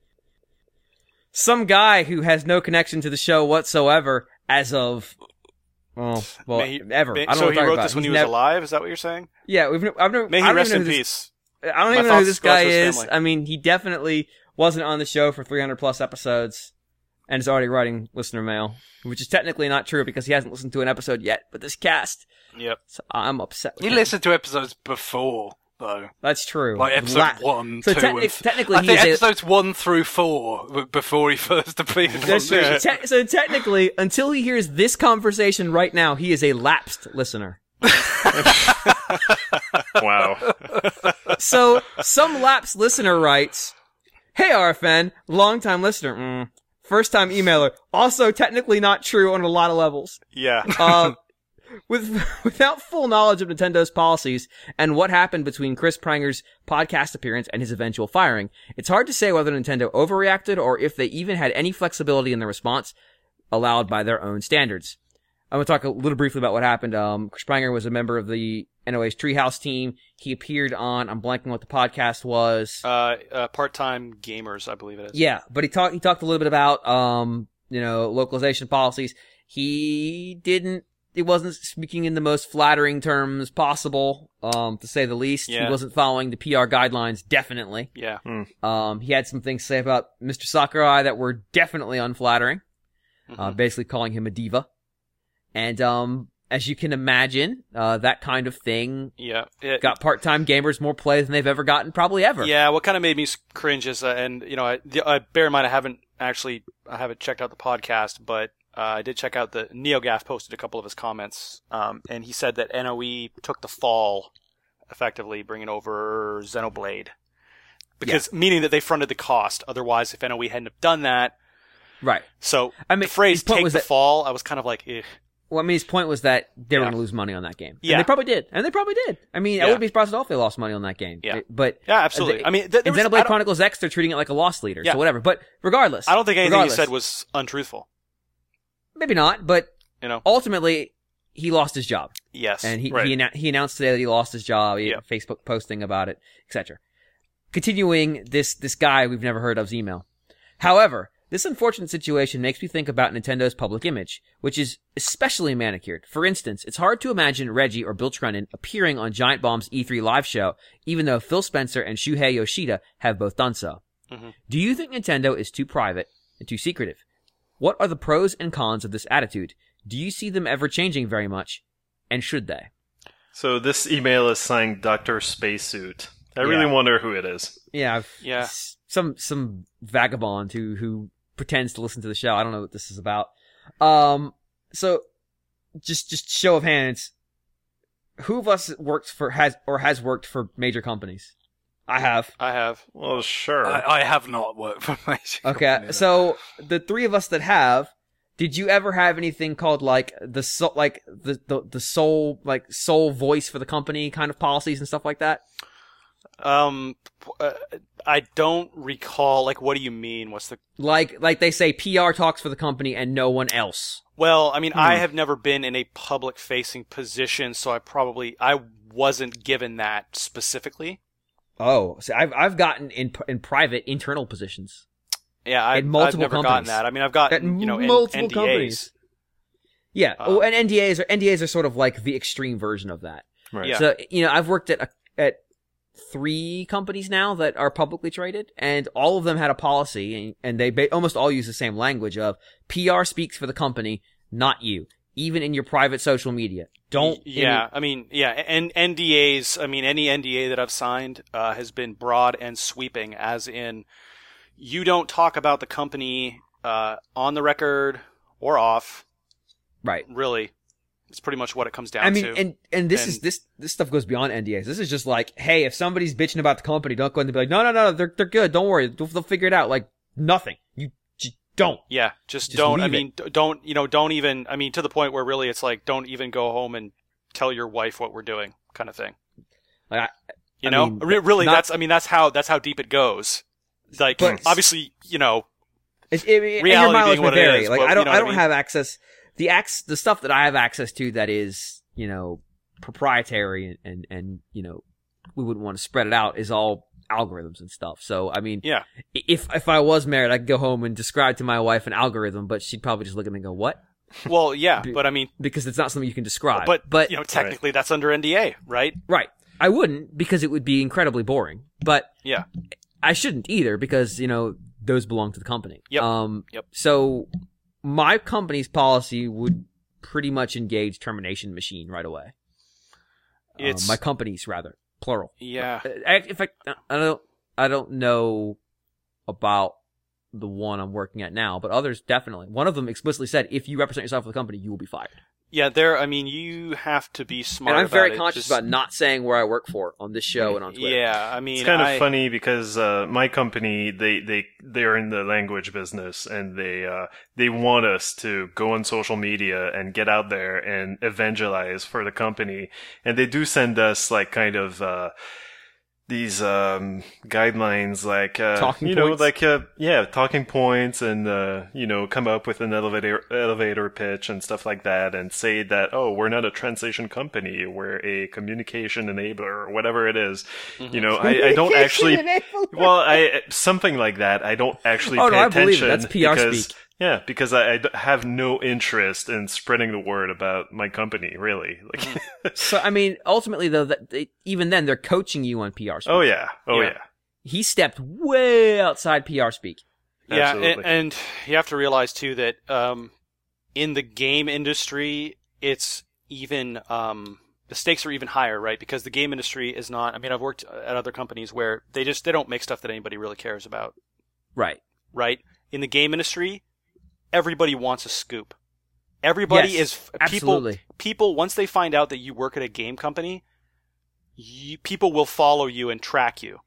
Some guy who has no connection to the show whatsoever, as of, oh, well, May he- ever. may- I don't so know what he I'm wrote talking this about. when he He's was nev- alive. Is that what you're saying? Yeah, we've. I've never. May I he don't rest even in know who this- peace. I don't My even know who thoughts this go out guy to his is. family. I mean, he definitely wasn't on the show for three hundred plus episodes, and is already writing listener mail, which is technically not true because he hasn't listened to an episode yet. But this cast, Yep. so I'm upset. With You him. listened to episodes before, though. That's true. Like episode La- one, So two, techni- and technically, I think he's a- episodes one through four w- before he first appeared. That's true. wasn't it? Te- so technically, until he hears this conversation right now, he is a lapsed listener. Wow. So some lapsed listener writes, "Hey R F N, long-time listener, mm, first-time emailer. Also technically not true on a lot of levels. Yeah. Uh, with without full knowledge of Nintendo's policies and what happened between Chris Pranger's podcast appearance and his eventual firing, it's hard to say whether Nintendo overreacted or if they even had any flexibility in the response allowed by their own standards." I'm going to talk a little briefly about what happened. Um, Chris Pranger was a member of the N O A's Treehouse team. He appeared on, I'm blanking what the podcast was. Uh, uh, part-time gamers, I believe it is. Yeah, but he talked, he talked a little bit about, um, you know, localization policies. He didn't he wasn't speaking in the most flattering terms possible, um, to say the least. Yeah. He wasn't following the P R guidelines, definitely. Yeah. Um, he had some things to say about Mister Sakurai that were definitely unflattering, Mm-hmm. uh, basically calling him a diva. And, um, as you can imagine, uh, that kind of thing Yeah. It, got part-time gamers more play than they've ever gotten, probably ever. Yeah, what kind of made me cringe is, uh, and you know, I, the, I bear in mind I haven't actually, I haven't checked out the podcast, but uh, I did check out the NeoGaf posted a couple of his comments, um, and he said that N O E took the fall, effectively bringing over Xenoblade, because meaning that they fronted the cost. Otherwise, if N O E hadn't have done that, Right. so I mean, the phrase his point "take was the that- fall," I was kind of like, eh. Well, I mean, his point was that they were Yeah. going to lose money on that game. Yeah. And they probably did. And they probably did. I mean, I Yeah. wouldn't be surprised at all if they lost money on that game. Yeah. It- but Yeah, absolutely. They, I mean, th- there in was- I Xenoblade don't- Chronicles X, they're treating it like a loss leader. Yeah. So whatever. But regardless. I don't think anything regardless, he said was untruthful. Maybe not, but You know, ultimately, he lost his job. yes, And he, Right. he, annou- he announced today that he lost his job. He had Yeah. a Facebook posting about it, et cetera. Continuing this, this guy we've never heard of's email. However, this unfortunate situation makes me think about Nintendo's public image, which is especially manicured. For instance, it's hard to imagine Reggie or Bill Trennan appearing on Giant Bomb's E three live show, even though Phil Spencer and Shuhei Yoshida have both done so. Mhm. Do you think Nintendo is too private and too secretive? What are the pros and cons of this attitude? Do you see them ever changing very much? And should they? So this email is signed Doctor Spacesuit. I really Yeah. wonder who it is. Yeah, I've, Yeah. s- some some vagabond who who pretends to listen to the show. I don't know what this is about. Um, so just just show of hands, who of us works for has or has worked for major companies? I have. I have. Well, sure. I, I have not worked for Magic. Okay, Company, so the three of us that have, did you ever have anything called like the soul, like the, the the sole like sole voice for the company kind of policies and stuff like that? Um, uh, I don't recall. Like, what do you mean? What's the? Like like they say, P R talks for the company and no one else. Well, I mean, I Hmm. have never been in a public-facing position, so I probably I wasn't given that specifically. Oh, so I've I've gotten in in private internal positions. Yeah, I, In multiple I've never companies. gotten that. I mean, I've gotten At you know N- multiple N D As. companies. Yeah. Um, oh, and N D As are N D As are sort of like the extreme version of that. right. Yeah. So you know, I've worked at a, at three companies now that are publicly traded, and all of them had a policy, and, and they ba- almost all use the same language of P R speaks for the company, not you. Even in your private social media, don't. Yeah, I mean, yeah, and N D As. I mean, any N D A that I've signed uh, has been broad and sweeping, as in, you don't talk about the company uh, on the record or off. Right. Really, it's pretty much what it comes down I mean, to. and and this And- is this this stuff goes beyond N D As. This is just like, hey, if somebody's bitching about the company, don't go in and be like, no, no, no, they're they're good. Don't worry, they'll, they'll figure it out. Like nothing. You just don't. Yeah, just, Just don't. I leave mean, d- don't you know? Don't even. I mean, to the point where really it's like, don't even go home and tell your wife what we're doing, kind of thing. Like, I, You I know, mean, Re- really, not- that's. I mean, that's how that's how deep it goes. Like, But- obviously, you know, It's, it, it, and Reality your mileage being may what it vary. is, like but I don't, you know I what I don't mean? have access. The acts, the stuff that I have access to that is, you know, proprietary and, and, and you know, we wouldn't want to spread it out is all algorithms and stuff. So I mean, yeah. if if I was married, I could go home and describe to my wife an algorithm, but she'd probably just look at me and go, "What?" Well, yeah, Be- but I mean, Because it's not something you can describe. but but you know, technically that's under N D A, right? right, I wouldn't because it would be incredibly boring. But Yeah. I shouldn't either because, you know, those belong to the company. Yep. Um, Yep. So my company's policy would pretty much engage termination machine right away. Um, It's my company's rather plural. yeah. Uh, I- In fact, I don't, I don't know about the one I'm working at now, but others definitely. One of them explicitly said, if you represent yourself for the company, you will be fired. Yeah, there. I mean, you have to be smart. And I'm very about it, conscious just- about not saying where I work for on this show and on Twitter. Yeah, I mean, It's kind of I, funny because uh, my company they they they're in the language business and they uh, they want us to go on social media and get out there and evangelize for the company, and they do send us like kind of uh, these um, guidelines like uh, Talking you know points? like uh, yeah talking points and uh, you know come up with an elevator elevator pitch and stuff like that and say that oh we're not a translation company, we're a communication enabler or whatever it is. Mm-hmm. You know, I, I don't actually. Well, I something like that. I don't actually Oh, pay no, I believe it. attention That's P R because speak. Yeah, because I, I d- have no interest in spreading the word about my company, really. Like, So, I mean, ultimately, though, that they, even then, they're coaching you on P R speak. oh yeah, oh Yeah. yeah. He stepped way outside P R speak. Yeah, and, Absolutely. and you have to realize too that um, in the game industry, it's even um, the stakes are even higher, right? Because the game industry is not. I mean, I've worked at other companies where they just they don't make stuff that anybody really cares about, Right. right? In the game industry, everybody wants a scoop. Everybody Yes, is people. absolutely. People once they find out that you work at a game company, you, people will follow you and track you,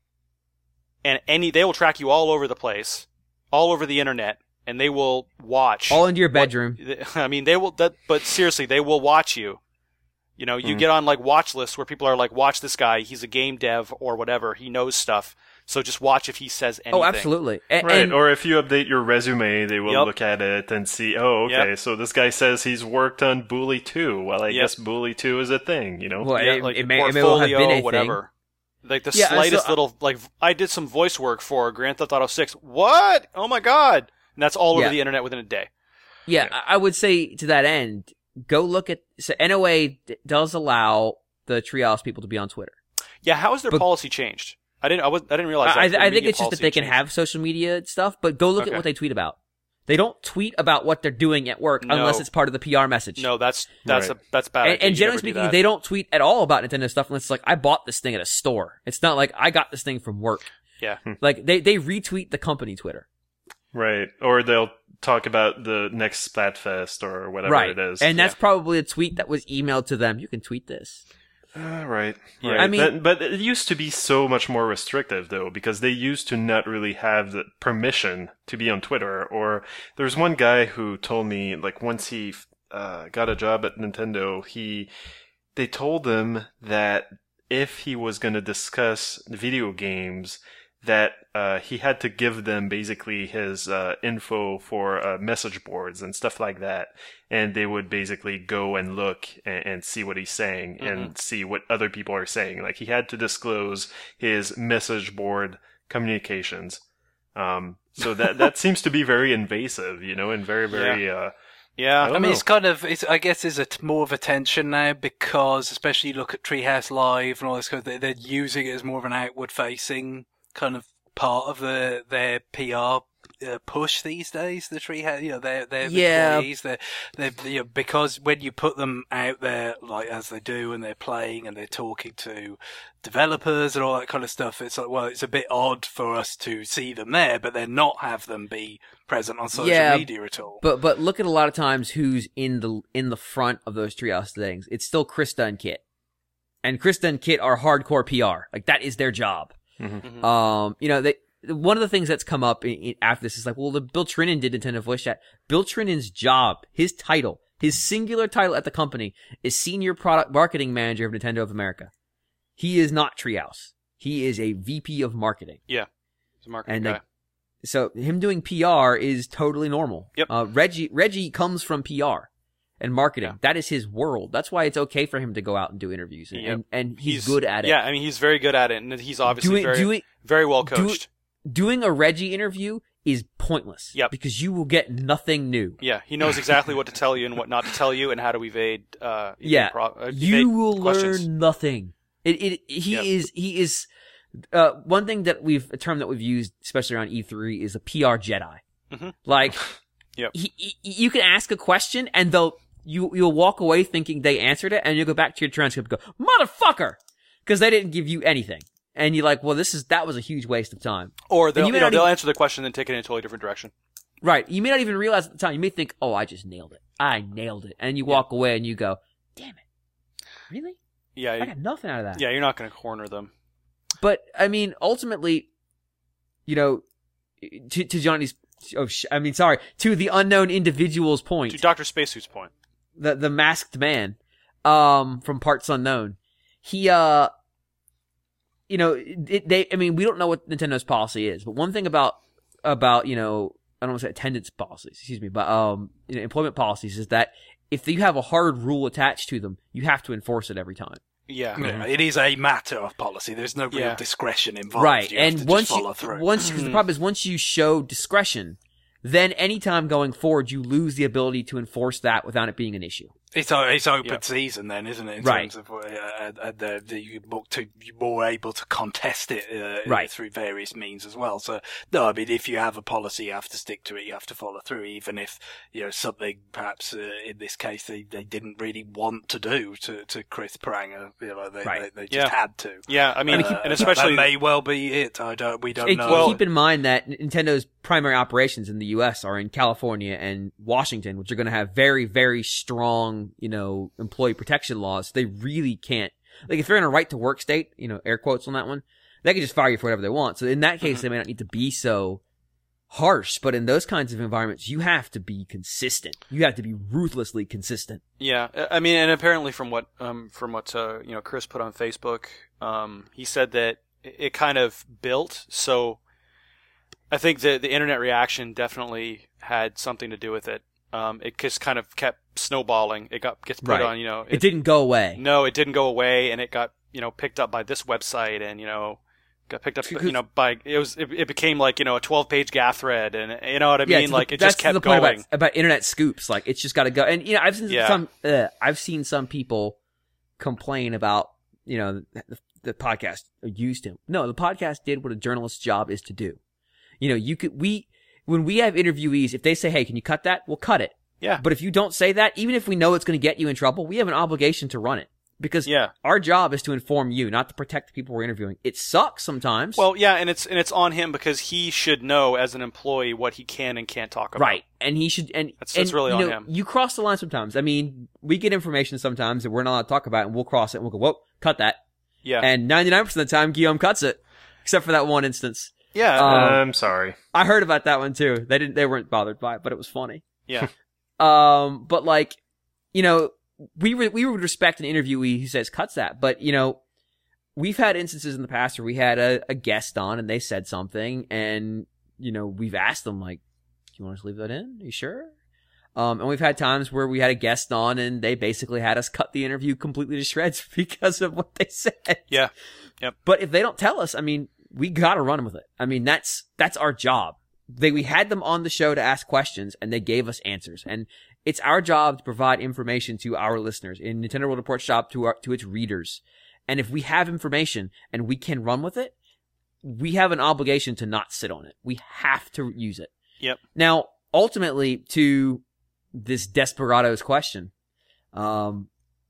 and any they will track you all over the place, all over the internet, and they will watch All into your what- bedroom. I mean, they will. That, but seriously, they will watch you. You know, you Mm. get on like watch lists where people are like, "Watch this guy. He's a game dev or whatever. He knows stuff. So just watch if he says anything." Oh, absolutely. A- Right, and- or if you update your resume, they will Yep. look at it and see, oh, okay, Yep. so this guy says he's worked on Bully two. Well, I Yep. guess Bully two is a thing, you know? well, Yeah, it, like it the may, it may well have portfolio, been a whatever. Like the Yeah, so slightest I- little like I did some voice work for Grand Theft Auto six. What? Oh my god! And that's all over Yeah. the internet within a day. thing. Yeah, I I would say to that end, go look at. So N O A d- does allow the Treehouse people to be on Twitter. Yeah, how has their But- policy changed? I didn't. I, was, I didn't realize. I, that I think media it's just that policy they can changed. have social media stuff, but go look Okay. at what they tweet about. They don't tweet about what they're doing at work No. unless it's part of the P R message. No, that's that's Right. a that's bad. And, idea. and You generally never do speaking, that. they don't tweet at all about Nintendo stuff unless it's like, I bought this thing at a store. It's not like, I got this thing from work. Yeah. Like, they, they retweet the company Twitter. Right. Or they'll talk about the next Splatfest or whatever right. it is. And that's Yeah. probably a tweet that was emailed to them. You can tweet this. Uh, right. Yeah. right. I mean- That- but it used to be so much more restrictive, though, because they used to not really have the permission to be on Twitter. Or there's one guy who told me, like, once he uh, got a job at Nintendo, he they told him that if he was going to discuss video games, that uh, he had to give them basically his uh, info for uh, message boards and stuff like that, and they would basically go and look and, and see what he's saying and see what other people are saying. Like, he had to disclose his message board communications. Um, so that that seems to be very invasive, you know, and very very. Uh, Yeah. I I don't mean, know. it's kind of, it's, I guess there's a t- more of a tension now because, especially you look at Treehouse Live and all this kind of, they're, they're using it as more of an outward-facing kind of part of the, their P R uh, push these days. The Treehouse, you know, their their Yeah. employees, they're, they're, you know, because when you put them out there, like as they do, and they're playing and they're talking to developers and all that kind of stuff, it's like, well, it's a bit odd for us to see them there, but then not have them be present on social Yeah, media at all. But but look at a lot of times who's in the in the front of those Treehouse things. It's still Krista and Kit. And Krista and Kit are hardcore P R. Like, that is their job. Mhm. Um, you know, they, one of the things that's come up in, in, after this is like, well, the Bill Trinan did Nintendo Voice Chat. Bill Trinan's job, his title, his singular title at the company is Senior Product Marketing Manager of Nintendo of America. He is not Treehouse. He is a V P of marketing. Yeah. He's a marketing And guy. they, so him doing P R is totally normal. Yep. Uh, Reggie, Reggie comes from P R and marketing. Yeah. That is his world. That's why it's okay for him to go out and do interviews. And, Yep. and, and he's, good at it. Yeah, I mean, he's very good at it, and he's obviously doing, very doing, very well do- coached. doing a Reggie interview is pointless. Yep. Because you will get nothing new. Yeah, he knows exactly what to tell you and what not to tell you, and how to evade. Uh, evade Yeah. pro- uh, You evade will questions. learn nothing. It, it, he Yep. is, he is, uh, one thing that we've, a term that we've used, especially around E three, is a P R Jedi. Mhm. Like, Yep. he, he, you can ask a question and they'll, you, you'll walk away thinking they answered it and you'll go back to your transcript and go, motherfucker! Cause they didn't give you anything. And you're like, well, this is, that was a huge waste of time. Or they'll, you you may know, not they'll even- answer the question and take it in a totally different direction. Right. You may not even realize at the time. You may think, oh, I just nailed it. I nailed it. And you walk away and you go, damn it. Really? Yeah, I you- got nothing out of that. yeah, you're not going to corner them. But, I mean, ultimately, you know, to, to Johnny's, oh, sh- I mean, sorry, to the unknown individual's point, To Doctor Spacesuit's point. the, the masked man, um, from Parts Unknown, he, uh, you know, it, they, I mean, we don't know what Nintendo's policy is, but one thing about, about, you know, I don't want to say attendance policies, excuse me, but, um, you know, employment policies is that if you have a hard rule attached to them, you have to enforce it every time. Yeah. Yeah, it is a matter of policy. There's no real Yeah. discretion involved. Right. You have and to once just follow you, through. once, cause the problem is once you show discretion, then anytime going forward, you lose the ability to enforce that without it being an issue. It's it's open Yep. season then, isn't it? In Right. terms of uh, uh, uh, the, the you're more, to, you're more able to contest it uh, Right. through various means as well. So no, I mean if you have a policy, you have to stick to it. You have to follow through, even if you know something perhaps uh, in this case they, they didn't really want to do to, to Chris Pranger. You know, they Right. they, they just Yeah. had to. Yeah, I mean, Uh, and especially that may well be it. I don't. We don't And know. keep in mind that Nintendo's primary operations in the U S are in California and Washington, which are going to have very, very strong, you know, employee protection laws. They really can't, like, if they're in a right to work state, you know, air quotes on that one, they can just fire you for whatever they want. So in that case, Mhm. they may not need to be so harsh, but in those kinds of environments, you have to be consistent. You have to be ruthlessly consistent. Yeah, I mean, and apparently from what um from what uh, you know Chris put on Facebook, um he said that it kind of built. So I think the the internet reaction definitely had something to do with it. Um, it just kind of kept snowballing. It got gets put Right. on, you know. It didn't go away. No, it didn't go away, and it got you know picked up by this website, and you know got picked up you know by it was it, it became like you know a twelve page Gaff thread, and you know what I Yeah, mean. to Like the, it just that's kept the point going. about, about internet scoops. Like it's just got to go. And you know, I've seen Yeah. some. Uh, I've seen some people complain about you know the, the podcast used him. No, the podcast did what a journalist's job is to do. You know, you could we when we have interviewees, if they say, "Hey, can you cut that?" We'll cut it. Yeah. But if you don't say that, even if we know it's going to get you in trouble, we have an obligation to run it because Yeah. our job is to inform you, not to protect the people we're interviewing. It sucks sometimes. Well, yeah, and it's and it's on him because he should know as an employee what he can and can't talk about. right, and he should, and That's- that's and, really you on know, him. You cross the line sometimes. I mean, we get information sometimes that we're not allowed to talk about, and we'll cross it, and we'll go, "Whoa, cut that." Yeah. And ninety-nine percent of the time, Guillaume cuts it, except for that one instance. yeah. Um, I'm sorry. I heard about that one too. They didn't, they weren't bothered by it, but it was funny. yeah. Um, but like, you know, we re- we would respect an interviewee who says cuts that, but you know, we've had instances in the past where we had a, a guest on and they said something, and you know, we've asked them like, "Do you want us to leave that in? Are you sure?" Um, and we've had times where we had a guest on and they basically had us cut the interview completely to shreds because of what they said. Yeah. Yep. But if they don't tell us, I mean, we gotta run with it. I mean, that's that's our job. They we had them on the show to ask questions, and they gave us answers. And it's our job to provide information to our listeners in Nintendo World Report Shop to our to its readers. And if we have information and we can run with it, we have an obligation to not sit on it. We have to use it. Yep. Now, ultimately, to this Desperado's question, um,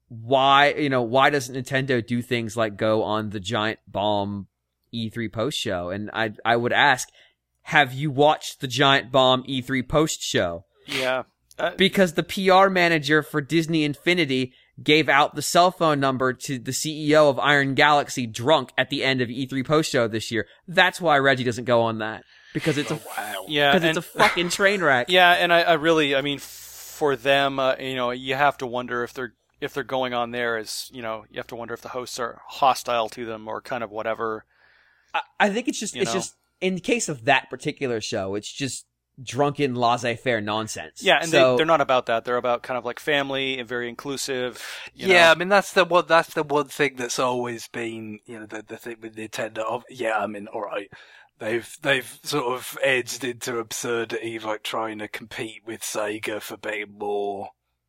why you know why doesn't Nintendo do things like go on the Giant Bomb E three post show? And I I would ask, have you watched the Giant Bomb E three post show? Yeah. Uh, Because the P R manager for Disney Infinity gave out the cell phone number to the C E O of Iron Galaxy drunk at the end of E three post show this year. That's why Reggie doesn't go on that. Because it's a Wow. yeah. because and- it's a fucking train wreck. Yeah, and I, I really, I mean, for them, uh, you know, you have to wonder if they're if they're going on there as, you know, you have to wonder if the hosts are hostile to them or kind of whatever. I, I think it's just You it's know? just in the case of that particular show, it's just drunken laissez-faire nonsense. Yeah, and so, they, they're not about that. They're about kind of like family and very inclusive. You Yeah, I know? mean that's the one. That's the one thing that's always been, you know, the the thing with Nintendo. Of, yeah, I mean, all right, they've they've sort of edged into absurdity, like trying to compete with Sega for being more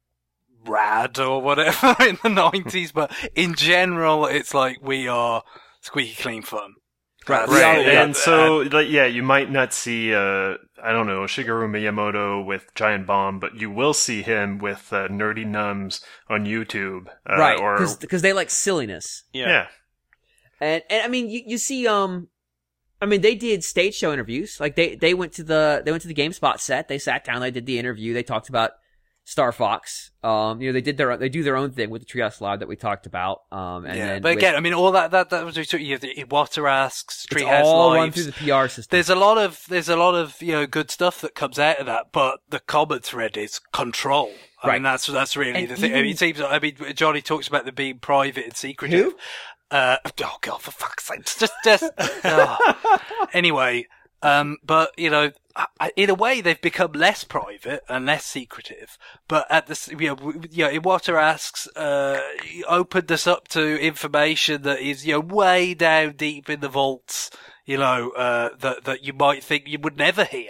rad or whatever in the nineties. But in general, it's like we are squeaky clean fun. Right, That's- we Right, are- yeah, and so like, yeah, you might not see uh, I don't know Shigeru Miyamoto with Giant Bomb, but you will see him with uh, Nerdy Nums on YouTube, uh, right, Or because they like silliness. yeah. yeah, And and I mean, you, you see, um, I mean, they did stage show interviews. Like they, they went to the they went to the GameSpot set. They sat down. They did the interview. They talked about Star Fox. Um, you know, they did their they do their own thing with the Treehouse Live that we talked about. Um, and yeah, then but with- again, I mean, all that that that was you know, Iwata asks, it's Treehouse all run Lives. through the P R system. There's a lot of there's a lot of you know good stuff that comes out of that, but the common thread is control. I Right. mean, that's that's really And the thing. I mean, even- it seems. I mean, Johnny talks about them being private and secretive. Who? Uh, oh god, for fuck's sake! It's just just. oh. Anyway, um, but you know, I- I- in a way, they've become less private and less secretive. But at the s- you know, w- you know, Iwata asks, uh, opened us up to information that is you know way down deep in the vaults. You know, uh, that that you might think you would never hear.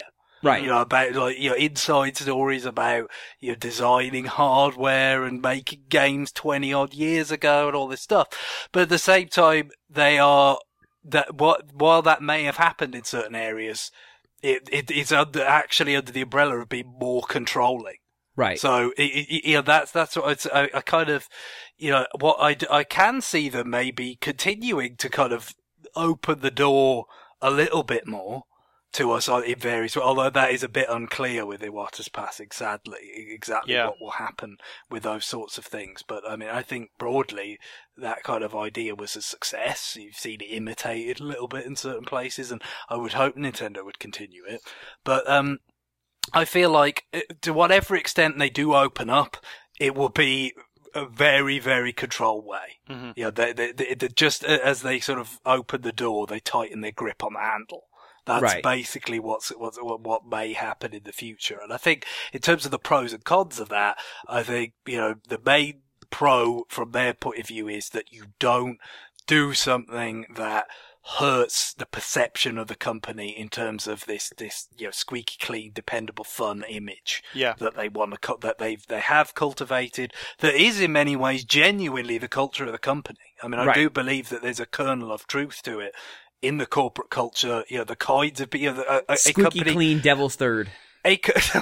Right. You know, about like, you know, inside stories about, you know, designing hardware and making games twenty odd years ago and all this stuff. But at the same time, they are, that what, while that may have happened in certain areas, it, it it's under, actually under the umbrella of being more controlling. Right. So, it, it, you know, that's, that's what it's, I, I kind of, you know, what I, I can see them maybe continuing to kind of open the door a little bit more to us in various, although that is a bit unclear with Iwata's passing, sadly, exactly Yeah. what will happen with those sorts of things. But I mean, I think broadly that kind of idea was a success. You've seen it imitated a little bit in certain places, and I would hope Nintendo would continue it. But um, I feel like to whatever extent they do open up, it will be a very, very controlled way. Mm-hmm. Yeah, they, they, they, they, just as they sort of open the door, they tighten their grip on the handle. That's Right. basically what's, what's, what may happen in the future. And I think in terms of the pros and cons of that, I think, you know, the main pro from their point of view is that you don't do something that hurts the perception of the company in terms of this, this, you know, squeaky clean, dependable, fun image Yeah. that they want to, that they've, they have cultivated, that is in many ways genuinely the culture of the company. I mean, I Right. do believe that there's a kernel of truth to it in the corporate culture, you know, the kinds of, you know, a, a, a Squeaky company, clean, devil's third. a, co-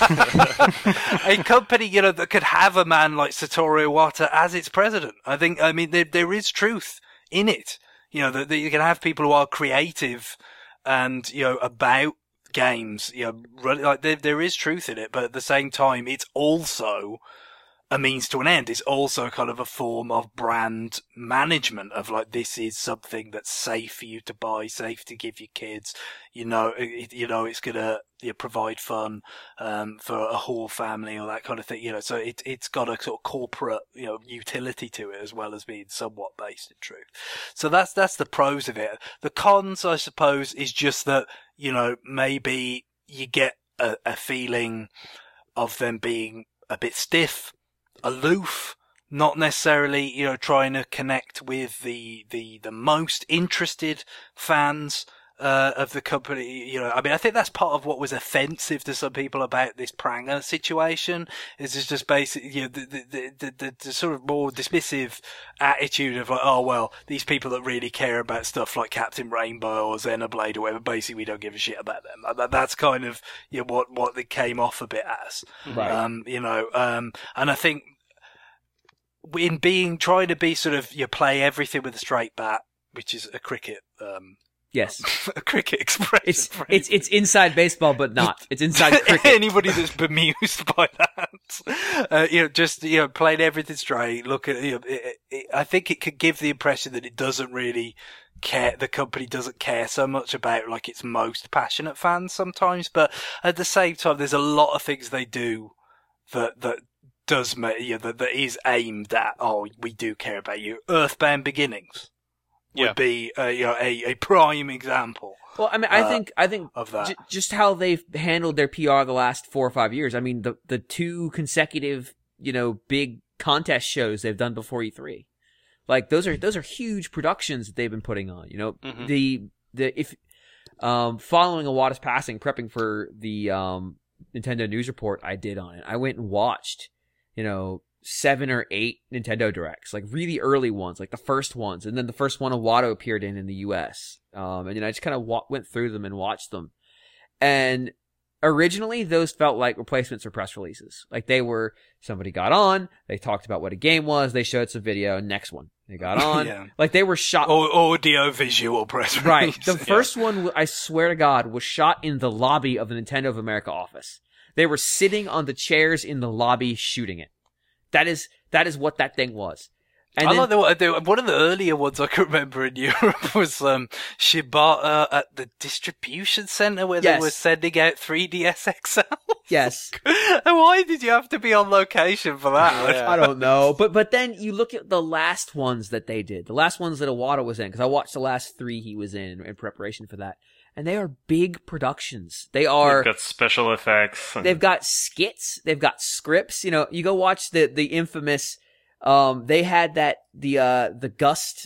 a company, you know, that could have a man like Satoru Iwata as its president. I think, I mean, there, there is truth in it. You know, that, that you can have people who are creative and, you know, about games, you know, really, like there, there is truth in it, but at the same time, it's also a means to an end. It's also kind of a form of brand management of like, this is something that's safe for you to buy, safe to give your kids. You know, it, you know, it's gonna, you know, provide fun, um, for a whole family or that kind of thing. You know, so it, it's got a sort of corporate, you know, utility to it as well as being somewhat based in truth. So that's, that's the pros of it. The cons, I suppose, is just that, you know, maybe you get a, a feeling of them being a bit stiff, aloof, not necessarily, you know, trying to connect with the, the, the most interested fans, uh, of the company. You know, I mean, I think that's part of what was offensive to some people about this Pranger situation, is it's just basically, you know, the, the, the, the, the sort of more dismissive attitude of like, oh, well, these people that really care about stuff like Captain Rainbow or Xenoblade or whatever, basically we don't give a shit about them. That, that's kind of, you know, what, what they came off a bit as. Right. Um, you know, um, and I think in being, trying to be sort of, you know, play everything with a straight bat, which is a cricket, um, Yes. a cricket expression. It's phrase. it's it's inside baseball, but not. It's inside cricket. Anybody that's bemused by that, uh, you know, just, you know, playing everything straight. Look at, you know, it, it, I think it could give the impression that it doesn't really care. The company doesn't care so much about like its most passionate fans sometimes, but at the same time, there's a lot of things they do that that does make, you know, that, that is aimed at. Oh, we do care about you. Earthbound Beginnings would Yeah. be, uh, you know, a, a prime example. Well, I mean, I uh, think I think of that. j- just how they've handled their P R the last four or five years. I mean, the the two consecutive, you know, big contest shows they've done before E three, like those are those are huge productions that they've been putting on. You know, Mhm. the the if um following Iwata's passing, prepping for the um Nintendo news report I did on it, I went and watched, you know, seven or eight Nintendo Directs, like really early ones, like the first ones, and then the first one Iwata appeared in in the U S. Um, and then I just kind of wa- went through them and watched them. And originally, those felt like replacements for press releases. Like they were, somebody got on, they talked about what a game was, they showed some video, next one. They got on. Yeah. Like they were shot. Or audio visual press release. Right. The Yeah. first one, I swear to God, was shot in the lobby of the Nintendo of America office. They were sitting on the chairs in the lobby shooting it. That is that is what that thing was. And I then, like the, the one of the earlier ones I can remember in Europe was um, Shibata at the distribution center where Yes. they were sending out three D S X L. yes. And why did you have to be on location for that? Yeah. I don't know. But but then you look at the last ones that they did, the last ones that Iwata was in, because I watched the last three he was in in preparation for that. And they are big productions. They are. They've got special effects. and- They've got skits. They've got scripts. You know, you go watch the the infamous. Um, they had that the uh the Gust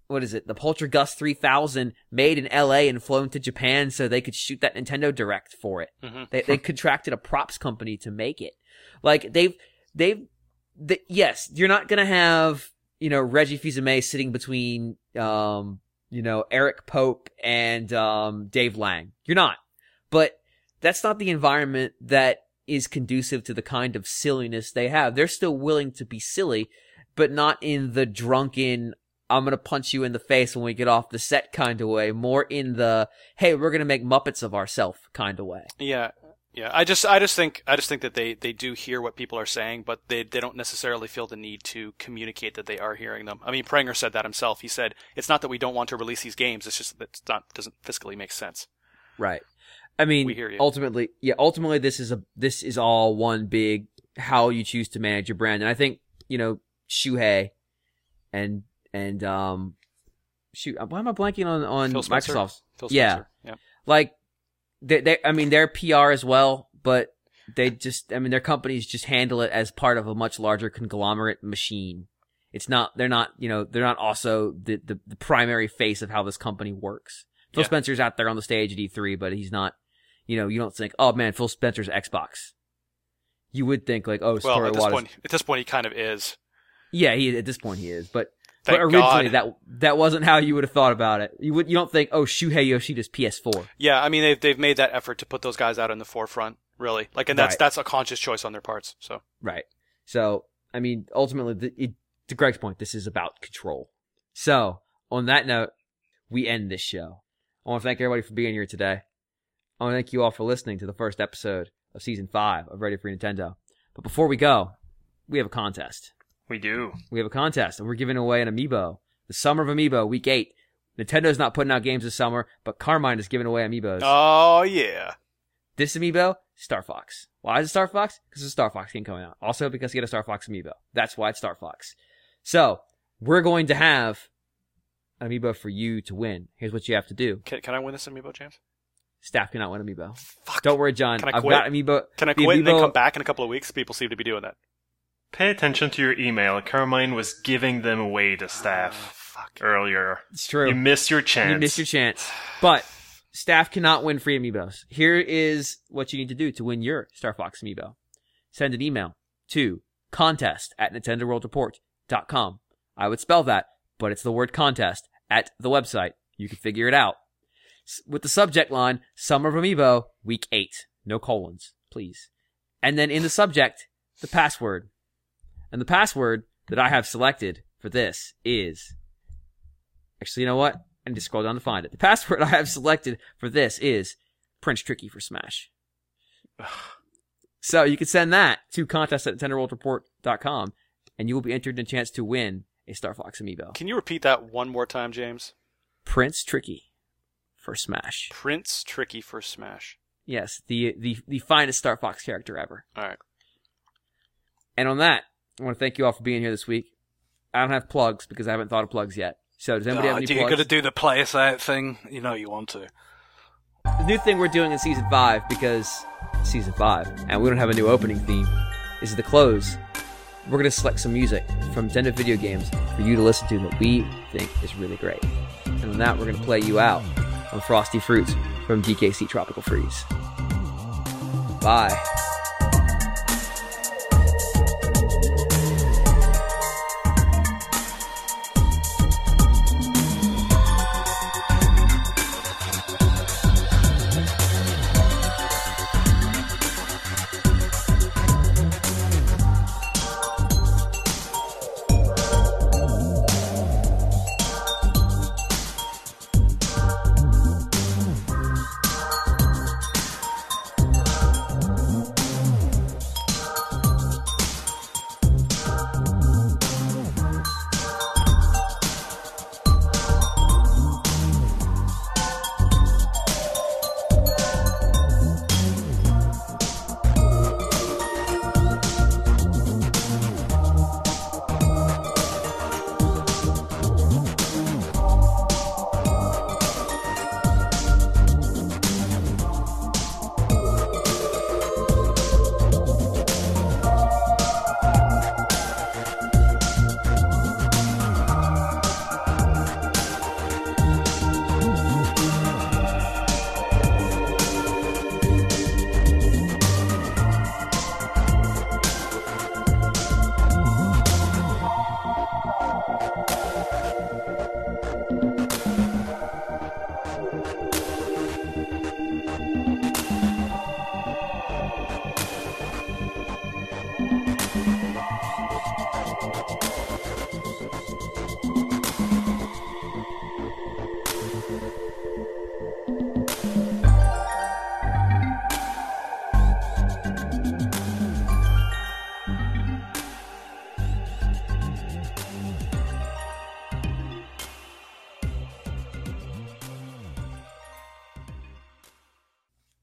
what is it? The Poltergust three thousand made in L A and flown to Japan so they could shoot that Nintendo Direct for it. Mm-hmm. They they contracted a props company to make it. Like they've they've they, yes, you're not gonna have, you know, Reggie Fils-Aimé sitting between um you know Eric Pope and um Dave Lang. You're not. But that's not the environment that is conducive to the kind of silliness they have. They're still willing to be silly, but not in the drunken, I'm going to punch you in the face when we get off the set kind of way. More in the, hey, we're going to make Muppets of ourselves kind of way. Yeah. Yeah. I just, I just think, I just think that they, they do hear what people are saying, but they, they don't necessarily feel the need to communicate that they are hearing them. I mean, Pranger said that himself. He said, it's not that we don't want to release these games. It's just that it's not, doesn't fiscally make sense. Right. I mean, We hear you. ultimately, yeah, ultimately this is a, this is all one big, how you choose to manage your brand. And I think, you know, Shuhei and, and, um, shoot, why am I blanking on, on Phil Spencer? Microsoft's? Phil Yeah. Spencer. Yeah. Like, they, they, I mean, they're P R as well, but they just, I mean, their companies just handle it as part of a much larger conglomerate machine. It's not, they're not, you know, they're not also the, the, the primary face of how this company works. Phil Yeah. Spencer's out there on the stage at E three, but he's not, you know, you don't think, oh man, Phil Spencer's Xbox. You would think like, oh, Well, Satoru at this Iwata's- point, at this point, he kind of is. yeah, he, at this point he is, but, Thank but originally God. that, that wasn't how you would have thought about it. You would, you don't think, oh, Shuhei Yoshida's P S four. Yeah, I mean, they've they've made that effort to put those guys out in the forefront, really. Like, and that's Right. that's a conscious choice on their parts. So Right. So, I mean, ultimately, the, it, to Greg's point, this is about control. So, on that note, we end this show. I want to thank everybody for being here today. I want to thank you all for listening to the first episode of Season five of Ready for Nintendo. But before we go, we have a contest. We do. We have a contest, and we're giving away an Amiibo. The Summer of Amiibo, Week eight. Nintendo's not putting out games this summer, but Carmine is giving away Amiibos. oh yeah, This Amiibo, Star Fox. Why is it Star Fox? Because there's a Star Fox game coming out. Also because you get a Star Fox Amiibo. That's why it's Star Fox. So, we're going to have an Amiibo for you to win. Here's what you have to do. can can I win this amiibo, James? Staff cannot win Amiibo. Fuck. Don't worry, John. Can I I've quit? got Amiibo. Can I the quit and then Amiibo- come back in a couple of weeks? People seem to be doing that. Pay attention to your email. Carmine was giving them away to Oh, staff fuck. earlier. It's true. You missed your chance. You missed your chance. But staff cannot win free Amiibos. Here is what you need to do to win your Star Fox Amiibo. Send an email to contest at nintendo world report dot com. I would spell that, but it's the word contest at the website. You can figure it out. S- With the subject line, Summer of Amiibo, Week eight. No colons, please. And then in the subject, the password. And the password that I have selected for this is... Actually, you know what? I need to scroll down to find it. The password I have selected for this is Prince Tricky for Smash. So you can send that to contest at nintendo world report dot com, and you will be entered in a chance to win a Star Fox Amiibo. Can you repeat that one more time, James? Prince Tricky for Smash. Prince Tricky for Smash. Yes, the, the, the finest Star Fox character ever. All right. And on that, I want to thank you all for being here this week. I don't have plugs because I haven't thought of plugs yet. So does anybody Oh, have any do you plugs? got to do the play us out thing? You know you want to. The new thing we're doing in season five, because it's season five, and we don't have a new opening theme, is the close. We're going to select some music from Nintendo video games for you to listen to that we think is really great. And on that, we're going to play you out on Frosty Fruits from D K C Tropical Freeze. Bye.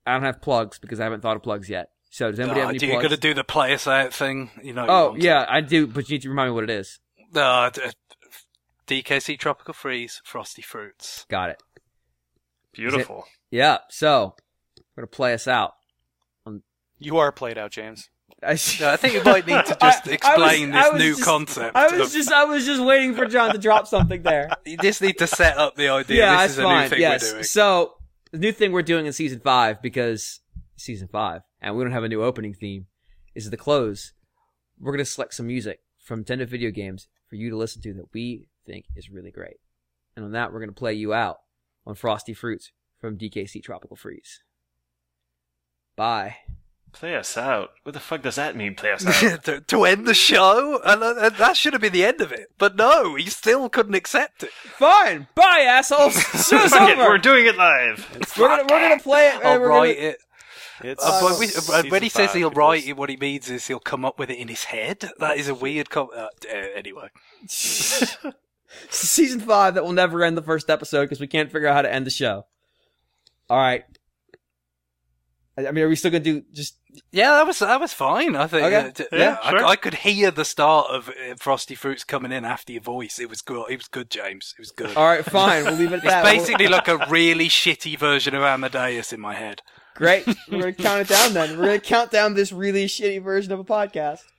I don't have plugs because I haven't thought of plugs yet. So does anybody Oh, have any do you plugs? got to do the play us out thing? You know. you Oh want to. yeah, I do. But you need to remind me what it is. Uh, d- D K C Tropical Freeze, Frosty Fruits. Got it. Beautiful. Yeah. So we're gonna play us out. You are played out, James. I, Yeah, I think you might need to just I- I explain was- I this was new just- concept. I was of- just, I was just waiting for John to drop something there. You just need to set up the idea. Yeah, this that's is a fine. new thing yes. we're doing. So the new thing we're doing in season five, because season five, and we don't have a new opening theme, is the close. We're gonna select some music from Nintendo video games for you to listen to that we think is really great, and on that we're gonna play you out on Frosty Fruits from D K C Tropical Freeze. Bye. Play us out. What the fuck does that mean, play us out? to, to end the show, and, uh, and that should have been the end of it. But no, he still couldn't accept it. Fine. Bye, assholes. Show's Fuck it, over. we're doing it live. We're gonna we're gonna play it. and I'll we're write gonna- it. It's Uh, but we, uh, season when he says five, he'll it write was- it, what he means is he'll come up with it in his head. That is a weird. Com- uh, uh, anyway, Season five that will never end the first episode because we can't figure out how to end the show. All right. I I mean, are we still gonna do just? yeah, that was that was fine. I think. Okay. Uh, d- Yeah, yeah, I, sure. I could hear the start of uh, Frosty Fruits coming in after your voice. It was good. It was good, James. It was good. All right, fine. We'll leave it at It's that. basically like a really shitty version of Amadeus in my head. Great. We're gonna count it down then. We're gonna count down this really shitty version of a podcast.